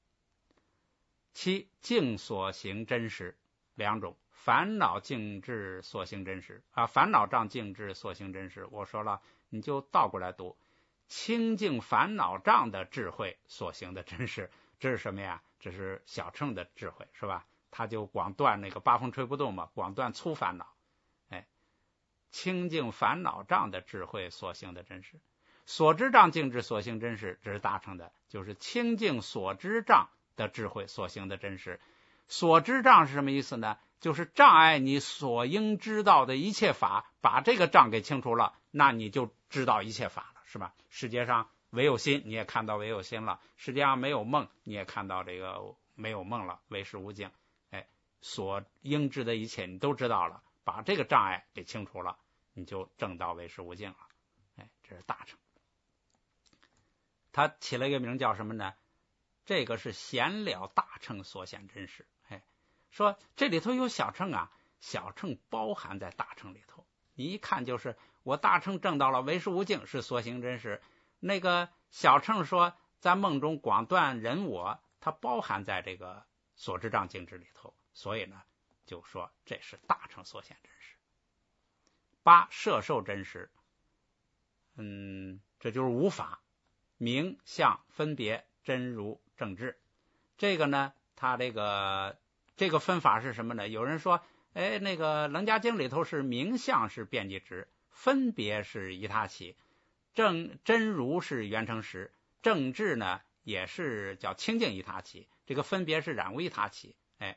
七，境所行真实两种，烦恼境智所行真实啊，烦恼障境智所行真实，我说了，你就倒过来读，清净烦恼障的智慧所行的真实，这是什么呀？这是小乘的智慧，是吧？他就广断那个八风吹不动嘛，广断粗烦恼，哎，清净烦恼障的智慧所行的真实，所知障境智所行真实，这是大乘的，就是清净所知障的智慧所行的真实。所知障是什么意思呢？就是障碍你所应知道的一切法，把这个障给清除了，那你就知道一切法了，是吧？世界上唯有心，你也看到唯有心了；世界上没有梦，你也看到这个没有梦了，唯识无境。哎，所应知的一切你都知道了，把这个障碍给清除了，你就证到唯识无境了。哎，这是大乘。他起了一个名叫什么呢？这个是显了大乘所显真实。哎，说这里头有小乘啊，小乘包含在大乘里头。你一看就是我大乘证到了唯识无境是所行真实，那个小乘说在梦中广断人我，它包含在这个所知障境智里头，所以呢就说这是大乘所显真实。八，摄受真实，嗯，这就是无法名相分别真如正智。这个呢它这个这个分法是什么呢？有人说哎，那个楞伽经里头是名相是遍计值，分别是一他起，正真如是圆成实，正智呢也是叫清净一他起，这个分别是染无一他起。哎，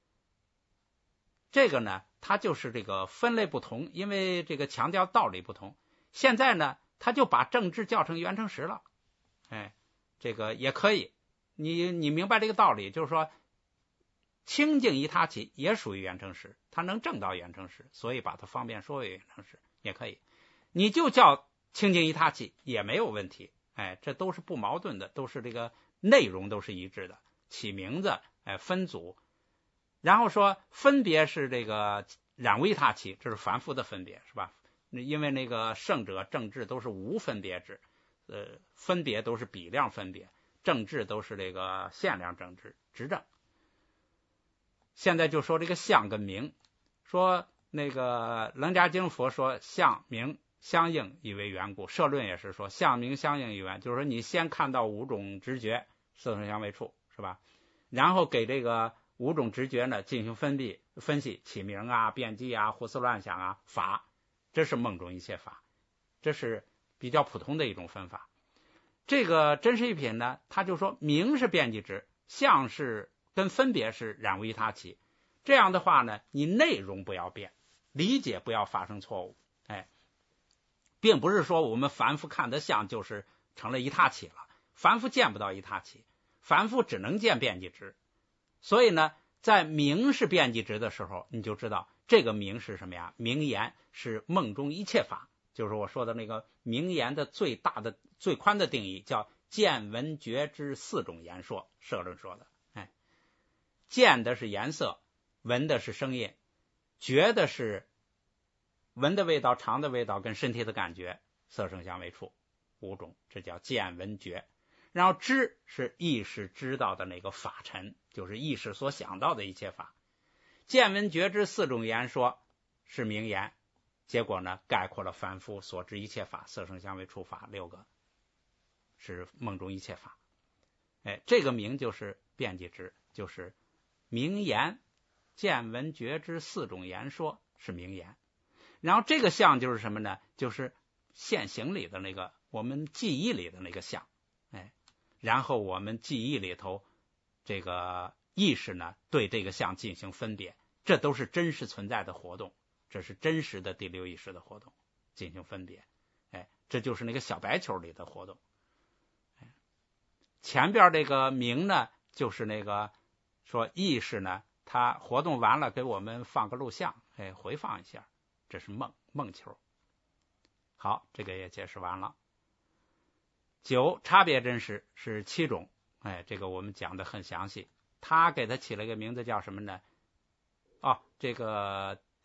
这个呢它就是这个分类不同，因为这个强调道理不同。现在呢他就把正智叫成圆成实了。哎，这个也可以，你你明白这个道理，就是说清净一他起也属于圆成实，它能证到圆成实，所以把它方便说为圆成实也可以。你就叫清净一他起也没有问题。哎，这都是不矛盾的，都是这个内容都是一致的。起名字，哎，分组，然后说分别是这个染无一他起，这是凡夫的分别，是吧？因为那个圣者正智都是无分别智，呃，分别都是比量分别，正智都是这个限量正智执正。现在就说这个相跟名，说那个楞伽经佛说相名相应以为缘故，社论也是说相名相应以缘，就是说你先看到五种直觉，色声香味触，是吧？然后给这个五种直觉呢进行分析分析，起名啊、辩计啊、胡思乱想啊、法，这是梦中一切法，这是比较普通的一种分法。这个真实一品呢，他就说名是辩计值，相是跟分别是染无一他起，这样的话呢，你内容不要变，理解不要发生错误。哎，并不是说我们凡夫看的相就是成了一他起了，凡夫见不到一他起，凡夫只能见辩计值。所以呢，在名是辩计值的时候，你就知道这个名是什么呀？名言是梦中一切法，就是我说的那个名言的最大的最宽的定义，叫见闻觉知四种言说，社论说的。哎，见的是颜色，闻的是声音，觉的是闻的味道、尝的味道跟身体的感觉，色声香味触五种，这叫见闻觉。然后知是意识知道的那个法尘，就是意识所想到的一切法。见闻觉知四种言说是名言，结果呢概括了凡夫所知一切法，色声香味触法六个是梦中一切法。哎，这个名就是辩计值，就是名言，见闻觉知四种言说是名言。然后这个相就是什么呢？就是现行里的那个我们记忆里的那个相。哎，然后我们记忆里头这个意识呢对这个相进行分别，这都是真实存在的活动，这是真实的第六意识的活动，进行分别。哎，这就是那个小白球里的活动。哎，前边这个名呢就是那个说意识呢它活动完了给我们放个录像，哎，回放一下，这是梦梦球。好，这个也解释完了。九，差别真实是七种，哎，这个我们讲的很详细。他给他起了一个名字叫什么呢？哦，这个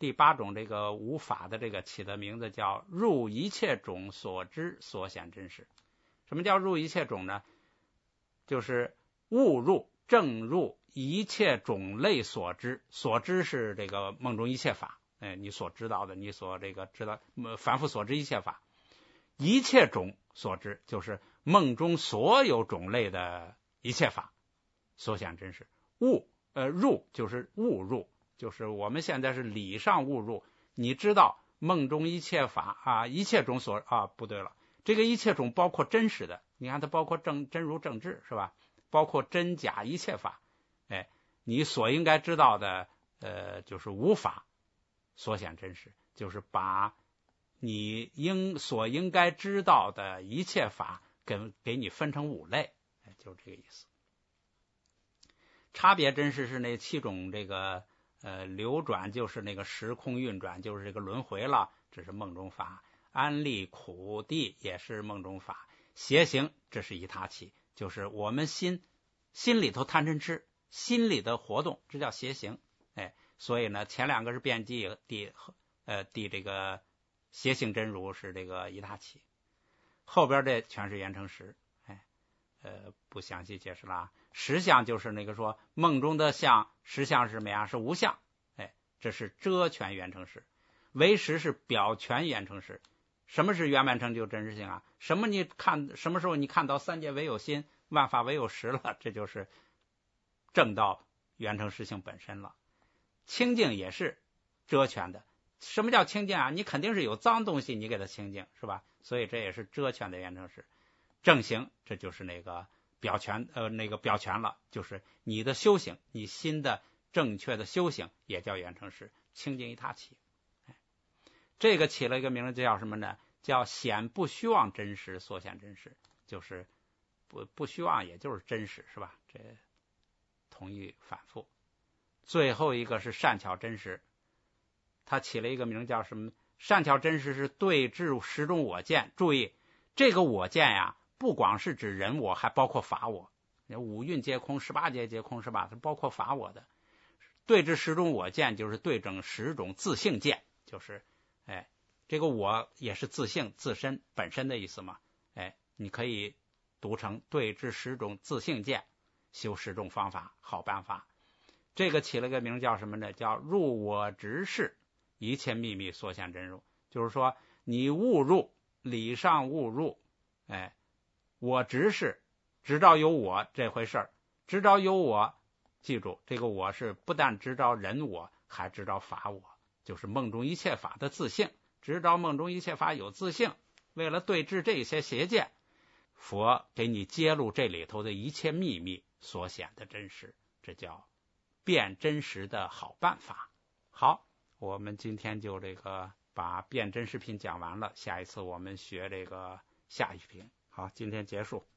第八种这个无法的这个起的名字叫入一切种所知所显真实。什么叫入一切种呢？就是悟入正入一切种类所知，所知是这个梦中一切法，哎，你所知道的，你所这个知道凡夫所知一切法，一切种所知就是梦中所有种类的一切法所显真实。悟呃入就是悟入，就是我们现在是理上悟入，你知道梦中一切法啊，一切种所啊不对了，这个一切种包括真实的，你看它包括正真如正智是吧？包括真假一切法，哎，你所应该知道的呃就是无法所显真实，就是把你应所应该知道的一切法给给你分成五类，哎，就是这个意思。差别真实是那七种这个呃流转，就是那个时空运转，就是这个轮回了，这是梦中法。安立苦地也是梦中法。邪行这是一他起，就是我们心心里头贪嗔痴，心里的活动，这叫邪行。哎，所以呢，前两个是辩机地呃地这个邪行真如是这个一他起，后边这全是缘成实。哎，呃，不详细解释了。实相就是那个说梦中的相，实相是什么呀？是无相。哎，这是遮全缘成实。唯实是表全缘成实。什么是圆满成就真实性啊？什么你看什么时候你看到三界唯有心，万法唯有实了，这就是证到圆成实性本身了。清净也是遮全的。什么叫清净啊？你肯定是有脏东西，你给它清净是吧？所以这也是遮全的圆成实。正行这就是那个表全呃那个表全了，就是你的修行，你心的正确的修行也叫圆成实，清净一他起。这个起了一个名字叫什么呢？叫显不虚妄真实所显真实，就是不不虚妄，也就是真实是吧？这同义反复。最后一个是善巧真实，它起了一个名叫什么？善巧真实是对治十种我见。注意这个我见呀，不光是指人我，还包括法我。五蕴皆空，十八界皆空是吧？它包括法我的。对治十种我见就是对整十种自性见，就是哎，这个我也是自性自身本身的意思嘛。哎，你可以读成对治十种自性见，修十种方法好办法。这个起了个名叫什么呢？叫入我执事一切秘密所显真如。就是说你悟入理上悟入，哎，我执事知道有我这回事儿，知道有我，记住这个我是不但知道人我，还知道法我，就是梦中一切法的自性，知道梦中一切法有自性。为了对治这些邪见，佛给你揭露这里头的一切秘密所显的真实，这叫辨真实的好办法。好，我们今天就这个把辨真实品讲完了，下一次我们学这个下一品。好，今天结束。